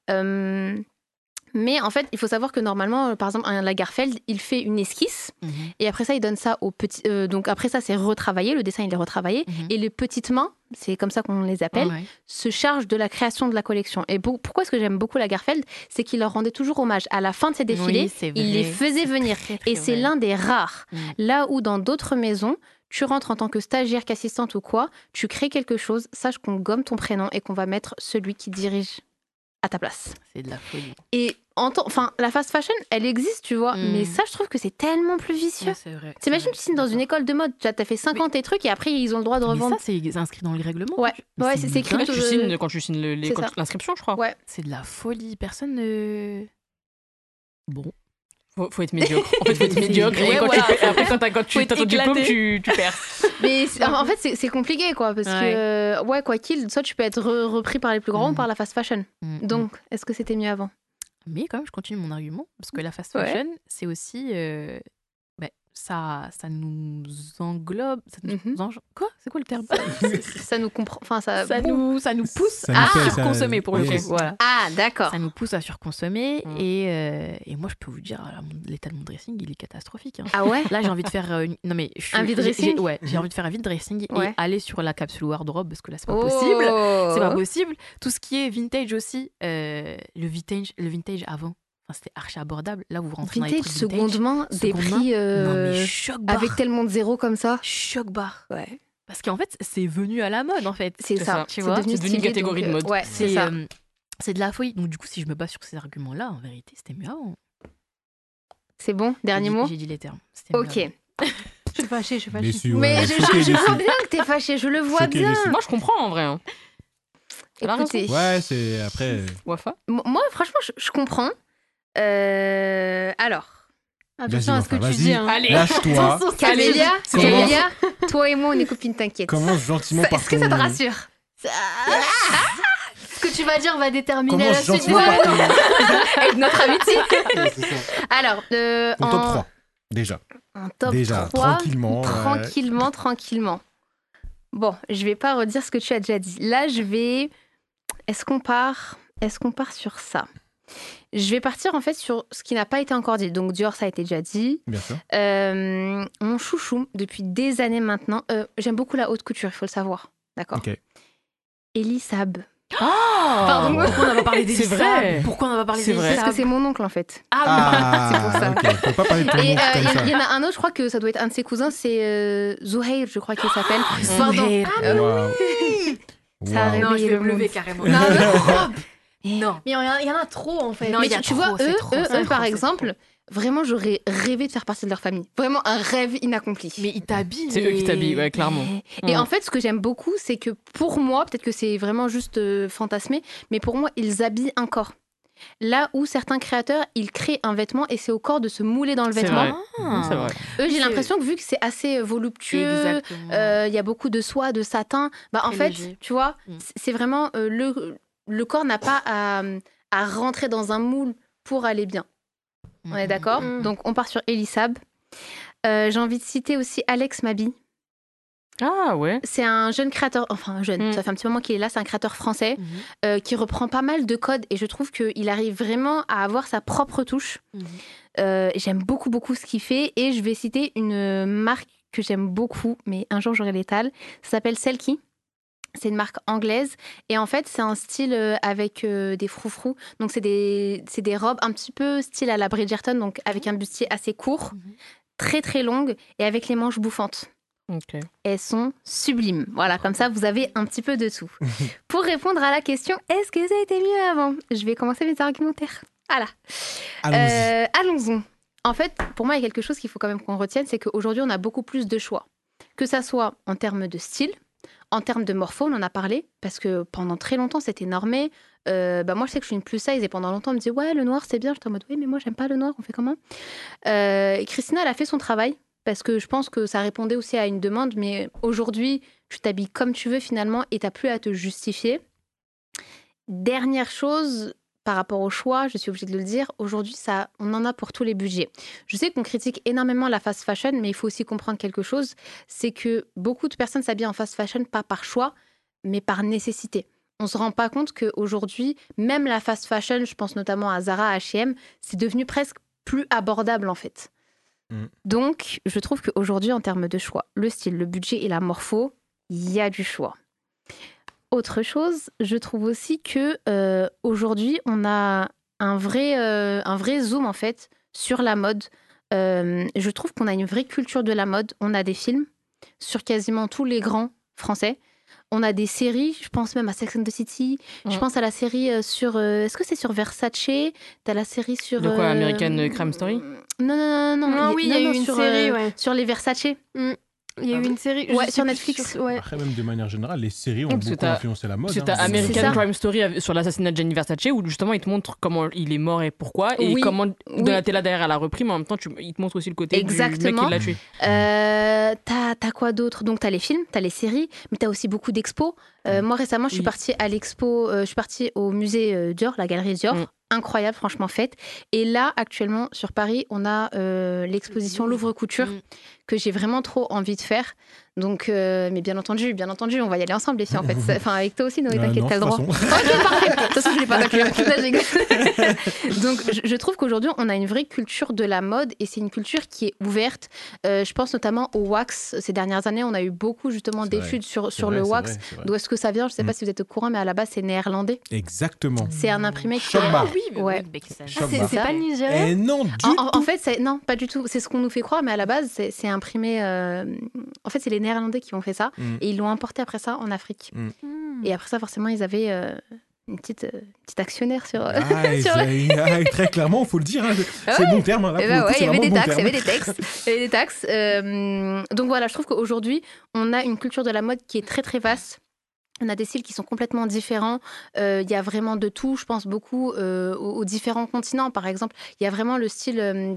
mais en fait, il faut savoir que normalement, par exemple, un Lagerfeld, il fait une esquisse et après ça, il donne ça aux petits. Donc après ça, c'est retravaillé, le dessin, il est retravaillé. Et les petites mains, c'est comme ça qu'on les appelle, se chargent de la création de la collection. Et pourquoi est-ce que j'aime beaucoup Lagerfeld? C'est qu'il leur rendait toujours hommage. À la fin de ses défilés, il les faisait venir. Et c'est l'un des rares. Là où dans d'autres maisons, tu rentres en tant que stagiaire, qu'assistante ou quoi, tu crées quelque chose, sache qu'on gomme ton prénom et qu'on va mettre celui qui dirige à ta place. C'est de la folie. Et la fast fashion, elle existe, tu vois, mais ça, je trouve que c'est tellement plus vicieux. Ouais, c'est vrai. T'imagines, tu signes dans une école de mode, tu as fait 5 ans tes trucs et après, ils ont le droit de revendre. Mais ça, c'est inscrit dans les règlements. Ouais, c'est écrit. Quand tu signes l'inscription, je crois. Ouais. C'est de la folie. Personne ne... Bon. Faut être médiocre. En fait, faut être médiocre. Et quand tu as ton diplôme, tu perds. Mais en fait, c'est compliqué, quoi. Parce que, quoi qu'il, soit tu peux être repris par les plus grands ou par la fast fashion. Donc, est-ce que c'était mieux avant? Mais quand même, je continue mon argument. Parce que la fast fashion, c'est aussi... ça nous englobe. Quoi? C'est quoi le terme? Ça nous comprend. Enfin, ça nous pousse à surconsommer pour le coup. Voilà. Ah, d'accord. Ça nous pousse à surconsommer. Et moi, je peux vous dire, l'état de mon dressing, il est catastrophique. Hein. Ah ouais? Là, j'ai envie de faire un vide dressing. J'ai envie de faire un vide dressing et aller sur la capsule wardrobe parce que là, c'est pas possible. C'est pas possible. Tout ce qui est vintage aussi, le vintage avant. Enfin, c'était archi abordable. Là, vous rentrez vintage, dans les trucs seconde main, des prix avec tellement de zéro comme ça. Choc barre. Ouais. Parce qu'en fait, c'est venu à la mode, en fait. C'est ça. Tu vois, c'est devenu une catégorie de mode. Ouais, c'est ça. C'est de la folie. Donc, du coup, si je me base sur ces arguments-là, en vérité, c'était mieux avant. C'est bon? Dernier mot? J'ai dit les termes. Ok. Je suis fâchée. Mais je vois bien que t'es fâchée, je le vois bien. Moi, je comprends en vrai. Écoutez. Ouais, c'est après. Wafa. Moi, franchement, je comprends. Alors. Attention à ce que tu dis. Hein. Allez, lâche-toi. Camélia, toi et moi, on est copines, t'inquiète. Commence gentiment par Est-ce que ça te rassure? Ce que tu vas dire va déterminer la suite. Avec notre amitié. Alors, en top 3, déjà. En top déjà, 3, tranquillement. Bon, je vais pas redire ce que tu as déjà dit. Là, Est-ce qu'on part sur ça? Je vais partir en fait sur ce qui n'a pas été encore dit. Donc Dior, ça a été déjà dit. Bien sûr. Mon chouchou, depuis des années maintenant, j'aime beaucoup la haute couture, il faut le savoir. D'accord. Ok. Elie Saab. Pardon, pourquoi on n'a pas parlé d'Elie Saab? C'est vrai. Parce que c'est mon oncle en fait. Ah, c'est pour ça. Ok, faut pas parler de ton Et oncle comme ça. il y en a un autre, je crois que ça doit être un de ses cousins, c'est Zuhair, je crois qu'il s'appelle. Zuhair. Oui. Ça a réveillé Non, je vais le me lever monde. carrément. Non. Mais il y en a trop en fait. Non, Mais il y a tu trop, vois, c'est eux, trop, par exemple, vraiment, j'aurais rêvé de faire partie de leur famille. Vraiment un rêve inaccompli. Mais ils t'habillent. C'est eux qui t'habillent, ouais, clairement. Et en fait, ce que j'aime beaucoup, c'est que pour moi, peut-être que c'est vraiment juste fantasmé, mais pour moi, ils habillent un corps. Là où certains créateurs, ils créent un vêtement et c'est au corps de se mouler dans le vêtement. C'est vrai. Eux, j'ai l'impression que vu que c'est assez voluptueux, il y a beaucoup de soie, de satin, en fait, léger. tu vois, c'est vraiment le corps n'a pas à rentrer dans un moule pour aller bien. On est d'accord? Donc, on part sur Elie Saab. J'ai envie de citer aussi Alex Mabi. Ah ouais. C'est un jeune créateur, enfin jeune, ça fait un petit moment qu'il est là, c'est un créateur français qui reprend pas mal de codes et je trouve qu'il arrive vraiment à avoir sa propre touche. J'aime beaucoup ce qu'il fait et je vais citer une marque que j'aime beaucoup, mais un jour j'aurai l'étale. Ça s'appelle Selkie. C'est une marque anglaise et en fait c'est un style avec des froufrous. Donc c'est des robes un petit peu style à la Bridgerton, donc avec un bustier assez court, très très longue et avec les manches bouffantes. Okay. Elles sont sublimes. Voilà, comme ça, vous avez un petit peu de tout. Pour répondre à la question, est-ce que ça a été mieux avant? Je vais commencer mes argumentaires. Voilà. Allons-y. En fait, pour moi, il y a quelque chose qu'il faut quand même qu'on retienne, c'est qu'aujourd'hui, on a beaucoup plus de choix. Que ça soit en termes de style, en termes de morpho, on en a parlé, parce que pendant très longtemps, c'était normé. Moi, je sais que je suis une plus size et pendant longtemps, on me disait « Ouais, le noir, c'est bien. » J'étais en mode « Oui, mais moi, j'aime pas le noir. On fait comment ?» Christina, elle a fait son travail. Parce que je pense que ça répondait aussi à une demande, mais aujourd'hui, tu t'habilles comme tu veux finalement et tu n'as plus à te justifier. Dernière chose, par rapport au choix, je suis obligée de le dire, aujourd'hui, on en a pour tous les budgets. Je sais qu'on critique énormément la fast fashion, mais il faut aussi comprendre quelque chose, c'est que beaucoup de personnes s'habillent en fast fashion, pas par choix, mais par nécessité. On ne se rend pas compte qu'aujourd'hui, même la fast fashion, je pense notamment à Zara, H&M, c'est devenu presque plus abordable en fait. Donc, je trouve qu'aujourd'hui, en termes de choix, le style, le budget et la morpho, il y a du choix. Autre chose, je trouve aussi que aujourd'hui, on a un vrai zoom en fait sur la mode. Je trouve qu'on a une vraie culture de la mode. On a des films sur quasiment tous les grands français. On a des séries, je pense même à Sex and the City. Je pense à la série sur... est-ce que c'est sur Versace? T'as la série sur... De quoi, American Crime Story? Non. Oui, il y a eu une série, sur les Versace. Il y a eu une série sur Netflix. Après, même de manière générale, les séries ont beaucoup influencé la mode. Parce que t'as American Crime Story sur l'assassinat de Gianni Versace, où justement, il te montre comment il est mort et pourquoi, et comment Donatella derrière elle a repris, mais en même temps, il te montre aussi le côté du mec qui l'a tué. T'as quoi d'autre? Donc, t'as les films, t'as les séries, mais t'as aussi beaucoup d'expos. Moi, récemment, je suis partie à l'expo, je suis partie au musée Dior, la galerie Dior. Incroyable, franchement faite. Et là, actuellement, sur Paris, on a l'exposition Louvre Couture que j'ai vraiment trop envie de faire. Donc, mais bien entendu, on va y aller ensemble, les filles, en fait. Enfin, avec toi aussi, Noé, t'inquiète, t'as le droit. Ok, parfait. De toute façon, je l'ai pas inclus. Donc, je trouve qu'aujourd'hui, on a une vraie culture de la mode et c'est une culture qui est ouverte. Je pense notamment au wax. Ces dernières années, on a eu beaucoup, justement, d'études sur le wax. D'où est-ce que ça vient? Je sais pas si vous êtes au courant, mais à la base, c'est néerlandais. Exactement. C'est un imprimé qui c'est pas nigérien. Et non, en fait, non, pas du tout. C'est ce qu'on nous fait croire, mais à la base, c'est imprimé. En fait, c'est les Néerlandais qui ont fait ça et ils l'ont importé après ça en Afrique. Et après ça, forcément, ils avaient une petite actionnaire sur. Très clairement, il faut le dire. C'est bon terme. Là, il y avait des taxes. Donc voilà, je trouve qu'aujourd'hui, on a une culture de la mode qui est très très vaste. On a des styles qui sont complètement différents. Il y a vraiment de tout. Je pense beaucoup aux différents continents. Par exemple, il y a vraiment le style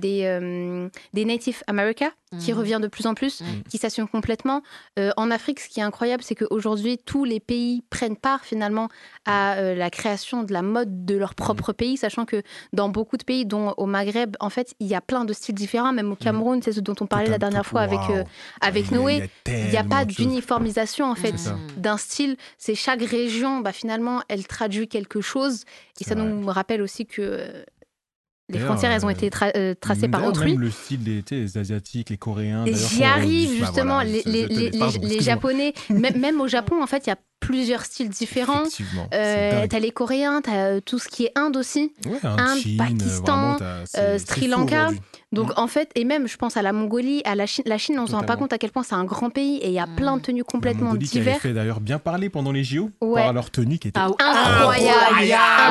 des Native America qui revient de plus en plus, qui s'assume complètement. En Afrique, ce qui est incroyable, c'est qu'aujourd'hui, tous les pays prennent part finalement à la création de la mode de leur propre pays, sachant que dans beaucoup de pays, dont au Maghreb, en fait, il y a plein de styles différents. Même au Cameroun, c'est ce dont on parlait la dernière fois avec Noé. Il n'y a pas d'uniformisation en fait d'un style. C'est chaque région, finalement, elle traduit quelque chose. Et ça nous rappelle aussi que les frontières, elles ont été tracées par autrui. Même le style des Asiatiques, les Coréens. J'y arrive, justement, les Japonais. Même au Japon, en fait, il y a plusieurs styles différents. T'as les Coréens, t'as tout ce qui est Inde aussi. Inde, Chine, Pakistan, Sri Lanka. Donc en fait, et même je pense à la Mongolie, à la Chine. La Chine, on ne se rend pas compte à quel point c'est un grand pays et il y a plein de tenues complètement diverses. Qui avait fait d'ailleurs bien parler pendant les JO par leur tenue qui était incroyable.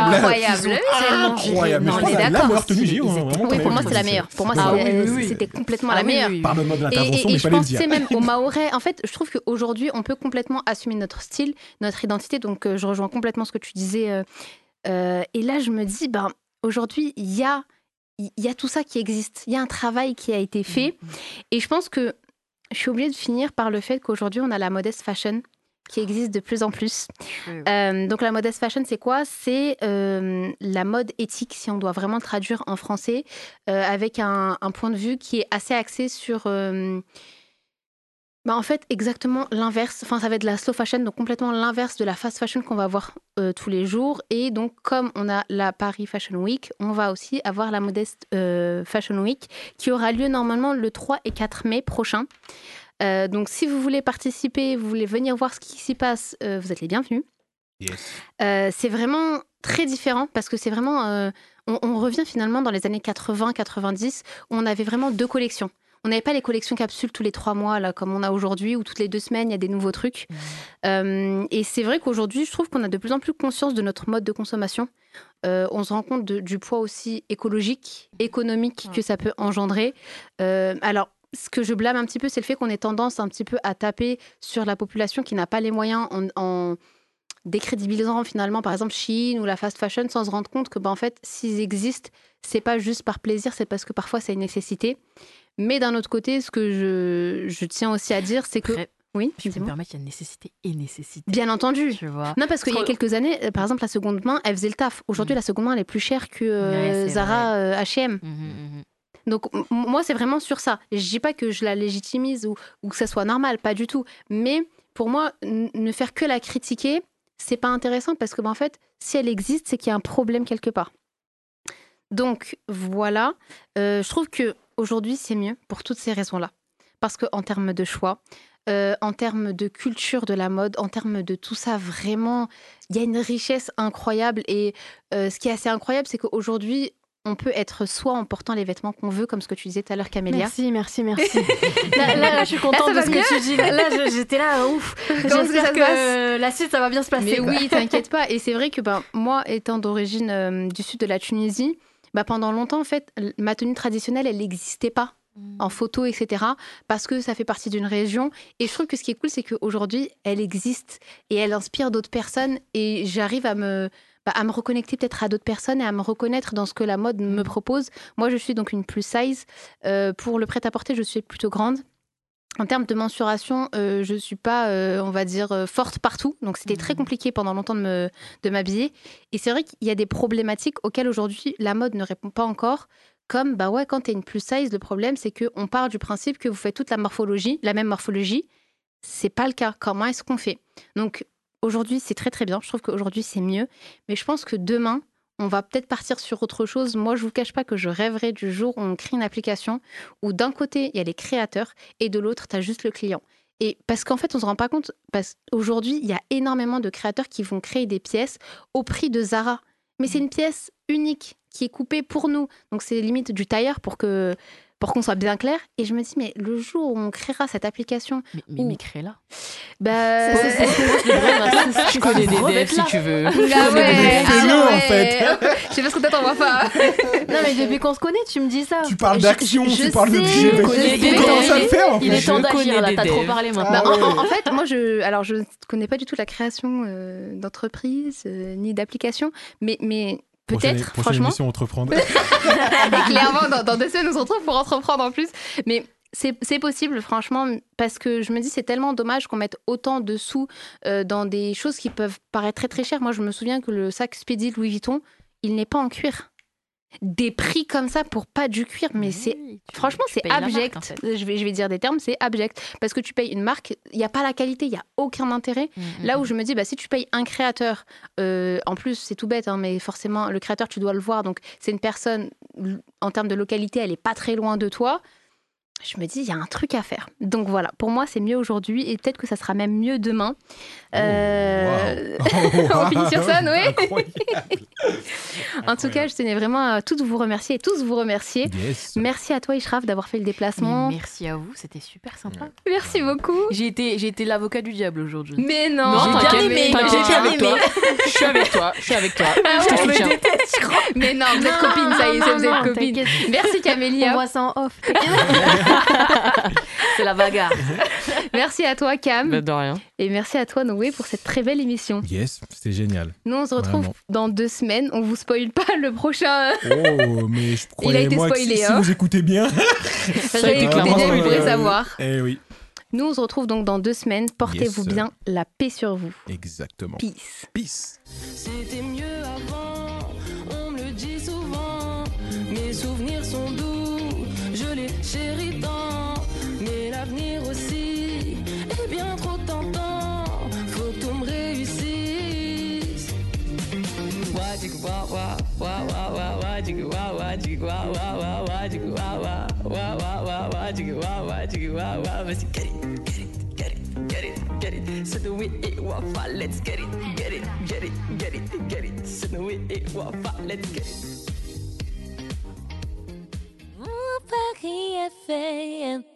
Mais je pense que la meilleure tenue JO. Oui, pour moi c'est la meilleure. Pour moi c'était complètement la meilleure. Pardonne-moi de l'intervention, mais il fallait le dire. Et je pense même au Mahorais. En fait, je trouve qu'aujourd'hui on peut complètement assumer notre style, notre identité. Donc je rejoins complètement ce que tu disais. Et là je me dis, aujourd'hui il y a tout ça qui existe. Il y a un travail qui a été fait. Et je pense que je suis obligée de finir par le fait qu'aujourd'hui, on a la modest fashion qui existe de plus en plus. Donc, la modest fashion, c'est quoi? C'est la mode éthique, si on doit vraiment traduire en français, avec un point de vue qui est assez axé sur... en fait, exactement l'inverse. Enfin, ça va être de la slow fashion, donc complètement l'inverse de la fast fashion qu'on va voir tous les jours. Et donc, comme on a la Paris Fashion Week, on va aussi avoir la Modest Fashion Week qui aura lieu normalement le 3 et 4 mai prochain. Donc, si vous voulez participer, vous voulez venir voir ce qui s'y passe, vous êtes les bienvenus. Yes. C'est vraiment très différent parce que c'est vraiment... on revient finalement dans les années 80-90 où on avait vraiment 2 collections. On n'avait pas les collections capsules tous les 3 mois, là, comme on a aujourd'hui, où toutes les 2 semaines, il y a des nouveaux trucs. Et c'est vrai qu'aujourd'hui, je trouve qu'on a de plus en plus conscience de notre mode de consommation. On se rend compte du poids aussi écologique, économique que ça peut engendrer. Alors, ce que je blâme un petit peu, c'est le fait qu'on ait tendance un petit peu à taper sur la population qui n'a pas les moyens en décrédibilisant finalement, par exemple, Shein ou la fast fashion, sans se rendre compte que, en fait, s'ils existent, c'est pas juste par plaisir, c'est parce que parfois, c'est une nécessité. Mais d'un autre côté, ce que je tiens aussi à dire, c'est que... Oui, je peux me permettre, il y a nécessité et nécessité. Bien entendu. Tu vois. Non, parce qu'il y a quelques années, par exemple, la seconde main, elle faisait le taf. Aujourd'hui, la seconde main, elle est plus chère que Zara, H&M. Donc, moi, c'est vraiment sur ça. Je dis pas que je la légitimise ou que ça soit normal, pas du tout. Mais pour moi, ne faire que la critiquer, c'est pas intéressant parce que, en fait, si elle existe, c'est qu'il y a un problème quelque part. Donc, voilà. Je trouve qu'aujourd'hui, c'est mieux pour toutes ces raisons-là. Parce qu'en termes de choix, en termes de culture de la mode, en termes de tout ça, vraiment, il y a une richesse incroyable. Et ce qui est assez incroyable, c'est qu'aujourd'hui, on peut être soi en portant les vêtements qu'on veut, comme ce que tu disais tout à l'heure, Camélia. Merci. Là, je suis contente de ce que tu dis. Là, j'étais là, ouf. J'espère que la suite, ça va bien se passer. Mais oui, t'inquiète pas. Et c'est vrai que moi, étant d'origine du sud de la Tunisie, pendant longtemps, en fait, ma tenue traditionnelle, elle n'existait pas en photo, etc. Parce que ça fait partie d'une région. Et je trouve que ce qui est cool, c'est qu'aujourd'hui, elle existe et elle inspire d'autres personnes. Et j'arrive à me reconnecter peut-être à d'autres personnes et à me reconnaître dans ce que la mode me propose. Moi, je suis donc une plus size. Pour le prêt-à-porter, je suis plutôt grande. En termes de mensuration, je ne suis pas, on va dire, forte partout. Donc, c'était très compliqué pendant longtemps de m'habiller. Et c'est vrai qu'il y a des problématiques auxquelles aujourd'hui, la mode ne répond pas encore. Comme, quand tu es une plus size, le problème, c'est qu'on part du principe que vous faites toute la même morphologie. C'est pas le cas. Comment est-ce qu'on fait ? Donc, aujourd'hui, c'est très très bien. Je trouve qu'aujourd'hui, c'est mieux. Mais je pense que demain, on va peut-être partir sur autre chose. Moi, je ne vous cache pas que je rêverais du jour où on crée une application où d'un côté, il y a les créateurs et de l'autre, tu as juste le client. Et parce qu'en fait, on ne se rend pas compte, parce qu'aujourd'hui, il y a énormément de créateurs qui vont créer des pièces au prix de Zara. Mais c'est une pièce unique qui est coupée pour nous. Donc, c'est limite du tailleur pour qu'on soit bien clair. Et je me dis, mais le jour où on créera cette application... Mais crée-la. Je connais des devs si tu veux. En fait. Je sais pas ce que t'en pas. Non, mais depuis qu'on se connaît, tu me dis ça. Tu parles d'action, tu parles de Il commence à le faire en Il est temps d'agir, là, t'as trop parlé maintenant. En fait, moi, je ne connais pas du tout la création d'entreprise, ni d'application, mais peut-être, franchement. Émission entreprendre. Clairement, dans 2 semaines, on se retrouve pour entreprendre en plus. Mais c'est possible, franchement, parce que je me dis c'est tellement dommage qu'on mette autant de sous dans des choses qui peuvent paraître très très chères. Moi, je me souviens que le sac Speedy Louis Vuitton, il n'est pas en cuir. Des prix comme ça pour pas du cuir, mais franchement, c'est abject. Marque, en fait. Je vais dire des termes, c'est abject. Parce que tu payes une marque, il n'y a pas la qualité, il n'y a aucun intérêt. Là où je me dis, si tu payes un créateur, en plus, c'est tout bête, mais forcément, le créateur, tu dois le voir. Donc, c'est une personne, en termes de localité, elle n'est pas très loin de toi. Je me dis, il y a un truc à faire. Donc voilà, pour moi, c'est mieux aujourd'hui et peut-être que ça sera même mieux demain. On finit sur ça, Noé. En tout cas, je tenais vraiment à tous vous remercier. Yes. Merci à toi, Ishraf, d'avoir fait le déplacement. Mais merci à vous, c'était super sympa. Merci beaucoup. J'ai été l'avocat du diable aujourd'hui. Mais non, j'ai bien aimé. Je suis avec toi. Je te soutiens. Mais non, vous êtes copines, ça y est, vous êtes copines. Merci Camélia. On voit ça en off. C'est la bagarre. Merci à toi, Cam. De rien. Et merci à toi, Noé, pour cette très belle émission. Yes, c'était génial. Nous, on se retrouve dans 2 semaines. On vous spoile pas le prochain. Oh, mais je croyais, il a été spoilé. Si vous écoutez bien. Ça a été clairement spoilé. Vous pourrez savoir. Eh oui. Nous, on se retrouve donc dans 2 semaines. Portez-vous bien. La paix sur vous. Exactement. Peace. C'était mieux avant, on me le dit souvent. Mes souvenirs sont doux, je les chéris tant. Mais l'avenir aussi est bien trop tentant. Faut que tout me réussisse. So the way it was, let's get it. So the way it was, let's get it. Paris FM.